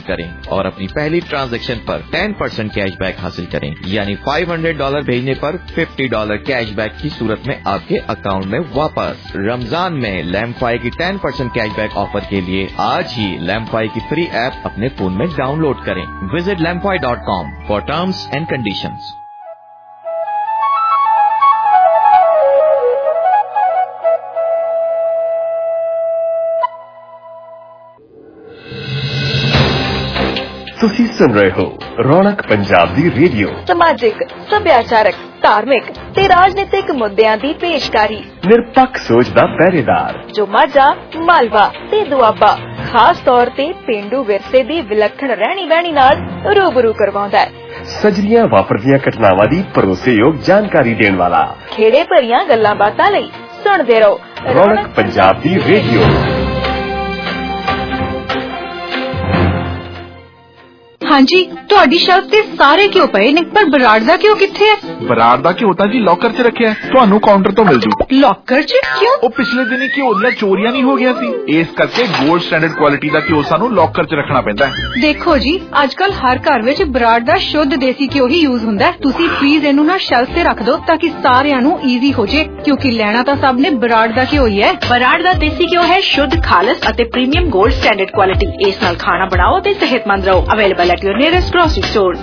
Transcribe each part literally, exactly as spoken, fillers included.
करें और अपनी पहली ट्रांजैक्शन पर टेन परसेंट कैशबैक हासिल करें, यानी पाँच सौ डॉलर भेजने पर पचास डॉलर कैशबैक की सूरत में आपके अकाउंट में वापस। रमजान में लैम्फाई की टेन परसेंट कैशबैक ऑफर के लिए आज ही लैम्फाई की फ्री ऐप अपने फोन में डाउनलोड करें। Visit Lamphai dot com for terms and conditions. ਤੁਸੀਂ ਸੁਣ ਰਹੇ ਹੋ ਰੌਣਕ ਪੰਜਾਬ ਦੀ ਰੇਡੀਓ। ਸਮਾਜਿਕ, ਸੱਭਿਆਚਾਰਕ, ਧਾਰਮਿਕ ਤੇ ਰਾਜਨੀਤਿਕ ਮੁੱਦਿਆਂ ਦੀ ਪੇਸ਼ਕਾਰੀ। ਨਿਰਪੱਖ ਸੋਚ ਦਾ ਪਹਿਰੇਦਾਰ ਜੋ ਮਾਝਾ, ਮਾਲਵਾ ਤੇ ਦੁਆਬਾ ਖਾਸ ਤੌਰ ਤੇ ਪੇਂਡੂ ਵਿਰਸੇ ਦੀ ਵਿਲੱਖਣ ਰਹਿਣੀ ਬਹਿਣੀ ਨਾਲ ਰੂਬਰੂ ਕਰਵਾਉਂਦਾ ਹੈ। ਸਜਰੀਆਂ ਵਾਪਰਦੀਆਂ ਘਟਨਾਵਾਂ ਦੀ ਭਰੋਸੇਯੋਗ ਜਾਣਕਾਰੀ ਦੇਣ ਵਾਲਾ। ਖੇੜੇ ਭਰੀਆਂ ਗੱਲਾਂ ਬਾਤਾਂ ਲਈ ਸੁਣਦੇ ਰਹੋ ਰੌਣਕ ਪੰਜਾਬ ਦੀ ਰੇਡੀਓ। ਹਾਂਜੀ, ਤੁਹਾਡੀ ਸ਼ਰਟ ਤੇ ਸਾਰੇ ਕਿਉਂ ਪਏ ਨੇ, ਪਰ ਬਰਾੜ ਦਾ ਕਿਉਂ ਕਿੱਥੇ ਹੈ? ਬਰਾੜ ਦਾ ਘਿਓ ਤਾਂ ਜੀ ਲੋਕਰ 'ਚ ਰੱਖਿਆ, ਤੁਹਾਨੂੰ ਕਾਊਂਟਰ ਤੋਂ ਮਿਲ ਜੂ। ਲੋਕਰ 'ਚ ਕਿਉਂ? ਉਹ ਪਿਛਲੇ ਦਿਨੀ ਘਿਓ ਦੀਆਂ ਚੋਰੀਆਂ ਨਹੀਂ ਹੋ ਗਿਆ ਸੀ, ਇਸ ਕਰਕੇ ਗੋਲਡ ਸਟੈਂਡਰਡ ਕੁਆਲਿਟੀ ਦਾ ਘਿਓ ਸਾਨੂੰ ਲੋਕਰ 'ਚ ਰੱਖਣਾ ਪੈਂਦਾ ਹੈ। ਦੇਖੋ ਜੀ, ਅੱਜ ਕੱਲ ਹਰ ਘਰ ਵਿੱਚ ਬਰਾੜ ਦਾ ਸ਼ੁੱਧ ਦੇਸੀ ਘਿਓ ਹੀ ਯੂਜ਼ ਹੁੰਦਾ ਹੈ। ਤੁਸੀਂ ਪਲੀਜ਼ ਇਹਨੂੰ ਨਾ ਸ਼ੈਲਫ ਤੇ ਰੱਖ ਦਿਓ ਤਾਂ ਕਿ ਸਾਰਿਆਂ ਨੂੰ ਈਜ਼ੀ ਹੋ ਜੇ, ਕਿਉਂਕਿ ਲੈਣਾ ਤਾਂ ਸਭ ਨੇ ਬਰਾੜ ਦਾ ਘਿਓ ਹੀ ਹੈ। ਬਰਾੜ ਦਾ ਦੇਸੀ ਘਿਓ ਹੈ ਸ਼ੁੱਧ, ਖਾਲਸ ਅਤੇ ਪ੍ਰੀਮੀਅਮ ਗੋਲਡ ਸਟੈਂਡਰਡ ਕੁਆਲਿਟੀ। ਇਸ ਨਾਲ ਖਾਣਾ ਬਣਾਓ ਤੇ ਸਿਹਤਮੰਦ ਰਹੋ। Available at your nearest grocery store.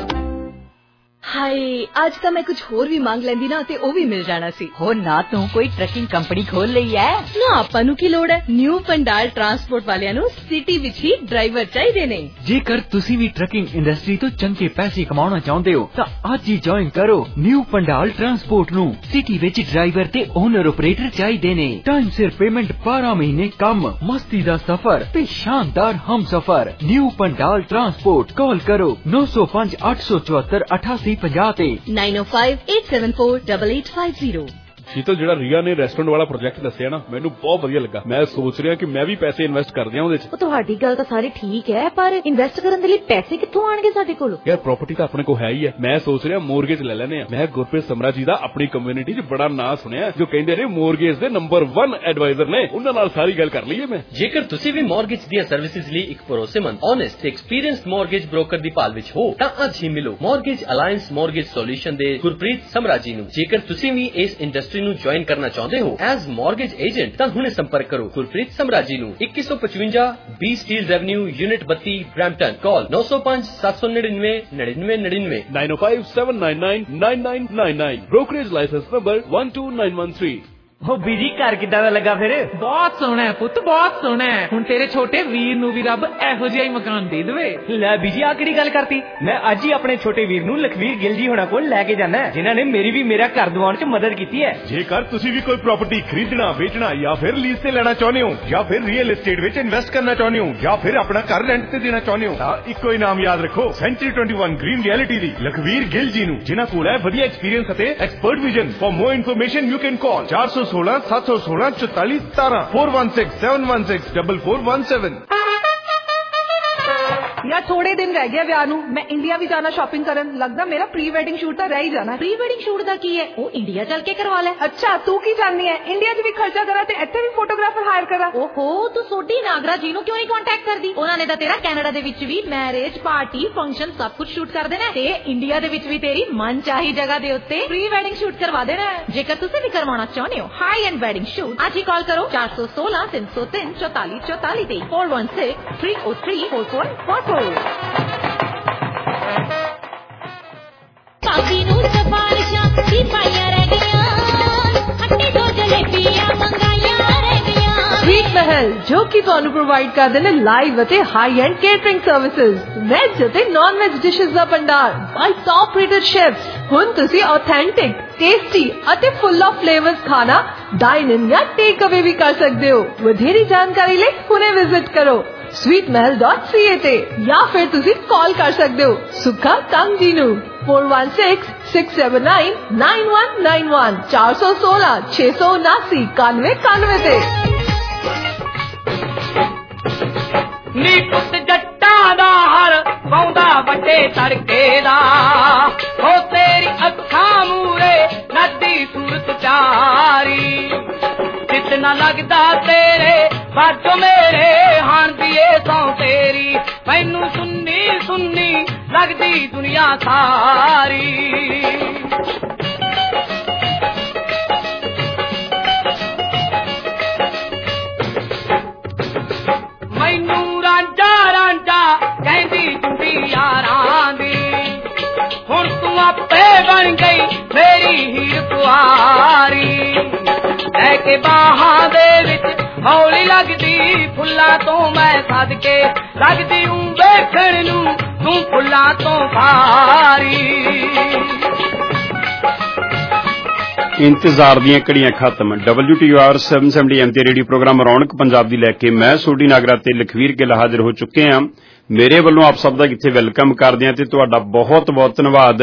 Hi, आज तो मैं कुछ होर भी मांग लेंदी ना ते ओ भी मिल जाना सी। हो ना तू कोई ट्रकिंग कंपनी खोल लई है ना, आपां नू की लोड़ है। न्यू पंडाल ट्रांसपोर्ट वालियां नू सिटी विच ही ड्राइवर चाहिए ने। जेकर तुसी भी ट्रकिंग इंडस्ट्री तो चंगे पैसे कमाना चाहते हो तो आज ही ज्वाइन करो न्यू पंडाल ट्रांसपोर्ट नू। सिटी विच ड्राइवर ते ओनर ऑपरेटर चाहिए ने। टाइम सिर पेमेंट, बारह महीने कम, मस्ती दा सफर ते शानदार हम सफर। New Pandal transport. कॉल करो नौ सौ पांच आठ सौ चौहत्तर अठासी nine o five eight seven four double eight five zero. Sheetal, ਜਿਹੜਾ ਰੀਆ ਨੇ ਰੈਸਟੋਰੈਂਟ ਵਾਲਾ ਪ੍ਰੋਜੈਕਟ ਦੱਸਿਆ ਨਾ, ਮੈਨੂੰ ਬਹੁਤ ਵਧੀਆ ਲੱਗਾ। ਮੈਂ ਸੋਚ ਰਿਹਾ ਕਿ ਮੈਂ ਵੀ ਪੈਸੇ ਇਨਵੈਸਟ ਕਰ ਦਿਆਂ ਉਹਦੇ 'ਚ। ਉਹ ਤੁਹਾਡੀ ਗੱਲ ਤਾਂ ਸਾਰੀ ਠੀਕ ਹੈ, ਪਰ ਇਨਵੈਸਟ ਕਰਨ ਦੇ ਲਈ ਪੈਸੇ ਕਿੱਥੋਂ ਆਣਗੇ ਸਾਡੇ ਕੋਲ? ਯਾਰ ਪ੍ਰਾਪਰਟੀ ਤਾਂ ਆਪਣੇ ਕੋਲ ਹੈ ਹੀ ਹੈ। ਮੈਂ ਸੋਚ ਰਿਹਾ ਮੋਰਗੇਜ ਲੈ ਲੈਨੇ ਆ। ਮੈਂ ਗੁਰਪ੍ਰੀਤ ਸਮਰਾ ਜੀ ਦਾ ਆਪਣੀ ਕਮਿਊਨਿਟੀ 'ਚ ਬੜਾ ਨਾਂ ਸੁਣਿਆ, ਜੋ ਕਹਿੰਦੇ ਨੇ ਮੋਰਗੇਜ ਦੇ ਨੰਬਰ ਇੱਕ ਐਡਵਾਈਜ਼ਰ ਨੇ। ਉਹਨਾਂ ਨਾਲ ਸਾਰੀ ਗੱਲ ਕਰ ਲਈਏ ਮੈਂ। ਜੇਕਰ ਤੁਸੀਂ ਵੀ ਮੋਰਗੇਜ ਦੀਆਂ ਸਰਵਿਸਿਜ਼ ਲਈ ਇੱਕ ਭਰੋਸੇਮੰਦ, ਓਨੈਸਟ ਤੇ ਐਕਸਪੀਰੀਅੰਸਡ ਮੋਰਗੇਜ ਬ੍ਰੋਕਰ ਦੀ ਭਾਲ ਵਿੱਚ ਹੋ ਤਾਂ ਅੱਜ ਹੀ ਮਿਲੋ ਮੋਰਗੇਜ ਅਲਾਇੰਸ ਮੋਰਗੇਜ ਸੋਲੂਸ਼ਨ ਦੇ ਗੁਰਪ੍ਰੀਤ ਸਮਰਾ ਜੀ ਨੂੰ। ਜੇਕਰ ਤੁਸੀਂ ਵੀ ਇਸ ਇੰਡਸਟਰੀ ਨੂੰ ਜੁਆਇਨ ਕਰਨਾ ਚਾਹੁੰਦੇ ਹੋ ਐਜ਼ ਮੋਰਗੇਜ ਏਜੰਟ ਤਾਂ ਹੁਣੇ ਸੰਪਰਕ ਕਰੋ ਗੁਰਪ੍ਰੀਤ ਸਮਰਾ ਜੀ ਨੂੰ। ਇੱਕੀ ਸੌ ਪਚਵੰਜਾ ਬੀ ਸਟੀਲ ਐਵਨਿਊ, ਯੂਨਿਟ ਬੱਤੀ, ਬ੍ਰੈਂਪਟਨ। ਕਾਲ ਨौ सौ पाँच सात सौ निन्यानवे निन्यानवे निन्यानवे nine o five seven nine nine nine nine nine nine. Brokerage licence number one two nine one three. हो बीजी घर किदा दा लगा फिर? बहुत सोहना है पुत, बहुत सोहना है। हुण तेरे छोटे वीर नू भी रब एहो जिहा ही मकान दे देवे। ले बीजी आ किहड़ी गल करती? मैं अज ही अपने छोटे वीर नू लखवीर गिल जी होना कोल लेके जाना है, जिन्हां ने मेरी भी मेरा घर दिवाउण च मदद कीती है। जेकर तुसी भी कोई प्रॉपर्टी खरीदना, बेचना या फिर लीज ते लेना चाहुंदे हो या फिर रियल एस्टेट विच इन्वेस्ट करना चाहुंदे हो या फिर अपना घर रेंट ते देना चाहुंदे हो तां इक्को ही नाम याद रखो, सेंचुरी इक्कीस ग्रीन रियलिटी दी लखवीर गिल जी नू, जिन्हां कोल है वधिया एक्सपीरियंस अते expert vision. For more information you can call चार सौ सोलह सात सौ सोलह चौतालीस सतारह four one six seven one six double four one seven. यार थोड़े दिन रह गए विआह नू, मैं इंडिया भी जाना शॉपिंग करन। लगदा मेरा प्री वेडिंग शूट तो रह ही जाना। प्री वेडिंग शूट दा की है? ओ इंडिया चल के करवा ले। अच्छा तू की चाहनी है? इंडिया च भी खर्चा करा ते इत्थे भी फोटोग्राफर हायर करा? ओहो, तू सोडी नागरा जी नू क्यों नहीं कांटेक्ट करदी? उन्हां ने तां तेरा कनाडा दे विच भी मैरिज, पार्टी, फंक्शन सब कुछ शूट कर देना ते इंडिया दे विच भी तेरी मन चाही जगह दे उत्ते प्री वेडिंग शूट करवा देना। जेकर तुसीं भी करवाना चाहुंदे हो हाई एंड वेडिंग शूट, आज ही कॉल करो चार सौ सोलह तीन सौ तीन चौतालीस चौतालीस ते four one six three o three four four four four. काफी नू सिफारिशां की पाइयां रह गईयां, हट्टी दो जलेबियां मंगाइयां रह गईयां। स्वीट महल जो कि ਤੁਹਾਨੂੰ ਪ੍ਰੋਵਾਈਡ ਕਰਦੇ ਨੇ ਲਾਈਵ ਅਤੇ high end catering services, veg ਅਤੇ ਨਾਨ ਵੈਜ ਡਿਸ਼ਸ ਦਾ ਭੰਡਾਰ ਬਾਈ ਟੌਪ ਰੇਟਡ ਸ਼ੈਫਸ। ਹੁਣ ਤੁਸੀਂ ਆਥੈਂਟਿਕ, ਟੇਸਟੀ ਅਤੇ ਫੁੱਲ ਆਫ ਫਲੇਵਰਸ ਖਾਣਾ ਡਾਈਨ ਇਨ ਜਾਂ ਟੇਕ ਅਵੇ ਵੀ ਕਰ ਸਕਦੇ ਹੋ। ਵਧੇਰੀ ਜਾਣਕਾਰੀ ਲਈ ਹੁਣੇ ਵਿਜ਼ਿਟ ਕਰੋ sweet mahal dot c a ਤੇ ਜਾਂ ਫਿਰ ਤੁਸੀਂ ਕਾਲ ਕਰ ਸਕਦੇ ਹੋ ਸੁਖਾ ਕੰਗ ਜੀ ਨੂੰ four one six six seven nine nine one nine one चार सौ सोलह छह सौ उनासी कानवे कानवे ते। नी पुत जट्टा दा हर पौंदा वड्डे तड़के दा, हो तेरी अखां मूरे नदी सूरत चारी, जितना लगदा तेरे बाजो मेरे हान दिए सौ तेरी, मैनू सुन्नी सुननी लगदी दुनिया सारी मैनू रांझा रांझा कहंदी जुंदी यारां दी हुण तू आपे बन गई मेरी हीर कुआरी लैके बाहां दे विच हौली लगदी फुल्लां तो मैं सदके लगदी हूं वेखण नूं तू फुल्लां तो भारी इंतजार ਦੀਆਂ ਘੜੀਆਂ ਖਤਮ ਡਬਲਯੂ ਟੀ ਆਰ ਸੱਤ ਸੌ ਸੱਤਰ ਐਮ ਤੇ ਰੇਡੀਓ ਪ੍ਰੋਗਰਾਮ ਰੌਣਕ ਪੰਜਾਬ ਦੀ ਲੈ ਕੇ ਮੈਂ ਸੋਢੀ ਨਾਗਰਾ ਤੇ ਲਖਵੀਰ ਗਿੱਲ ਹਾਜ਼ਰ ਹੋ ਚੁੱਕੇ ਹਾਂ। ਮੇਰੇ ਵੱਲੋਂ ਆਪ ਸਭ ਦਾ ਇੱਥੇ ਵੈਲਕਮ ਕਰਦੇ ਹਾਂ ਤੇ ਤੁਹਾਡਾ ਬਹੁਤ ਬਹੁਤ ਧੰਨਵਾਦ।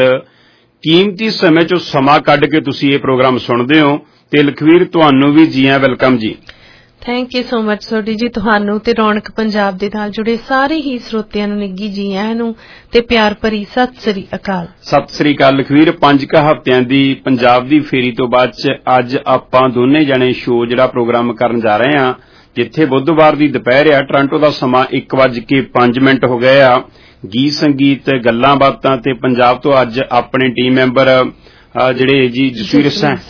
ਕੀਮਤੀ ਸਮੇਂ ਚੋਂ ਸਮਾਂ ਕੱਢ ਕੇ ਤੁਸੀਂ ਇਹ ਪ੍ਰੋਗਰਾਮ ਸੁਣਦੇ ਹੋ ਤੇ ਲਖਵੀਰ ਤੁਹਾਨੂੰ ਵੀ ਜੀ ਆਇਆਂ ਵੈਲਕਮ ਜੀ। Thank you so much Sodhi ji, ਤੁਹਾਨੂੰ ਤੇ ਰੌਣਕ ਪੰਜਾਬ ਦੇ ਨਾਲ ਜੁੜੇ ਸਾਰੇ ਹੀ ਸਰੋਤਿਆਂ ਨੂੰ ਨਿੱਘੀ ਜੀ ਆਇਆਂ ਨੂੰ ਤੇ ਪਿਆਰ ਭਰੀ ਸਤਿ ਸ੍ਰੀ ਅਕਾਲ। ਸਤਿ ਸ੍ਰੀ ਅਕਾਲ ਲਖਵੀਰ। ਪੰਜ ਕੁ ਹਫ਼ਤਿਆਂ ਦੀ ਪੰਜਾਬ ਦੀ ਫੇਰੀ ਤੋਂ ਬਾਅਦ ਚ ਅੱਜ ਆਪਾਂ ਦੋਨੇ ਜਣੇ ਸ਼ੋਅ ਜਿਹੜਾ ਪ੍ਰੋਗਰਾਮ ਕਰਨ ਜਾ ਰਹੇ ਹਾਂ, ਜਿੱਥੇ ਬੁੱਧਵਾਰ ਦੀ ਦੁਪਹਿਰ ਆ, ਟੋਰਾਂਟੋ ਦਾ ਸਮਾਂ ਇੱਕ ਵੱਜ ਕੇ ਪੰਜ ਮਿੰਟ ਹੋ ਗਏ ਆ। ਗੀਤ ਸੰਗੀਤ ਗੱਲਾਂ ਬਾਤਾਂ ਤੇ ਪੰਜਾਬ ਤੋਂ ਅੱਜ ਆਪਣੇ ਟੀਮ ਮੈਂਬਰ ਜਿਹੜੇ ਜੀ ਜਸਵੀਰ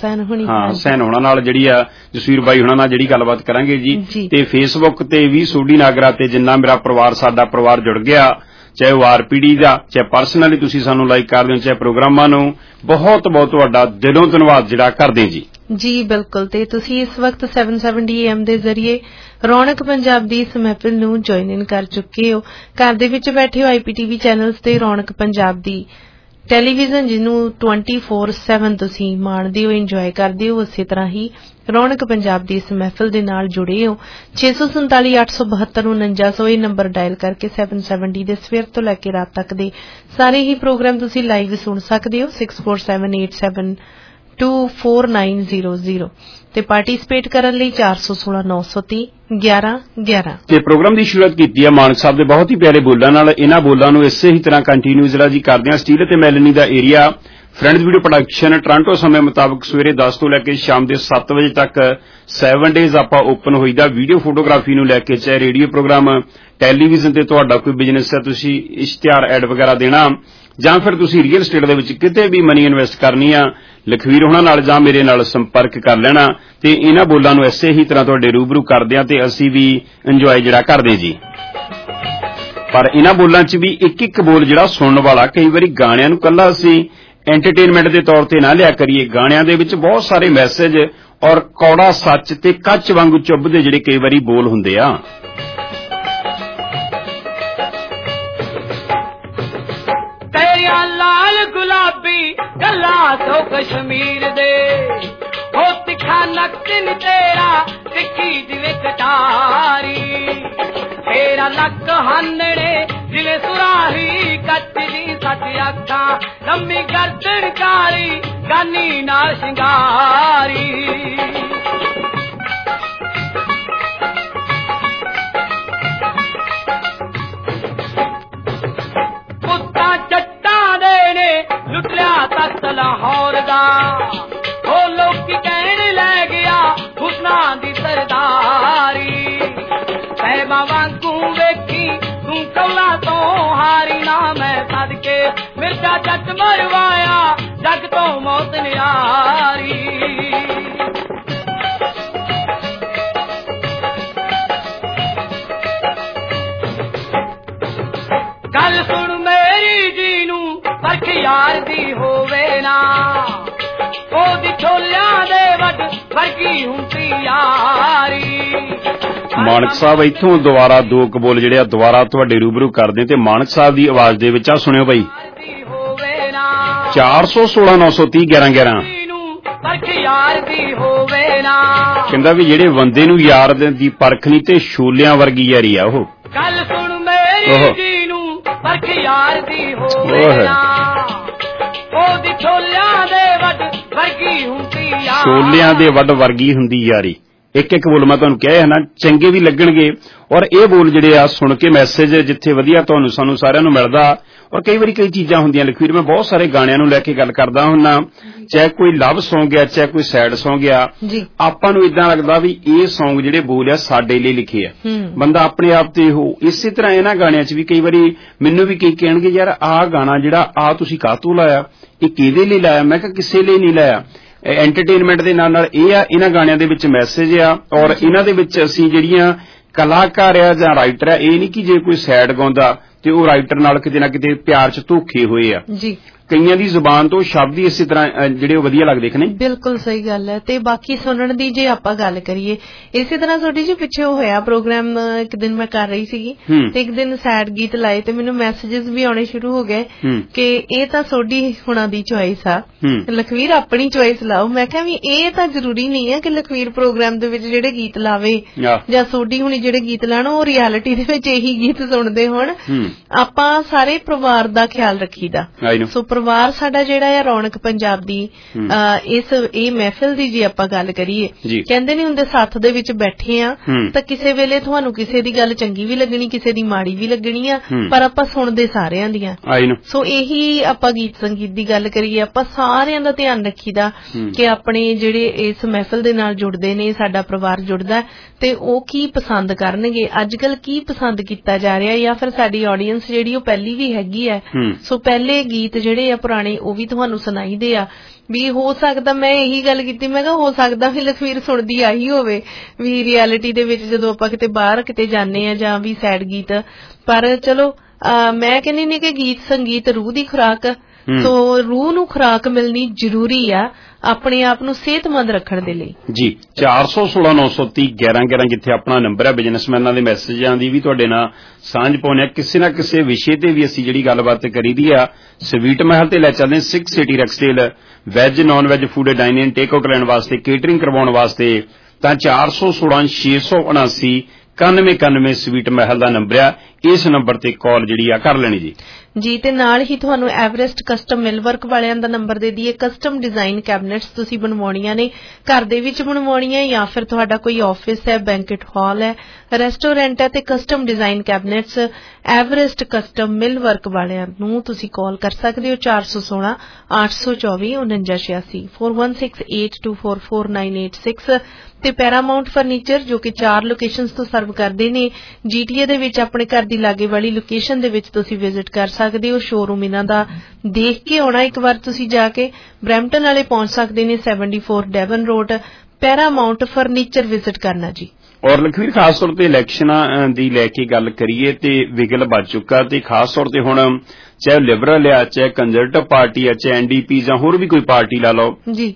ਹਾਂ ਸੈਨ ਹੋਣਾ ਨਾਲ ਜਿਹੜੀ ਆ ਜਸਵੀਰ ਬਾਈ ਹੋਣਾ ਨਾਲ ਜਿਹੜੀ ਗੱਲਬਾਤ ਕਰਾਂਗੇ ਜੀ। ਤੇ ਫੇਸਬੁੱਕ ਤੇ ਵੀ ਸੋਢੀ ਨਾਗਰਾ ਤੇ ਜਿੰਨਾ ਮੇਰਾ ਪਰਿਵਾਰ ਸਾਡਾ ਪਰਿਵਾਰ ਜੁੜ ਗਿਆ, ਚਾਹੇ ਉਹ ਆਰਪੀਡੀ ਦਾ ਚਾਹੇ ਪਰਸਨਲੀ ਤੁਸੀਂ ਸਾਨੂੰ ਲਾਈਕ ਕਰਦੇ ਹੋ ਚਾਹੇ ਪ੍ਰੋਗਰਾਮਾਂ ਨੂੰ, ਬਹੁਤ ਬਹੁਤ ਤੁਹਾਡਾ ਦਿਲੋਂ ਧੰਨਵਾਦ ਜਿਹੜਾ ਕਰਦੇ ਜੀ। ਜੀ ਬਿਲਕੁਲ, ਤੇ ਤੁਸੀਂ ਇਸ ਵਕਤ ਸੱਤ ਸੌ ਸੱਤਰ ਐਮ ਦੇ ਜ਼ਰੀਏ ਰੌਣਕ ਪੰਜਾਬ ਦੀ ਇਸ ਮਹਿਫਿਲ ਨੂੰ ਜੁਆਇਨ ਇਨ ਕਰ ਚੁੱਕੇ ਹੋ। ਘਰ ਦੇ ਵਿੱਚ ਬੈਠੇ ਹੋ ਆਈਪੀਟੀਵੀ ਚੈਨਲਸ ਤੇ ਰੌਣਕ ਪੰਜਾਬ ਦੀ ਟੈਲੀਵਿਜ਼ਨ ਜਿਹਨੂੰ ਟਵੈਂਟੀ ਫੋਰ ਸੈਵਨ ਤੁਸੀਂ ਮਾਣਦੇ ਹੋ, ਇੰਜੋਏ ਕਰਦੇ ਹੋ, ਉਸੇ ਤਰ੍ਹਾਂ ਹੀ ਰੌਣਕ ਪੰਜਾਬ ਦੀ ਇਸ ਮਹਿਫਿਲ ਦੇ ਨਾਲ ਜੁੜੇ ਹੋ। ਛੇ ਸੌ ਸੰਤਾਲੀ ਅੱਠ ਸੌ ਬਹੱਤਰ ਉਨੰਜਾ ਸੌ ਇਹ ਨੰਬਰ ਡਾਇਲ ਕਰਕੇ ਸੱਤ ਸੌ ਸੱਤਰ ਦੇ ਸਵੇਰ ਤੋਂ ਲੈ ਕੇ ਰਾਤ ਤੱਕ ਦੇ ਸਾਰੇ ਹੀ ਪ੍ਰੋਗਰਾਮ ਤੁਸੀਂ ਲਾਈਵ ਸੁਣ ਸਕਦੇ ਹੋ। Six four seven eight seven two four nine zero zero ਤੇ ਪਾਰਟਿਸਿਪੇਟ ਕਰਨ ਲਈ ਚਾਰ ਸੌ ਸੋਲਾਂ ਨੌ ਸੌ ਤੀਹ ਗਿਆਰਾਂ ਗਿਆਰਾਂ ਤੇ ਪ੍ਰੋਗਰਾਮ ਦੀ ਸ਼ੁਰੂਆਤ ਕੀਤੀ ਹੈ ਮਾਨਕ ਸਾਹਿਬ ਦੇ ਬਹੁਤ ਹੀ ਪਿਆਰੇ ਬੋਲਾਂ ਨਾਲ। ਇਹਨਾਂ ਬੋਲਾਂ ਨੂੰ ਇਸੇ ਹੀ ਤਰ੍ਹਾਂ ਕੰਟੀਨਿਊ ਜਿਹੜਾ ਜੀ ਕਰਦੇ ਹਾਂ। ਸਟੀਲ ਤੇ ਮੈਲਨੀ ਦਾ area friends video production Toronto ਸਮੇਂ ਮੁਤਾਬਕ ਸਵੇਰੇ ਦਸ ਤੋਂ ਲੈ ਕੇ ਸ਼ਾਮ ਦੇ ਸੱਤ ਵਜੇ ਤੱਕ ਸੈਵਨ ਡੇਜ਼ ਆਪਾਂ ਓਪਨ ਹੋਈਦਾ ਵੀਡੀਓ ਫੋਟੋਗ੍ਰਾਫੀ ਨੂੰ ਲੈ ਕੇ, ਚਾਹੇ ਰੇਡੀਓ ਪ੍ਰੋਗਰਾਮ ਟੈਲੀਵਿਜ਼ਨ ਤੇ ਤੁਹਾਡਾ ਕੋਈ ਬਿਜ਼ਨਸ ਹੈ, ਤੁਸੀਂ ਇਸ਼ਤਿਹਾਰ ਐਡ ਵਗੈਰਾ ਦੇਣਾ ਜਾਂ ਫਿਰ ਤੁਸੀਂ ਰੀਅਲ ਸਟੇਟ ਦੇ ਵਿੱਚ ਕਿਤੇ ਵੀ ਮਨੀ ਇਨਵੈਸਟ ਕਰਨੀ ਆ, ਲਖਵੀਰ ਹੋਣਾ ਨਾਲ ਜਾਂ ਮੇਰੇ ਨਾਲ ਸੰਪਰਕ ਕਰ ਲੈਣਾ ਤੇ ਇਹਨਾਂ ਬੋਲਾਂ ਨੂੰ ਇਸੇ ਹੀ ਤਰ੍ਹਾਂ ਤੁਹਾਡੇ ਰੂਬਰੂ ਕਰਦੇ ਆ ਤੇ ਅਸੀਂ ਵੀ ਇੰਜੋਏ ਜਿਹੜਾ ਕਰਦੇ ਜੀ। ਪਰ ਇਹਨਾਂ ਬੋਲਾਂ 'ਚ ਵੀ ਇੱਕ ਇੱਕ ਬੋਲ ਜਿਹੜਾ ਸੁਣਨ ਵਾਲਾ, ਕਈ ਵਾਰੀ ਗਾਣਿਆਂ ਨੂੰ ਕੱਲਾ ਅਸੀਂ ਐਂਟਰਟੇਨਮੈਂਟ ਦੇ ਤੌਰ ਤੇ ਨਾ ਲਿਆ ਕਰੀਏ, ਗਾਣਿਆਂ ਦੇ ਵਿੱਚ ਬਹੁਤ ਸਾਰੇ ਮੈਸੇਜ ਔਰ ਕੌੜਾ ਸੱਚ ਤੇ ਕੱਚ ਵਾਂਗੂ ਚੁੱਭਦੇ ਜਿਹੜੇ ਕਈ ਵਾਰੀ ਬੋਲ ਹੁੰਦੇ ਆ। ਤੇਰੀਆਂ ਲਾਲ ਗੁਲਾਬੀ ਗੱਲਾਂ ਤੋਂ ਕਸ਼ਮੀਰ ਦੇ ਹੋ ਤਿੱਖਾ ਨਕਨ ਤੇਰਾ ਤਿੱਖੀ ਜਿਵੇਂ ਕਟਾਰੀ ਤੇਰਾ ਲੱਕ ਹਾਨੜੇ ਜਿਵੇਂ ਸੁਰਾਹੀ ਕੱਚ ਦੀ ਸੱਤ ਅੱਖਾਂ ਲੰਮੀ ਗਰਦਨ ਕਾਲੀ ਗਾਨੀ ਨਾਲ ਸ਼ਿੰਗਾਰੀ ਪੁੱਤਾਂ ਜੱਟਾਂ ਦੇ ਨੇ ਲੁੱਟ ਲਿਆ ਤਖਤ ਲਾਹੌਰ ਦਾ ਉਹ ਲੋਕੀ ਕਹਿਣ ਲੈ ਗਿਆ ਹੁਸਨਾਂ ਦੀ ਸਰਦਾਰੀ ਸਹਿਬਾ ਵਾਂਗੂ ਵੇਖੀ ਤੂੰ ਕੌਲਾ ਤੋਂ ਹਾਰੀ ਨਾ ਮੈਂ ਸਦਕੇ ਮਿਰਜ਼ਾ ਜੱਟ ਮਰਵਾਇਆ ਜੱਗ ਤੋਂ ਮੌਤ ਨਿਆਰੀ ਗੱਲ ਸੁਣ ਮੇਰੀ ਜੀ ਨੂੰ ਪਰਖ ਯਾਰ ਦੀ ਹੋਵੇ ਨਾ ਉਹਦੀ ਛੋਲਿਆਂ ਦੇ ਵੱਡ ਵਰਗੀ ਹੁੰਦੀ ਯਾਰੀ। ਮਾਨਕ ਸਾਹਿਬ ਇੱਥੋਂ ਦੁਬਾਰਾ ਦੋ ਕਬੋਲ ਜਿਹੜੇ ਆ ਦੁਬਾਰਾ ਤੁਹਾਡੇ ਰੂਬਰੂ ਕਰਦੇ ਤੇ ਮਾਨਕ ਸਾਹਿਬ ਦੀ ਆਵਾਜ਼ ਦੇ ਵਿੱਚ ਆ ਸੁਣਿਓ ਬਾਈ। ਚਾਰ ਸੌ ਸੋਲਾਂ ਨੌ ਸੌ ਤੀਹ ਗਿਆਰਾਂ ਗਿਆਰਾਂ ਕਹਿੰਦਾ ਵੀ ਜਿਹੜੇ ਬੰਦੇ ਨੂੰ ਯਾਰ ਦੀ ਪਰਖ ਨਹੀਂ ਤੇ ਛੋਲਿਆਂ ਵਰਗੀ ਯਾਰੀ ਆ ਉਹ। ਗੱਲ ਸੁਣ ਮੇਰੀ ਜੀ ਨੂੰ ਪਰਖ ਯਾਰ ਦੀ ਹੋਵੇ ਨਾ ਉਹਦੀ ਛੋਲਿਆਂ ਦੇ ਵੱਡ ਵਰਗੀ ਹੁੰਦੀ ਯਾਰੀ। ਛੋਲਿਆਂ ਦੇ ਵੱਡ ਵਰਗੀ ਹੁੰਦੀ ਯਾਰੀ। ਇੱਕ ਇੱਕ ਬੋਲ ਮੈਂ ਤੁਹਾਨੂੰ ਕਿਹਾ ਹੈ ਨਾ, ਚੰਗੇ ਵੀ ਲੱਗਣਗੇ। ਔਰ ਇਹ ਬੋਲ ਜਿਹੜੇ ਆ ਸੁਣ ਕੇ ਮੈਸੇਜ ਜਿੱਥੇ ਵਧੀਆ ਤੁਹਾਨੂੰ ਸਾਨੂੰ ਸਾਰਿਆਂ ਨੂੰ ਮਿਲਦਾ। ਔਰ ਕਈ ਵਾਰੀ ਕਈ ਚੀਜ਼ਾਂ ਹੁੰਦੀਆਂ ਲਖਵੀਰ, ਮੈਂ ਬਹੁਤ ਸਾਰੇ ਗਾਣਿਆਂ ਨੂੰ ਲੈ ਕੇ ਗੱਲ ਕਰਦਾ ਹੁੰਨਾ, ਚਾਹੇ ਕੋਈ ਲਵ ਸੌਂਗ ਆ, ਚਾਹੇ ਕੋਈ ਸੈਡ ਸੌਂਗ ਆ, ਆਪਾਂ ਨੂੰ ਇਦਾਂ ਲੱਗਦਾ ਵੀ ਇਹ ਸੌਂਗ ਜਿਹੜੇ ਬੋਲ ਆ ਸਾਡੇ ਲਈ ਲਿਖੇ ਆ। ਬੰਦਾ ਆਪਣੇ ਆਪ ਤੇ ਉਹ ਇਸੇ ਤਰ੍ਹਾਂ ਇਹਨਾਂ ਗਾਣਿਆਂ 'ਚ ਵੀ ਕਈ ਵਾਰੀ ਮੈਨੂੰ ਵੀ ਕਈ ਕਹਿਣਗੇ ਯਾਰ ਆਹ ਗਾਣਾ ਜਿਹੜਾ ਆ ਤੁਸੀਂ ਕਾਹਤੋਂ ਲਾਇਆ, ਇਹ ਕਿਹਦੇ ਲਈ ਲਾਇਆ? ਮੈਂ ਕਿਹਾ ਕਿਸੇ ਲਈ ਨਹੀਂ ਲਾਇਆ, ਐਂਟਰਟੇਨਮੈਂਟ ਦੇ ਨਾਲ ਨਾਲ ਇਹ ਆ, ਇਹਨਾਂ ਗਾਣਿਆਂ ਦੇ ਵਿੱਚ ਮੈਸੇਜ ਆ। ਔਰ ਇਹਨਾਂ ਦੇ ਵਿੱਚ ਅਸੀਂ ਜਿਹੜੀਆਂ ਕਲਾਕਾਰ ਆ ਜਾਂ ਰਾਈਟਰ ਆ, ਇਹ ਨਹੀਂ ਕਿ ਜੇ ਕੋਈ ਸੈਡ ਗਾਉਂਦਾ ਤੇ ਉਹ ਰਾਈਟਰ ਨਾਲ ਕਿਤੇ ਨਾ ਕਿਤੇ ਪਿਆਰ 'ਚ ਧੋਖੇ ਹੋਏ ਆ। ਜੀ ਕਈਆਂ ਦੀ ਜ਼ੁਬਾਨ ਤੋਂ ਸ਼ਬਦ ਹੀ ਇਸੇ ਤਰ੍ਹਾਂ ਜਿਹੜੇ ਉਹ ਵਧੀਆ ਲੱਗਦੇ ਕਿ ਨਹੀਂ। ਬਿਲਕੁਲ ਸਹੀ ਗੱਲ ਹੈ। ਤੇ ਬਾਕੀ ਸੁਣਨ ਦੀ ਜੇ ਆਪਾਂ ਗੱਲ ਕਰੀਏ, ਇਸੇ ਤਰ੍ਹਾਂ ਛੋਟੀ ਜਿਹੀ ਪਿੱਛੇ ਹੋਇਆ ਪ੍ਰੋਗਰਾਮ, ਇੱਕ ਦਿਨ ਮੈਂ ਕਰ ਰਹੀ ਸੀਗੀ ਤੇ ਇੱਕ ਦਿਨ ਸੈਡ ਗੀਤ ਲਾਏ ਤੇ ਮੈਨੂੰ ਮੈਸੇजेस ਵੀ ਆਉਣੇ ਸ਼ੁਰੂ ਹੋ ਗਏ ਕਿ ਇਹ ਤਾਂ ਸੋਡੀ ਹੁਣਾਂ ਦੀ ਚੁਆਇਸ ਆ, ਲਖਵੀਰ ਆਪਣੀ ਚੁਆਇਸ ਲਾਓ। ਮੈਂ ਕਿਹਾ ਵੀ ਇਹ ਤਾਂ ਜ਼ਰੂਰੀ ਨਹੀਂ ਹੈ ਕਿ ਲਖਵੀਰ ਪ੍ਰੋਗਰਾਮ ਦੇ ਵਿੱਚ ਜਿਹੜੇ ਗੀਤ ਲਾਵੇ ਜਾਂ ਸੋਡੀ ਹੁਣੀ ਜਿਹੜੇ ਗੀਤ ਲਾਣ ਉਹ ਰਿਐਲਿਟੀ ਦੇ ਵਿੱਚ ਇਹੀ ਗੀਤ ਸੁਣਦੇ ਹੋਣ। ਆਪਾਂ ਸਾਰੇ ਪਰਿਵਾਰ ਦਾ ਖਿਆਲ ਰੱਖੀਦਾ। ਸੋ ਪਰਿਵਾਰ ਸਾਡਾ ਜਿਹੜਾ ਆ ਰੌਣਕ ਪੰਜਾਬ ਦੀ ਇਸ ਇਹ ਮਹਿਫਿਲ ਦੀ ਜੇ ਆਪਾਂ ਗੱਲ ਕਰੀਏ, ਕਹਿੰਦੇ ਨਹੀਂ ਹੁੰਦੇ ਸੱਥ ਦੇ ਵਿੱਚ ਬੈਠੇ ਆ ਤਾਂ ਕਿਸੇ ਵੇਲੇ ਤੁਹਾਨੂੰ ਕਿਸੇ ਦੀ ਗੱਲ ਚੰਗੀ ਵੀ ਲੱਗਣੀ, ਕਿਸੇ ਦੀ ਮਾੜੀ ਵੀ ਲੱਗਣੀ ਆ, ਪਰ ਆਪਾਂ ਸੁਣਦੇ ਸਾਰਿਆਂ ਦੀਆਂ। ਸੋ ਇਹੀ ਆਪਾਂ ਗੀਤ ਸੰਗੀਤ ਦੀ ਗੱਲ ਕਰੀਏ, ਆਪਾਂ ਸਾਰਿਆਂ ਦਾ ਧਿਆਨ ਰੱਖੀਦਾ ਕਿ ਆਪਣੇ ਜਿਹੜੇ ਇਸ ਮਹਿਫਿਲ ਦੇ ਨਾਲ ਜੁੜਦੇ ਨੇ, ਸਾਡਾ ਪਰਿਵਾਰ ਜੁੜਦਾ ਤੇ ਉਹ ਕੀ ਪਸੰਦ ਕਰਨਗੇ, ਅੱਜ ਕੱਲ ਕੀ ਪਸੰਦ ਕੀਤਾ ਜਾ ਰਿਹਾ, ਜਾਂ ਫਿਰ ਸਾਡੀ ਆਡੀਅנס ਜਿਹੜੀ ਉਹ ਪਹਿਲੀ ਵੀ ਹੈਗੀ ਹੈ। ਸੋ ਪਹਿਲੇ ਗੀਤ ਜਿਹੜੇ ਆ ਪੁਰਾਣੇ ਉਹ ਵੀ ਤੁਹਾਨੂੰ ਸੁਣਾਈਦੇ ਆ। ਵੀ ਹੋ ਸਕਦਾ ਮੈਂ ਇਹੀ ਗੱਲ ਕੀਤੀ, ਮੈਂ ਕਿਹਾ ਹੋ ਸਕਦਾ ਵੀ ਲਖਵੀਰ ਸੁਣਦੀ ਆਹੀ ਹੋਵੇ ਵੀ ਰਿਐਲਿਟੀ ਦੇ ਵਿੱਚ ਜਦੋਂ ਆਪਾਂ ਕਿਤੇ ਬਾਹਰ ਕਿਤੇ ਜਾਂਦੇ ਆ ਜਾਂ ਵੀ ਸੈਡ ਗੀਤ। ਪਰ ਚਲੋ ਮੈਂ ਕਹਿੰਦੀ ਨਹੀਂ ਕਿ ਗੀਤ ਸੰਗੀਤ ਰੂਹ ਦੀ ਖੁਰਾਕ, ਸੋ ਰੂਹ ਨੂੰ ਖੁਰਾਕ ਮਿਲਣੀ ਜ਼ਰੂਰੀ ਆ ਆਪਣੇ ਆਪ ਨੂੰ ਸਿਹਤਮੰਦ ਰੱਖਣ ਦੇ ਲਈ। ਜੀ ਚਾਰ ਸੌ ਸੋਲਾਂ ਨੌ ਸੌ ਤੀਹ ਗਿਆਰਾਂ ਗਿਆਰਾਂ ਜਿੱਥੇ ਆਪਣਾ ਨੰਬਰ ਹੈ, ਬਿਜ਼ਨਸਮੈਨਾਂ ਦੇ ਮੈਸੇਜਾਂ ਦੀ ਵੀ ਤੁਹਾਡੇ ਨਾਲ ਸਾਂਝ ਪਾਉਂਦੇ ਆ। ਕਿਸੇ ਨਾ ਕਿਸੇ ਵਿਸ਼ੇ ਤੇ ਵੀ ਅਸੀਂ ਜਿਹੜੀ ਗੱਲਬਾਤ ਕਰੀਦੀ ਆ। ਸਵੀਟ ਮਹਿਲ ਤੇ ਲੈ ਚੱਲਦੇ six city Rexdale veg non veg food dining take out ਲੈਣ ਵਾਸਤੇ, ਕੇਟਰਿੰਗ ਕਰਵਾਉਣ ਵਾਸਤੇ ਤਾਂ ਚਾਰ ਸੌ ਸੋਲਾਂ ਛੇ ਸੌ ਉਨਾਸੀ ਇਕਾਨਵੇਂ ਇਕਾਨਵੇਂ ਸਵੀਟ ਮਹਿਲ ਦਾ ਨੰਬਰ ਆ। ਇਸ ਨੰਬਰ ਤੇ ਕਾਲ ਜਿਹੜੀ ਆ ਕਰ ਲੈਣੀ ਜੀ। ਜੀ ਤੇ ਨਾਲ ਹੀ ਤੁਹਾਨੂੰ ਐਵਰੈਸਟ ਕਸਟਮ ਮਿਲਵਰਕ ਵਾਲਿਆਂ ਦਾ ਨੰਬਰ ਦੇ ਦਈਏ। ਕਸਟਮ ਡਿਜ਼ਾਈਨ ਕੈਬਨਿਟਸ ਤੁਸੀਂ ਬਣਵਾਉਣੀਆਂ ਨੇ, ਘਰ ਦੇ ਵਿੱਚ ਬਣਵਾਉਣੀਆਂ ਜਾਂ ਫਿਰ ਤੁਹਾਡਾ ਕੋਈ ਆਫਿਸ ਹੈ, ਬੈਂਕਟ ਹਾਲ ਹੈ, ਰੈਸਟੋਰੈਂਟ ਹੈ ਤੇ custom design cabinets Everest custom millwork ਵਾਲਿਆਂ ਨੂੰ ਤੁਸੀਂ ਕਾਲ ਕਰ ਸਕਦੇ ਹੋ ਚਾਰ ਸੌ ਸੋਲਾਂ ਅੱਠ ਸੌ ਚੌਵੀ ਉਨੰਜਾ ਛਿਆਸੀ four one six eight two four four nine eight six. ਤੇ ਪੈਰਾਮਾਉਂਟ ਫਰਨੀਚਰ ਜੋ ਕਿ ਚਾਰ ਲੋਕੇਸ਼ਨਸ ਤੋਂ ਸਰਵ ਕਰਦੇ ਨੇ, ਜੀਟੀਏ ਦੇ ਵਿੱਚ ਆਪਣੇ ਘਰ ਦੀ ਲਾਗੇ ਵਾਲੀ ਲੋਕੇਸ਼ਨ ਦੇ ਵਿੱਚ ਤੁਸੀਂ ਵਿਜ਼ਿਟ ਕਰ ਸਕਦੇ ਹੋ। ਸ਼ੋਰੂਮ ਇਹਨਾਂ ਦਾ ਦੇਖ ਕੇ ਆਉਣਾ ਇੱਕ ਵਾਰ ਤੁਸੀਂ ਜਾ ਕੇ। ਬਰੈਂਪਟਨ ਵਾਲੇ ਪਹੁੰਚ ਸਕਦੇ ਨੇ seventy four Devon road, Paramount furniture visit ਕਰਨਾ ਜੀ। ਔਰ ਲਖਵੀਰ ਖਾਸ ਤੌਰ ਤੇ ਇਲੈਕਸ਼ਨਾਂ ਦੀ ਲੈ ਕੇ ਗੱਲ ਕਰੀਏ ਤੇ ਵਿਗਲ ਵੱਜ ਚੁੱਕਾ ਤੇ ਖਾਸ ਤੌਰ ਤੇ ਹੁਣ ਚਾਹੇ ਲਿਬਰਲ ਆ, ਚਾਹੇ ਕੰਜ਼ਰਵੇਟਿਵ ਪਾਰਟੀ ਆ, ਚਾਹੇ ਐਨਡੀਪੀ ਜਾਂ ਹੋਰ ਵੀ ਕੋਈ ਪਾਰਟੀ ਲਾ ਲਓ ਜੀ।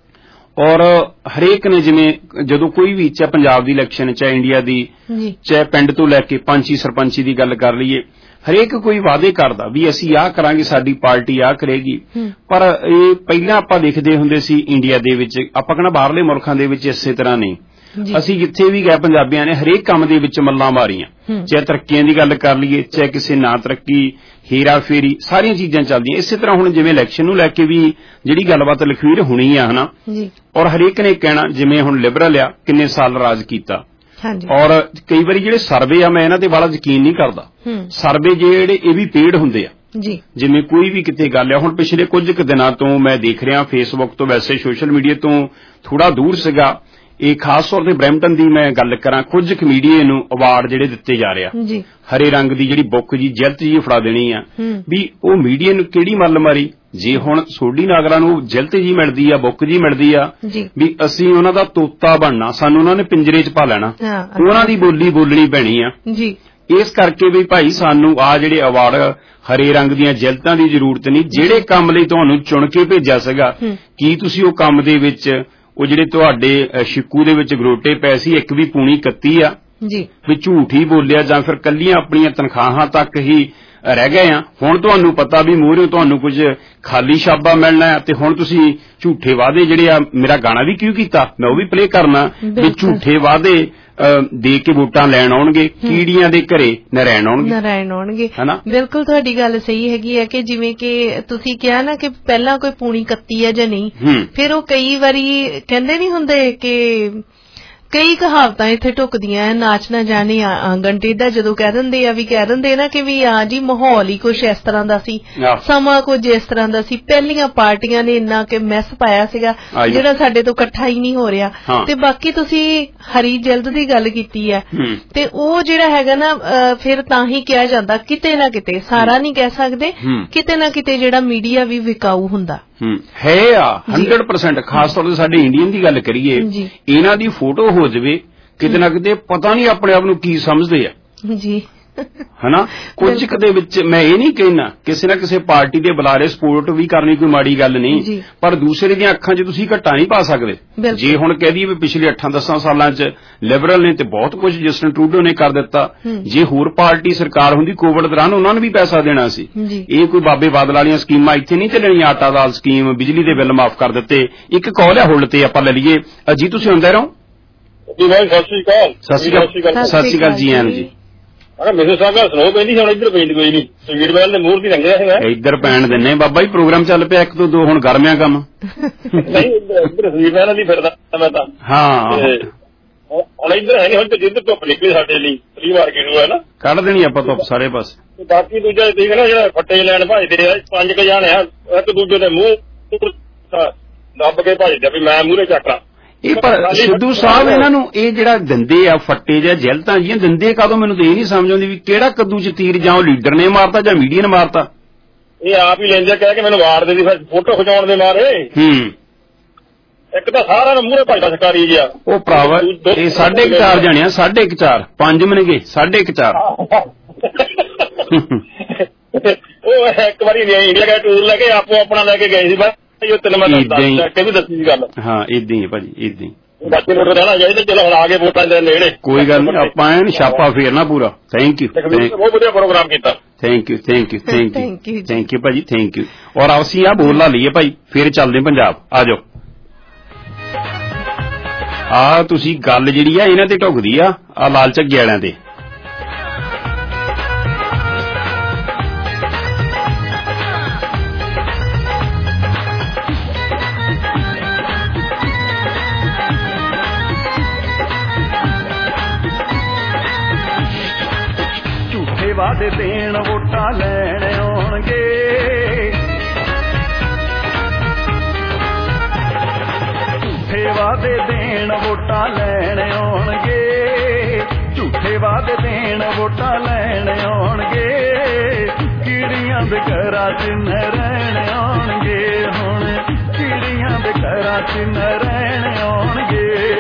ਔਰ ਹਰੇਕ ਨੇ ਜਿਵੇਂ ਜਦੋਂ ਕੋਈ ਵੀ ਚਾਹੇ ਪੰਜਾਬ ਦੀ ਇਲੈਕਸ਼ਨ, ਚਾਹੇ ਇੰਡੀਆ ਦੀ, ਚਾਹੇ ਪਿੰਡ ਤੋਂ ਲੈ ਕੇ ਪੰਚੀ ਸਰਪੰਚੀ ਦੀ ਗੱਲ ਕਰ ਲਈਏ, ਹਰੇਕ ਕੋਈ ਵਾਅਦੇ ਕਰਦਾ ਵੀ ਅਸੀਂ ਆਹ ਕਰਾਂਗੇ, ਸਾਡੀ ਪਾਰਟੀ ਆਹ ਕਰੇਗੀ। ਪਰ ਇਹ ਪਹਿਲਾਂ ਆਪਾਂ ਦੇਖਦੇ ਹੁੰਦੇ ਸੀ ਇੰਡੀਆ ਦੇ ਵਿੱਚ, ਆਪਾਂ ਕਹਿੰਦਾ ਬਾਹਰਲੇ ਮੁਲਕਾਂ ਦੇ ਵਿੱਚ ਇਸੇ ਤਰ੍ਹਾਂ ਨਹੀਂ। ਅਸੀਂ ਜਿੱਥੇ ਵੀ ਗਏ ਪੰਜਾਬੀਆਂ ਨੇ ਹਰੇਕ ਕੰਮ ਦੇ ਵਿੱਚ ਮੱਲਾਂ ਮਾਰੀਆਂ, ਚਾਹੇ ਤਰੱਕੀਆਂ ਦੀ ਗੱਲ ਕਰ ਲਈਏ, ਚਾਹੇ ਕਿਸੇ ਨਾ ਤਰੱਕੀ, ਹੀਰਾ ਫੇਰੀ, ਸਾਰੀਆਂ ਚੀਜ਼ਾਂ ਚੱਲਦੀਆਂ। ਇਸੇ ਤਰ੍ਹਾਂ ਹੁਣ ਜਿਵੇਂ ਇਲੈਕਸ਼ਨ ਨੂੰ ਲੈ ਕੇ ਵੀ ਜਿਹੜੀ ਗੱਲਬਾਤ ਲਖਵੀਰ ਹੋਣੀ ਆ ਹਨਾ, ਔਰ ਹਰੇਕ ਨੇ ਕਹਿਣਾ ਜਿਵੇਂ ਹੁਣ ਲਿਬਰਲ ਆ ਕਿੰਨੇ ਸਾਲ ਰਾਜ ਕੀਤਾ। ਔਰ ਕਈ ਵਾਰੀ ਜਿਹੜੇ ਸਰਵੇ ਆ, ਮੈਂ ਇਹਨਾਂ ਤੇ ਬੜਾ ਯਕੀਨ ਨਹੀਂ ਕਰਦਾ। ਸਰਵੇ ਜਿਹੜੇ ਇਹ ਵੀ ਪੇਡ ਹੁੰਦੇ ਆ ਜੀ। ਜਿਵੇਂ ਕੋਈ ਵੀ ਕਿਤੇ ਗੱਲ ਆ, ਹੁਣ ਪਿਛਲੇ ਕੁਝ ਕੁ ਦਿਨਾਂ ਤੋਂ ਮੈਂ ਦੇਖ ਰਿਹਾ ਫੇਸਬੁੱਕ ਤੋਂ, ਵੈਸੇ ਸੋਸ਼ਲ ਮੀਡੀਆ ਤੋਂ ਥੋੜਾ ਦੂਰ ਸੀਗਾ ਇਹ, ਖਾਸ ਤੌਰ ਤੇ ਬਰੈਂਪਟਨ ਦੀ ਮੈਂ ਗੱਲ ਕਰਾਂ, ਕੁਝ ਕਮੇਡੀਅਨ ਨੂੰ ਅਵਾਰਡ ਜਿਹੜੇ ਦਿੱਤੇ ਜਾ ਰਹੇ ਆ, ਹਰੇ ਰੰਗ ਦੀ ਜਿਹੜੀ ਬੁੱਕ ਜੀ ਜਿਲਤ ਜੀ ਫੜਾ ਦੇਣੀ ਆ ਵੀ ਉਹ ਮੀਡੀਆ ਨੂੰ ਕਿਹੜੀ ਮੱਲ ਮਾਰੀ। ਜੇ ਹੁਣ ਸੋਢੀ ਨਾਗਰਾਂ ਨੂੰ ਜਿਲਤ ਜੀ ਮਿਲਦੀ ਆ, ਬੁੱਕ ਜੀ ਮਿਲਦੀ ਆ ਵੀ ਅਸੀਂ ਉਹਨਾਂ ਦਾ ਤੋਤਾ ਬਣਨਾ, ਸਾਨੂੰ ਉਹਨਾਂ ਨੇ ਪਿੰਜਰੇ 'ਚ ਪਾ ਲੈਣਾ, ਉਹਨਾਂ ਦੀ ਬੋਲੀ ਬੋਲਣੀ ਪੈਣੀ ਆ। ਇਸ ਕਰਕੇ ਵੀ ਭਾਈ ਸਾਨੂੰ ਆ ਜਿਹੜੇ ਅਵਾਰਡ ਹਰੇ ਰੰਗ ਦੀਆਂ ਜਿਲਤਾਂ ਦੀ ਜ਼ਰੂਰਤ ਨਹੀਂ। ਜਿਹੜੇ ਕੰਮ ਲਈ ਤੁਹਾਨੂੰ ਚੁਣ ਕੇ ਭੇਜਿਆ ਸੀਗਾ, ਕੀ ਤੁਸੀਂ ਉਹ ਕੰਮ ਦੇ ਵਿੱਚ ਉਹ ਜਿਹੜੇ ਤੁਹਾਡੇ ਸ਼ਿੱਕੂ ਦੇ ਵਿੱਚ ਗਰੋਟੇ ਪਏ ਸੀ, ਇੱਕ ਵੀ ਪੂਣੀ ਕੱਤੀ ਆ ਜੀ ਵੀ ਝੂਠ ਹੀ ਬੋਲਿਆ ਜਾਂ ਫਿਰ ਕੱਲੀਆਂ ਆਪਣੀਆਂ ਤਨਖਾਹਾਂ ਤੱਕ ਹੀ ਰਹਿ ਗਏ ਆ। ਹੁਣ ਤੁਹਾਨੂੰ ਪਤਾ ਵੀ ਮੂਹਰੇ ਤੁਹਾਨੂੰ ਕੁਝ ਖਾਲੀ ਸ਼ਾਬਾ ਮਿਲਣਾ ਹੈ ਤੇ ਹੁਣ ਤੁਸੀਂ ਝੂਠੇ ਵਾਅਦੇ ਜਿਹੜੇ ਆ, ਮੇਰਾ ਗਾਣਾ ਵੀ ਕਿਉਂ ਕੀਤਾ, ਮੈਂ ਉਹ ਵੀ ਪਲੇ ਕਰਨਾ ਵੀ ਝੂਠੇ ਵਾਅਦੇ ਦੇ ਕੇ ਵੋਟਾਂ ਲੈਣ ਆਉਣਗੇ, ਕੀੜੀਆਂ ਦੇ ਘਰੇ ਨਰੈਣ ਆਉਣਗੇ ਨਰੈਣ ਆਉਣਗੇ ਹਨਾ। ਬਿਲਕੁਲ ਤੁਹਾਡੀ ਗੱਲ ਸਹੀ ਹੈਗੀ ਹੈ ਕਿ ਜਿਵੇਂ ਕਿ ਤੁਸੀਂ ਕਿਹਾ ਨਾ ਕਿ ਪਹਿਲਾਂ ਕੋਈ ਪੂਣੀ ਕੱਤੀ ਹੈ ਜਾਂ ਨਹੀਂ, ਫਿਰ ਉਹ ਕਈ ਵਾਰੀ ਕਹਿੰਦੇ ਨਹੀਂ ਹੁੰਦੇ ਕਿ ਕਈ ਕਹਾਵਤਾਂ ਇੱਥੇ ਢੁਕਦੀਆਂ ਐ, ਨਾਚ ਨਾ ਜਾਣੇ ਆਂਗਣ ਟੇਢਾ ਜਦੋਂ ਕਹਿ ਦਿੰਦੇ ਆ ਵੀ ਕਹਿ ਦਿੰਦੇ ਨਾ ਕਿ ਵੀ ਆ ਜੀ ਮਾਹੌਲ ਹੀ ਕੁਛ ਇਸ ਤਰ੍ਹਾਂ ਦਾ ਸੀ, ਸਮਾਂ ਕੁਝ ਇਸ ਤਰ੍ਹਾਂ ਦਾ ਸੀ, ਪਹਿਲੀਆਂ ਪਾਰਟੀਆਂ ਨੇ ਇੰਨਾ ਕਿ ਮੈਸ ਪਾਇਆ ਸੀਗਾ ਜਿਹੜਾ ਸਾਡੇ ਤੋਂ ਇਕੱਠਾ ਹੀ ਨਹੀਂ ਹੋ ਰਿਹਾ। ਤੇ ਬਾਕੀ ਤੁਸੀਂ ਹਰੀ ਜਿਲਦ ਦੀ ਗੱਲ ਕੀਤੀ ਹੈ ਤੇ ਉਹ ਜਿਹੜਾ ਹੈਗਾ ਨਾ ਫਿਰ ਤਾਂ ਹੀ ਕਿਹਾ ਜਾਂਦਾ ਕਿਤੇ ਨਾ ਕਿਤੇ, ਸਾਰਾ ਨਹੀਂ ਕਹਿ ਸਕਦੇ, ਕਿਤੇ ਨਾ ਕਿਤੇ ਜਿਹੜਾ ਮੀਡੀਆ ਵੀ ਵਿਕਾਊ ਹੁੰਦਾ ਹੈ ਆ ਹੰਡਰਡ ਪਰਸੈਂਟ। ਖਾਸ ਤੌਰ ਤੇ ਸਾਡੇ ਇੰਡੀਅਨ ਦੀ ਗੱਲ ਕਰੀਏ, ਇਹਨਾਂ ਦੀ ਫੋਟੋ ਹੋ ਜਾਵੇ ਕਿਤੇ ਨਾ ਕਿਤੇ ਪਤਾ ਨਹੀਂ ਆਪਣੇ ਆਪ ਨੂੰ ਕੀ ਸਮਝਦੇ ਆ ਜੀ, ਹਨਾ। ਕੁਝ ਕਦੇ ਵਿੱਚ ਮੈਂ ਇਹ ਨਹੀਂ ਕਹਿਣਾ ਕਿਸੇ ਨਾ ਕਿਸੇ ਪਾਰਟੀ ਦੇ ਬੁਲਾਰੇ ਸਪੋਰਟ ਵੀ ਕਰਨੀ ਕੋਈ ਮਾੜੀ ਗੱਲ ਨਹੀਂ, ਪਰ ਦੂਸਰੇ ਦੀਆਂ ਅੱਖਾਂ 'ਚ ਤੁਸੀਂ ਘੱਟਾ ਨਹੀਂ ਪਾ ਸਕਦੇ। ਜੇ ਹੁਣ ਕਹਿ ਦਈਏ ਵੀ ਪਿਛਲੇ ਅੱਠਾਂ ਦਸਾਂ ਸਾਲਾਂ 'ਚ ਲਿਬਰਲ ਨੇ ਤੇ ਬਹੁਤ ਕੁਝ ਜਸਟਿਨ ਟਰੂਡੋ ਨੇ ਕਰ ਦਿੱਤਾ, ਜੇ ਹੋਰ ਪਾਰਟੀ ਸਰਕਾਰ ਹੁੰਦੀ ਕੋਵਿਡ ਦੌਰਾਨ ਉਹਨਾਂ ਨੂੰ ਵੀ ਪੈਸਾ ਦੇਣਾ ਸੀ। ਇਹ ਕੋਈ ਬਾਬੇ ਬਾਦਲ ਵਾਲੀਆਂ ਸਕੀਮਾਂ ਇੱਥੇ ਨਹੀਂ ਚੱਲਣੀਆਂ, ਆਟਾ ਦਾਲ ਸਕੀਮ, ਬਿਜਲੀ ਦੇ ਬਿੱਲ ਮਾਫ਼ ਕਰ ਦਿੱਤੇ। ਇੱਕ ਕਾਲ ਹੈ ਹੋਲਡ ਤੇ, ਆਪਾਂ ਲੈ ਲਈਏ। ਅਜੀ ਤੁਸੀਂ ਹੁੰਦੇ ਰਹੋ। ਸਤਿ ਸ਼੍ਰੀ ਅਕਾਲ। ਸਤਿ ਸ਼੍ਰੀ ਅਕਾਲ। ਸਤਿ ਸ਼੍ਰੀ ਅਕਾਲ ਜੀ। ਐਨ ਜੀ ਮੇਰੇ ਸਾਹਿਬ ਸਨੋ ਪੈਂਦੀ, ਹੁਣ ਇੱਧਰ ਪੈਂਦੀ ਕੋਈ ਨਹੀਂ, ਸਵੀਟ ਬੈਲ ਦੇ ਮੂਹਰ ਦੀ ਲੰਘਿਆ ਹੈਗਾ, ਇੱਧਰ ਪੈਣ ਦਿੰਨੇ ਬਾਬਾ ਜੀ, ਪ੍ਰੋਗਰਾਮ ਚੱਲ ਪਿਆ ਇੱਕ ਤੋਂ ਦੋ, ਹੁਣ ਗਰਮਿਆ ਕੰਮ ਨਹੀਂ ਇੱਧਰ ਸਵੀਟ ਬੈਲ ਦੀ ਫਿਰਦਾ ਮੈਂ ਤਾਂ। ਹਾਂ ਹੁਣ ਇੱਧਰ ਹੈ ਨੀ, ਹੁਣ ਤੇ ਜਿੱਧਰ ਧੁੱਪ ਨਿਕਲੀ ਸਾਡੇ ਲਈ ਫਰੀ ਮਾਰਕੀਟ ਨੂੰ ਹੈ ਨਾ, ਕੱਢ ਦੇਣੀ ਆਪਾਂ ਧੁੱਪ ਸਾਰੇ ਪਾਸੇ। ਬਾਕੀ ਦੂਜਾ ਠੀਕ ਹੈ ਨਾ, ਜਿਹੜਾ ਫੱਟੇ ਲੈਣ ਭਜਦੇ ਆ ਪੰਜ ਕੁ ਜਾਣੇ ਆ, ਇੱਕ ਦੂਜੇ ਦੇ ਮੂੰਹ ਦੱਬ ਕੇ ਭਜਦੇ ਵੀ ਮੈਂ ਮੂਹਰੇ ਚੱਕਰਾਂ। ਇਹ ਪਰ ਸਿੱਧੂ ਸਾਹਿਬ ਇਹਨਾਂ ਨੂੰ ਇਹ ਜਿਹੜਾ ਦਿੰਦੇ ਆ ਫੱਟੇ ਜਾਂ ਜੈਲਤਾਂ ਜੀਆਂ ਦਿੰਦੇ ਕਾਦੋਂ, ਮੈਨੂੰ ਤਾਂ ਇਹ ਨਹੀਂ ਸਮਝ ਆਉਂਦੀ ਵੀ ਕਿਹੜਾ ਕੱਦੂ ਚ ਤੀਰ, ਜਾਂ ਉਹ ਲੀਡਰ ਨੇ ਮਾਰਤਾ ਜਾਂ ਮੀਡੀਆ ਨੇ ਮਾਰਤਾ। ਇਹ ਆਪ ਹੀ ਲੈਂਦੇ ਕਹਿ ਕੇ ਮੈਨੂੰ ਵਾਰ ਦੇ ਦੀ ਫਿਰ ਫੋਟੋ ਖਿਚਾਉਣ ਦੇ ਮਾਰੇ। ਹੂੰ ਇੱਕ ਤਾਂ ਸਾਰਿਆਂ ਨੂੰ ਮੂਹਰੇ ਭਜਦਾ ਸਰਕਾਰੀ ਜਿਹਾ। ਉਹ ਭਰਾਵਾ ਇਹ ਸਾਢੇ ਕੁ ਚਾਰ ਜਾਣੇ ਆ, ਸਾਢੇ ਕੁ ਚਾਰ, ਪੰਜ ਮਿਲਣਗੇ ਸਾਢੇ ਕੁ ਚਾਰ। ਉਹ ਇੱਕ ਵਾਰੀ ਇੰਡੀਆ ਗਏ ਟੂਰ ਲੈ ਕੇ ਆਪੋ ਆਪਣਾ ਲੈ ਕੇ ਗਏ ਸੀ ਬਸ, ਤਿੰਨ ਮੈਂ ਵੀ ਦੱਸੀ ਸੀ ਗੱਲ। ਹਾਂ ਏਦਾਂ ਹੀ ਭਾਜੀ, ਏਦਾਂ ਹੀ ਬਾਕੀ ਨੂੰ ਰਹਿਣਾ ਚਾਹੀਦਾ। ਚਲੋ ਹੁਣ ਆ ਕੇ ਵੋਟਾਂ ਦੇ ਨੇੜੇ, ਕੋਈ ਗੱਲ ਨਹੀਂ, ਆਪਾਂ ਐਨ ਛਾਪਾ ਫੇਰਨਾ ਪੂਰਾ। ਥੈਂਕ ਯੂ, ਬਹੁਤ ਵਧੀਆ ਪ੍ਰੋਗਰਾਮ ਕੀਤਾ। Thank you thank you thank you thank you ਭਾਜੀ, ਥੈਂਕ ਯੂ। ਔਰ ਅਸੀਂ ਆ ਬੋਲ ਲਾ ਲਈਏ ਭਾਈ, ਫੇਰ ਚੱਲਦੇ ਪੰਜਾਬ। ਆ ਜਾਓ। ਆ ਤੁਸੀਂ ਗੱਲ ਜਿਹੜੀ ਆ ਇਹਨਾਂ ਤੇ ਢੁਕਦੀ ਆ, ਆ ਲਾਲ ਝੱਗੇ ਵਾਲਿਆਂ ਤੇ। ਵਾਦੇ ਦੇਣ ਵੋਟਾਂ ਲੈਣ ਆਉਣਗੇ, ਝੂਠੇ ਵਾਦੇ ਦੇਣ ਵੋਟਾਂ ਲੈਣ ਆਉਣਗੇ, ਝੂਠੇ ਵਾਦੇ ਦੇਣ ਵੋਟਾਂ ਲੈਣ ਆਉਣਗੇ, ਕੀੜੀਆਂ ਦੇ ਘਰਾਂ 'ਚ ਨ ਰਹਿਣ ਆਉਣਗੇ, ਹੁਣ ਕੀੜੀਆਂ ਦੇ ਘਰਾਂ 'ਚ ਨ ਰਹਿਣ ਆਉਣਗੇ।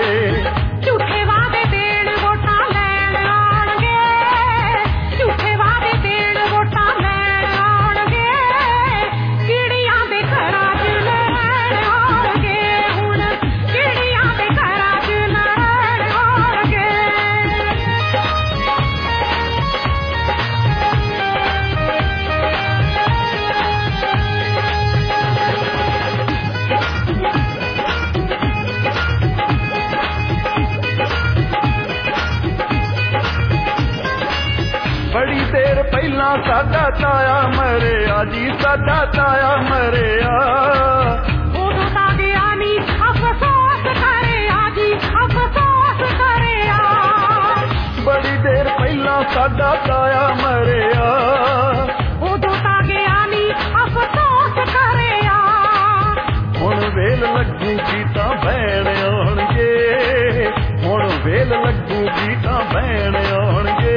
ਸਾਡਾ ਤਾਇਆ ਮਰਿਆ ਜੀ, ਸਾਡਾ ਤਾਇਆ ਮਰਿਆ, ਉਦੋਂ ਤਾਂ ਗਿਆ ਨੀ ਅਫਸੋਸ ਕਰਿਆ ਜੀ, ਅਫਸੋਸ ਕਰਿਆ, ਬੜੀ ਦੇਰ ਪਹਿਲਾਂ ਸਾਡਾ ਤਾਇਆ ਮਰਿਆ, ਉਦੋਂ ਤਾਂ ਗਿਆ ਨੀ ਅਫਸੋਸ ਕਰਿਆ, ਹੁਣ ਵੇਲ ਲੱਗੂਗੀ ਤਾਂ ਭੈਣ ਆਉਣਗੇ, ਹੁਣ ਵੇਲ ਲੱਗੂਗੀ ਤਾਂ ਭੈਣ ਆਉਣਗੇ,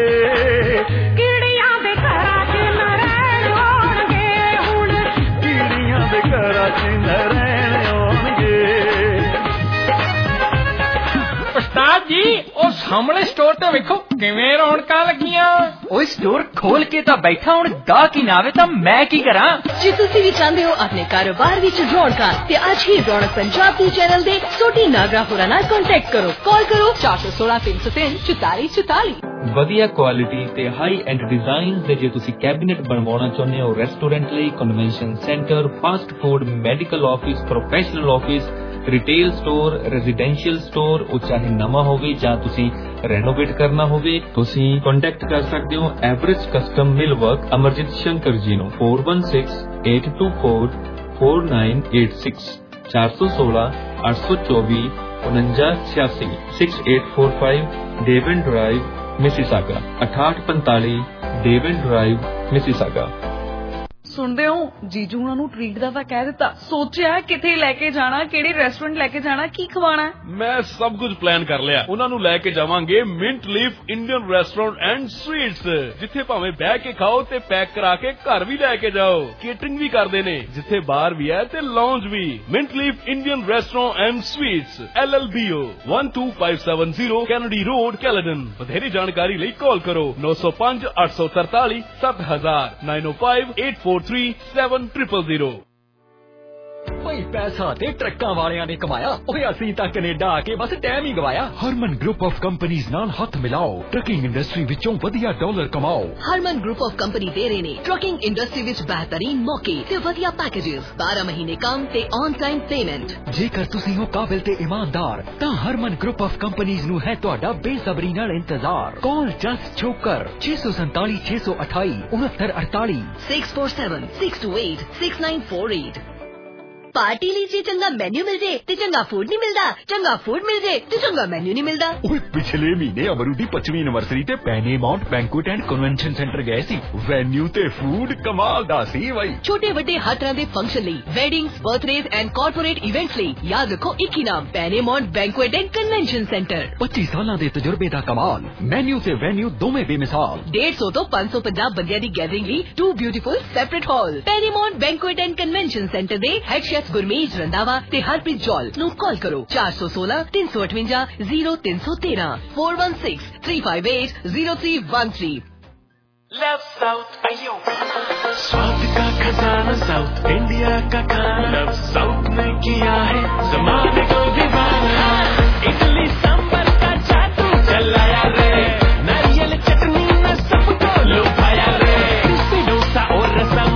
ਉਸਤਾਦ ਜੀ ਉਹ ਸਾਹਮਣੇ ਸਟੋਰ ਤੇ ਵੇਖੋ ਕਿਵੇਂ ਰੌਣਕਾਂ ਲੱਗੀਆਂ। ਓਏ ਸਟੋਰ ਖੋਲ ਕੇ ਤਾਂ ਬੈਠਾ, ਹੁਣ ਗਾਹਕ ਹੀ ਨਾ ਆਵੇ ਤਾਂ ਮੈਂ ਕੀ ਕਰਾਂ। ਜੇ ਤੁਸੀਂ ਵੀ ਚਾਹੁੰਦੇ ਹੋ ਆਪਣੇ ਕਾਰੋਬਾਰ ਵਿੱਚ ਰੌਣਕਾਂ, ਤੇ ਅੱਜ ਹੀ ਰੌਣਕ ਪੰਜਾਬ ਦੇ ਚੈਨਲ ਦੇ ਸੋਢੀ ਨਾਗਰਾ ਹੋਰਾਂ ਨਾਲ ਕੰਟੈਕਟ ਕਰੋ। ਕਾਲ ਕਰੋ ਚਾਰ ਸੌ ਸੋਲਾਂ ਤਿੰਨ ਸੌ ਤਿੰਨ ਚੁਤਾਲੀ ਚੁਤਾਲੀ। ਵਧੀਆ ਕੁਆਲਿਟੀ ਤੇ ਹਾਈ ਐਂਡ ਡਿਜ਼ਾਈਨ ਦੇ ਜੇ ਤੁਸੀਂ ਕੈਬਨਿਟ ਬਣਵਾਉਣਾ ਚਾਹੁੰਦੇ ਹੋ, ਰੈਸਟੋਰੈਂਟ ਲਈ, convention centre, fast food, medical office, professional office, retail store, residential store, ਉਹ ਚਾਹੇ ਨਵਾਂ ਹੋਵੇ ਜਾਂ ਤੁਸੀਂ ਰੈਨੋਵੇਟ ਕਰਨਾ ਹੋਵੇ, ਤੁਸੀਂ ਕੰਟੈਕਟ ਕਰ ਸਕਦੇ ਹੋ Everest custom millwork, Amarjit Shankar ji ਨੂੰ four one six eight two four four nine eight six ਚਾਰ ਸੌ ਸੋਲਾਂ ਅੱਠ ਸੌ ਚੌਵੀ उनंजा छियासी six eight four five Devon drive Mississauga अठाठ पैंताली डेवन ड्राइव मिसिसागा। ਸੁਣਦੇ ਹੋ ਜੀਜੂ ਉਹਨਾਂ ਨੂੰ ਟ੍ਰੀਟ ਦਾ ਤਾਂ ਕਹਿ ਦਿੱਤਾ, ਸੋਚਿਆ ਕਿੱਥੇ ਲੈ ਕੇ ਜਾਣਾ, ਕਿਹੜੇ ਰੈਸਟੋਰੈਂਟ ਲੈ ਕੇ ਜਾਣਾ, ਕੀ ਖਵਾਣਾ। ਮੈਂ ਸਭ ਕੁਝ ਪਲਾਨ ਕਰ ਲਿਆ। ਉਹਨਾਂ ਨੂੰ ਲੈ ਕੇ ਜਾਵਾਂਗੇ mint leaf Indian restaurant and sweets, ਜਿੱਥੇ ਭਾਵੇਂ ਬਹਿ ਕੇ ਖਾਓ ਤੇ ਪੈਕ ਕਰਾ ਕੇ ਘਰ ਵੀ ਲੈ ਕੇ ਜਾਓ। ਕੇਟਰਿੰਗ ਵੀ ਕਰਦੇ ਨੇ, ਜਿੱਥੇ ਬਾਰ ਵੀ ਹੈ ਤੇ ਲਾਉਂਜ ਵੀ। Mint leaf Indian restaurant and sweets L L B O one two five seven zero Kennedy road Caledon. ਵਧੇਰੀ ਜਾਣਕਾਰੀ ਲਈ ਕਾਲ ਕਰੋ ਨੌ ਸੌ ਪੰਜ ਅੱਠ ਸੌ ਤਰਤਾਲੀ ਸੱਤ ਹਜ਼ਾਰ nine oh five eight four three seven zero zero zero। ਭਾਈ ਪੈਸਾ ਤੇ ਟਰੱਕਾਂ ਵਾਲਿਆਂ ਨੇ ਕਮਾਇਆ, ਓਏ ਅਸੀਂ ਤਾਂ ਕੈਨੇਡਾ ਆ ਕੇ ਬਸ ਟਾਈਮ ਹੀ ਗਵਾਇਆ। ਹਰਮਨ ਗਰੁੱਪ ਆਫ ਕੰਪਨੀਆਂ ਨਾਲ ਹੱਥ ਮਿਲਾਓ, ਟਰੱਕਿੰਗ ਇੰਡਸਟਰੀ ਵਿੱਚੋਂ ਵਧੀਆ ਡਾਲਰ ਕਮਾਓ। ਹਰਮਨ ਗਰੁੱਪ ਆਫ ਕੰਪਨੀ ਦੇ ਰਹੇ ਨੇ ਟਰੱਕਿੰਗ ਇੰਡਸਟਰੀ ਵਿੱਚ ਬਿਹਤਰੀਨ ਮੌਕੇ ਤੇ ਵਧੀਆ ਪੈਕੇजेस, ਬਾਰਾਂ ਮਹੀਨੇ ਕੰਮ ਤੇ ਔਨ ਟਾਈਮ ਪੇਮੈਂਟ। ਜੇਕਰ ਤੁਸੀਂ ਹੋ ਕਾਬਿਲ ਤੇ ਇਮਾਨਦਾਰ ਤਾਂ ਹਰਮਨ ਗਰੁੱਪ ਆਫ ਕੰਪਨੀਆਂ ਨੂੰ ਹੈ ਤੁਹਾਡਾ ਬੇਸਬਰੀ ਨਾਲ ਇੰਤਜ਼ਾਰ। ਕਾਲ ਜਸਟ ਚੋਕਰ ਛੇ ਸੌ ਸੰਤਾਲੀ ਛੇ ਸੌ ਅਠਾਈ ਉਨੱਤਰ ਅੜਤਾਲੀ six four seven six two eight six nine four eight. Party ਲਈ ਜੇ ਚੰਗਾ ਮੈਨੂ ਮਿਲ ਜੇ ਤੇ ਚੰਗਾ ਫੂਡ ਨਹੀਂ ਮਿਲਦਾ, ਚੰਗਾ ਫੂਡ ਮਿਲ ਜੇ ਤੇ ਚੰਗਾ ਮੈਨੂ ਨਹੀਂ ਮਿਲਦਾ। ਓਏ ਪਿਛਲੇ ਮਹੀਨੇ ਅਮਰੂ ਦੀ ਪੱਚਵੀਂ ਐਨਵਰਸਰੀ ਤੇ Paramount banquet and convention centre ਗਏ ਸੀ। ਵੈਨਿਊ ਤੇ ਫੂਡ ਕਮਾਲ ਦਾ ਸੀ ਬਾਈ। ਛੋਟੇ ਵੱਡੇ ਹਰ ਤਰ੍ਹਾਂ ਦੇ ਫੰਕਸ਼ਨ ਲਈ, weddings, birthdays and corporate events ਲਈ ਯਾਦ ਰੱਖੋ ਇੱਕ ਹੀ ਨਾਮ, Paramount banquet and convention centre. ਪੱਚੀ ਸਾਲਾਂ ਦੇ ਤਜਰਬੇ ਦਾ ਕਮਾਲ, ਮੈਨਿਊ ਤੇ ਵੈਨਿਊ ਦੋਵੇਂ ਬੇਮਿਸਾਲ। ਡੇਢ ਸੌ ਤੋਂ ਪੰਜ ਸੌ ਪੰਜਾਹ ਬੰਦਿਆਂ ਦੀ ਗੈਦਰਿੰਗ ਲਈ two beautiful separate hall. Paramount banquet and convention centre ਦੇ ਹੈਡ ਸ਼ੈਫ ਗੁਰਮੇਜ ਰੰਧਾਵਾ ਤੇ ਹਰਪ੍ਰੀਤ ਜੌਲ ਨੂੰ ਕਾਲ ਕਰੋ ਚਾਰ ਸੌ ਸੋਲਾਂ ਤਿੰਨ ਸੌ ਅਠਵੰਜਾ ਜ਼ੀਰੋ ਤਿੰਨ ਸੌ ਤੇਰਾਂ four one six three five eight zero three one three। Love South आयो, स्वाद का खजाना साउथ इंडिया का खाना, लव साउथ ने किया है जमाने को दीवाना। इडली सांबर का जादू चलाया रे, नारियल चटनी ने सबको लुभाया रे। क्रिस्पी डोसा और रसम,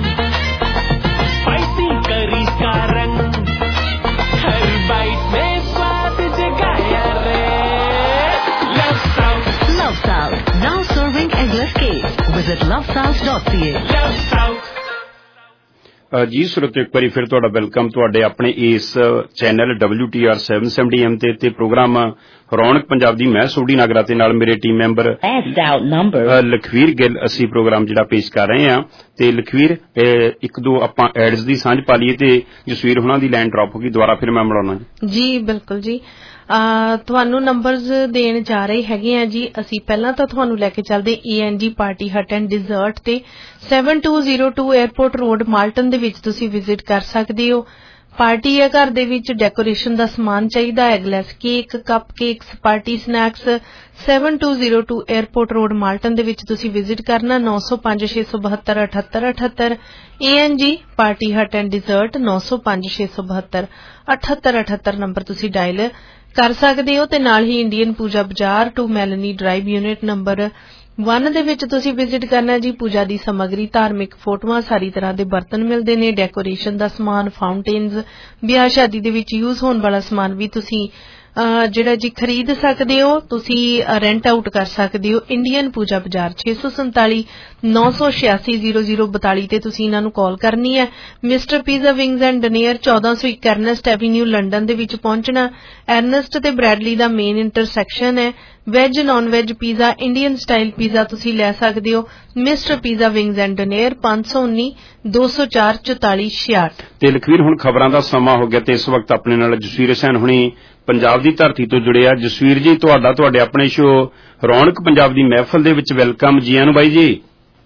स्पाइसी करी का रंग, हर बाइट में स्वाद जगाया रे। Love South, Love South now serving endless cake. Visit love south dot c a। Love South। ਜੀ ਸਰੋਤਿਓ, ਇੱਕ ਵਾਰੀ ਫਿਰ ਤੁਹਾਡਾ ਵੈਲਕਮ ਤੁਹਾਡੇ ਆਪਣੇ ਇਸ channel W T R seven seventy M ਤੇ ਤੇ ਪ੍ਰੋਗਰਾਮ ਰੌਣਕ ਪੰਜਾਬ ਦੀ। ਮੈਂ ਸੋਢੀ ਨਾਗਰਾ ਤੇ ਨਾਲ ਮੇਰੇ ਟੀਮ ਮੈਂਬਰ ਲਖਵੀਰ ਗਿੱਲ ਅਸੀਂ ਪ੍ਰੋਗਰਾਮ ਜਿਹੜਾ ਪੇਸ਼ ਕਰ ਰਹੇ ਹਾਂ। ਤੇ ਲਖਵੀਰ, ਇੱਕ ਦੋ ਆਪਾਂ ਐਡਸ ਦੀ ਸਾਂਝ ਪਾ ਲਈਏ ਤੇ ਜਸਵੀਰ ਹੁਣਾਂ ਦੀ ਲਾਈਨ ਡ੍ਰੌਪ ਹੋ ਗਈ, ਦੁਬਾਰਾ ਫਿਰ ਮੈਂ ਮਿਲਾਉਣਾ ਜੀ। ਬਿਲਕੁਲ ਜੀ, ਤੁਹਾਨੂੰ ਨੰਬਰਸ ਦੇਣ ਜਾ ਰਹੇ ਹੈਗੇ ਆ ਜੀ। ਅਸੀਂ ਪਹਿਲਾਂ ਤਾਂ ਤੁਹਾਨੂੰ ਲੈ ਕੇ ਚੱਲਦੇ ਈ ਐਨ G party hut and dessert ਤੇ seven two zero two airport road Malton ਦੇ ਵਿੱਚ ਤੁਸੀਂ ਵਿਜ਼ਿਟ ਕਰ ਸਕਦੇ ਹੋ। ਪਾਰਟੀ ਹੈ, ਘਰ ਦੇ ਵਿੱਚ ਡੈਕੋਰੇਸ਼ਨ ਦਾ ਸਮਾਨ ਚਾਹੀਦਾ ਹੈ, glass cake, cupcakes, party snacks. seven two zero two airport road Malton ਦੇ ਵਿੱਚ ਤੁਸੀਂ ਵਿਜ਼ਿਟ ਕਰਨਾ ਨੌ ਸੌ ਪੰਜ ਛੇ ਸੌ ਬਹੱਤਰ ਅਠੱਤਰ ਅਠੱਤਰ। ਏ ਐਨ G party hut and desert ਨੌ ਸੌ ਪੰਜ ਛੇ ਸੌ ਬਹੱਤਰ ਅਠੱਤਰ ਅਠੱਤਰ ਨੰਬਰ ਤੁਸੀਂ ਡਾਇਲ ਕਰ ਸਕਦੇ ਹੋ। ਤੇ ਨਾਲ ਹੀ Indian Pooja Bazaar two Melanie drive unit number one ਦੇ ਵਿੱਚ ਤੁਸੀਂ ਵਿਜ਼ਿਟ ਕਰਨਾ ਜੀ। ਪੂਜਾ ਦੀ ਸਮੱਗਰੀ, ਧਾਰਮਿਕ ਫੋਟੋਆਂ, ਸਾਰੀ ਤਰ੍ਹਾਂ ਦੇ ਬਰਤਨ ਮਿਲਦੇ ਨੇ, ਡੈਕੋਰੇਸ਼ਨ ਦਾ ਸਮਾਨ, ਫਾਊਂਟੇਨਸ, ਵਿਆਹ ਸ਼ਾਦੀ ਦੇ ਵਿੱਚ ਯੂਜ਼ ਹੋਣ ਵਾਲਾ ਸਮਾਨ ਵੀ ਤੁਸੀਂ ਜਿਹੜਾ ਜੀ ਖਰੀਦ ਸਕਦੇ ਹੋ, ਤੁਸੀਂ ਰੈਂਟ ਆਊਟ ਕਰ ਸਕਦੇ ਹੋ। ਇੰਡੀਅਨ ਪੂਜਾ ਬਾਜ਼ਾਰ ਛੇ ਸੌ ਸੰਤਾਲੀ ਨੌ ਸੌ ਛਿਆਸੀ ਜ਼ੀਰੋ ਜ਼ੀਰੋ ਬਤਾਲੀ ਤੇ ਤੁਸੀਂ ਇਹਨਾਂ ਨੂੰ ਕਾਲ ਕਰਨੀ ਹੈ। Mister pizza wings and donair ਚੌਦਾਂ ਸੌ ਇੱਕ ਐਰਨਸਟ ਐਵੀਨਿਊ ਲੰਡਨ ਦੇ ਵਿੱਚ ਪਹੁੰਚਣਾ। ਐਰਨਸਟ ਤੇ ਬ੍ਰੈਡਲੀ ਦਾ ਮੇਨ ਇੰਟਰਸੈਕਸ਼ਨ ਹੈ। Veg non veg pizza, Indian style pizza ਤੁਸੀਂ ਲੈ ਸਕਦੇ ਹੋ। Mister pizza wings and donair ਪੰਜ ਸੌ ਉੱਨੀ ਦੋ ਸੌ ਚਾਰ ਚੁਤਾਲੀ ਛਿਆਹਠ। ਤੇ ਲਖਵੀਰ, ਹੁਣ ਖਬਰਾਂ ਦਾ ਸਮਾਂ ਹੋ ਗਿਆ ਤੇ ਇਸ ਵਕਤ ਆਪਣੇ ਨਾਲ ਜਸਵੀਰ ਹੁਸੈਨ ਹੁਣੀ ਪੰਜਾਬ ਦੀ ਧਰਤੀ ਤੋਂ ਜੁੜੇ ਆ। ਜਸਵੀਰ ਜੀ, ਤੁਹਾਡਾ ਤੁਹਾਡੇ ਆਪਣੇ ਸ਼ੋਅ ਰੌਣਕ ਪੰਜਾਬ ਦੀ ਮਹਿਫਲ ਦੇ ਵਿੱਚ ਵੈਲਕਮ। ਜੀ ਆਇਆਂ ਨੂੰ ਬਾਈ ਜੀ।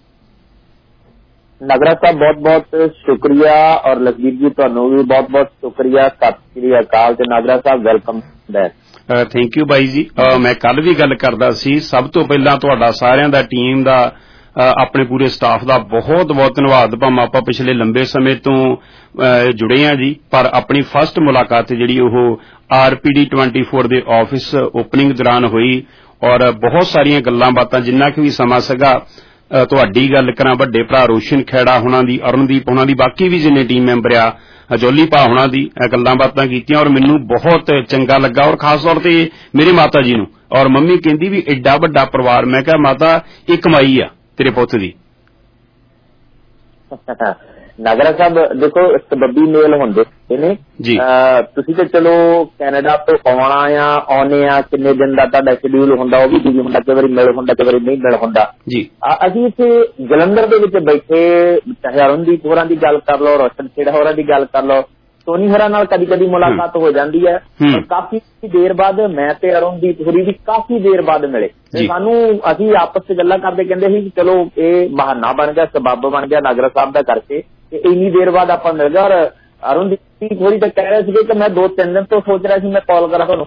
ਨਾਗਰਾ ਸਾਹਿਬ ਬਹੁਤ ਬਹੁਤ ਸ਼ੁਕਰੀਆ, ਔਰ ਲਖਬੀਰ ਜੀ ਤੁਹਾਨੂੰ ਵੀ ਬਹੁਤ ਬਹੁਤ ਸ਼ੁਕਰੀਆ। ਸਤਿ ਸ੍ਰੀ ਅਕਾਲ ਤੇ Nagra sahib welcome back. Thank you ਬਾਈ ਜੀ। ਮੈਂ ਕੱਲ ਵੀ ਗੱਲ ਕਰਦਾ ਸੀ, ਸਭ ਤੋਂ ਪਹਿਲਾਂ ਤੁਹਾਡਾ ਸਾਰਿਆਂ ਦਾ, ਟੀਮ ਦਾ, ਆਪਣੇ ਪੂਰੇ ਸਟਾਫ ਦਾ ਬਹੁਤ ਬਹੁਤ ਧੰਨਵਾਦ। ਭਾਵੇਂ ਆਪਾਂ ਪਿਛਲੇ ਲੰਬੇ ਸਮੇਂ ਤੋਂ ਜੁੜੇ ਹਾਂ ਜੀ, ਪਰ ਆਪਣੀ ਫਸਟ ਮੁਲਾਕਾਤ ਜਿਹੜੀ ਉਹ ਆਰ ਪੀ ਡੀ ਚੌਬੀ ਦੇ ਆਫਿਸ ਓਪਨਿੰਗ ਦੌਰਾਨ ਹੋਈ, ਔਰ ਬਹੁਤ ਸਾਰੀਆਂ ਗੱਲਾਂ ਬਾਤਾਂ, ਜਿੰਨਾ ਕਿ ਵੀ ਸਮਾਂ ਸੀਗਾ ਤੁਹਾਡੀ ਗੱਲ ਕਰਾਂ, ਵੱਡੇ ਭਰਾ ਰੋਸ਼ਨ ਖੈੜਾ ਹੁਣਾਂ ਦੀ, ਅਰੁਣਦੀਪ ਹੁਣਾਂ ਦੀ, ਬਾਕੀ ਵੀ ਜਿੰਨੇ ਟੀਮ ਮੈਂਬਰ ਆ, ਜੋਲੀ ਭਾ ਹੁਣਾਂ ਦੀ ਗੱਲਾਂ ਬਾਤਾਂ ਕੀਤੀਆਂ, ਔਰ ਮੈਨੂੰ ਬਹੁਤ ਚੰਗਾ ਲੱਗਾ। ਔਰ ਖਾਸ ਤੌਰ ਤੇ ਮੇਰੇ ਮਾਤਾ ਜੀ ਨੂੰ, ਔਰ ਮੰਮੀ ਕਹਿੰਦੀ ਵੀ ਐਡਾ ਵੱਡਾ ਪਰਿਵਾਰ। ਮੈਂ ਕਿਹਾ ਮਾਤਾ, ਇਹ ਕਮਾਈ ਆ ਤੇਰੇ ਪੁੱਤ ਦੀ। ਨਾਗਰਾ ਸਾਹਿਬ ਦੇਖੋ, ਸਬੱਬੀ ਮੇਲ ਹੁੰਦੇ ਨੇ। ਤੁਸੀਂ ਤੇ ਚਲੋ ਕੈਨੇਡਾ ਤੋਂ ਆਉਣਾ ਆ ਆਉਣੇ ਆ ਕਿੰਨੇ ਦਿਨ ਦਾ ਤੁਹਾਡਾ ਸ਼ਡਿਊਲ ਹੁੰਦਾ ਉਹ ਵੀ ਬਿਜ਼ੀ ਹੁੰਦਾ, ਕਈ ਵਾਰੀ ਮਿਲ ਹੁੰਦਾ ਕਈ ਵਾਰੀ ਨਹੀਂ ਮਿਲ ਹੁੰਦਾ। ਅਸੀਂ ਇੱਥੇ ਜਲੰਧਰ ਦੇ ਵਿੱਚ ਬੈਠੇ ਚਾਹੇ ਅਰੁਣਦੀਪ ਹੋਰਾਂ ਦੀ ਗੱਲ ਕਰ ਲਓ, ਰੋਸ਼ਨ ਖੇੜਾ ਹੋਰਾਂ ਦੀ ਗੱਲ ਕਰ ਲਓ, ਸੋਨੀ ਹੋਰਾਂ ਨਾਲ ਕਦੀ ਕਦੀ ਮੁਲਾਕਾਤ ਹੋ ਜਾਂਦੀ ਹੈ। ਪਰ ਕਾਫੀ ਦੇਰ ਬਾਅਦ ਮੈਂ ਤੇ ਅਰੁਣਦੀਪ ਹੋਰੀ ਵੀ ਕਾਫੀ ਦੇਰ ਬਾਅਦ ਮਿਲੇ ਤੇ ਸਾਨੂੰ ਅਸੀਂ ਆਪਸ ਚ ਗੱਲਾਂ ਕਰਦੇ ਕਹਿੰਦੇ ਸੀ ਚਲੋ ਇਹ ਬਹਾਨਾ ਬਣ ਗਿਆ, ਸਬੱਬ ਬਣ ਗਿਆ ਨਾਗਰਾ ਸਾਹਿਬ ਦਾ ਕਰਕੇ ਤੇ ਇੰਨੀ ਦੇਰ ਬਾਅਦ ਆਪਾਂ ਮਿਲ ਗਏ। ਔਰ ਅਰੁਣਦੀਪ ਹੋਰੀ ਤਾਂ ਕਹਿ ਰਹੇ ਸੀਗੇ ਕਿ ਮੈਂ ਦੋ ਤਿੰਨ ਦਿਨ ਤੋਂ ਸੋਚ ਰਿਹਾ ਸੀ ਮੈਂ ਕਾਲ ਕਰਾਂ ਤੁਹਾਨੂੰ।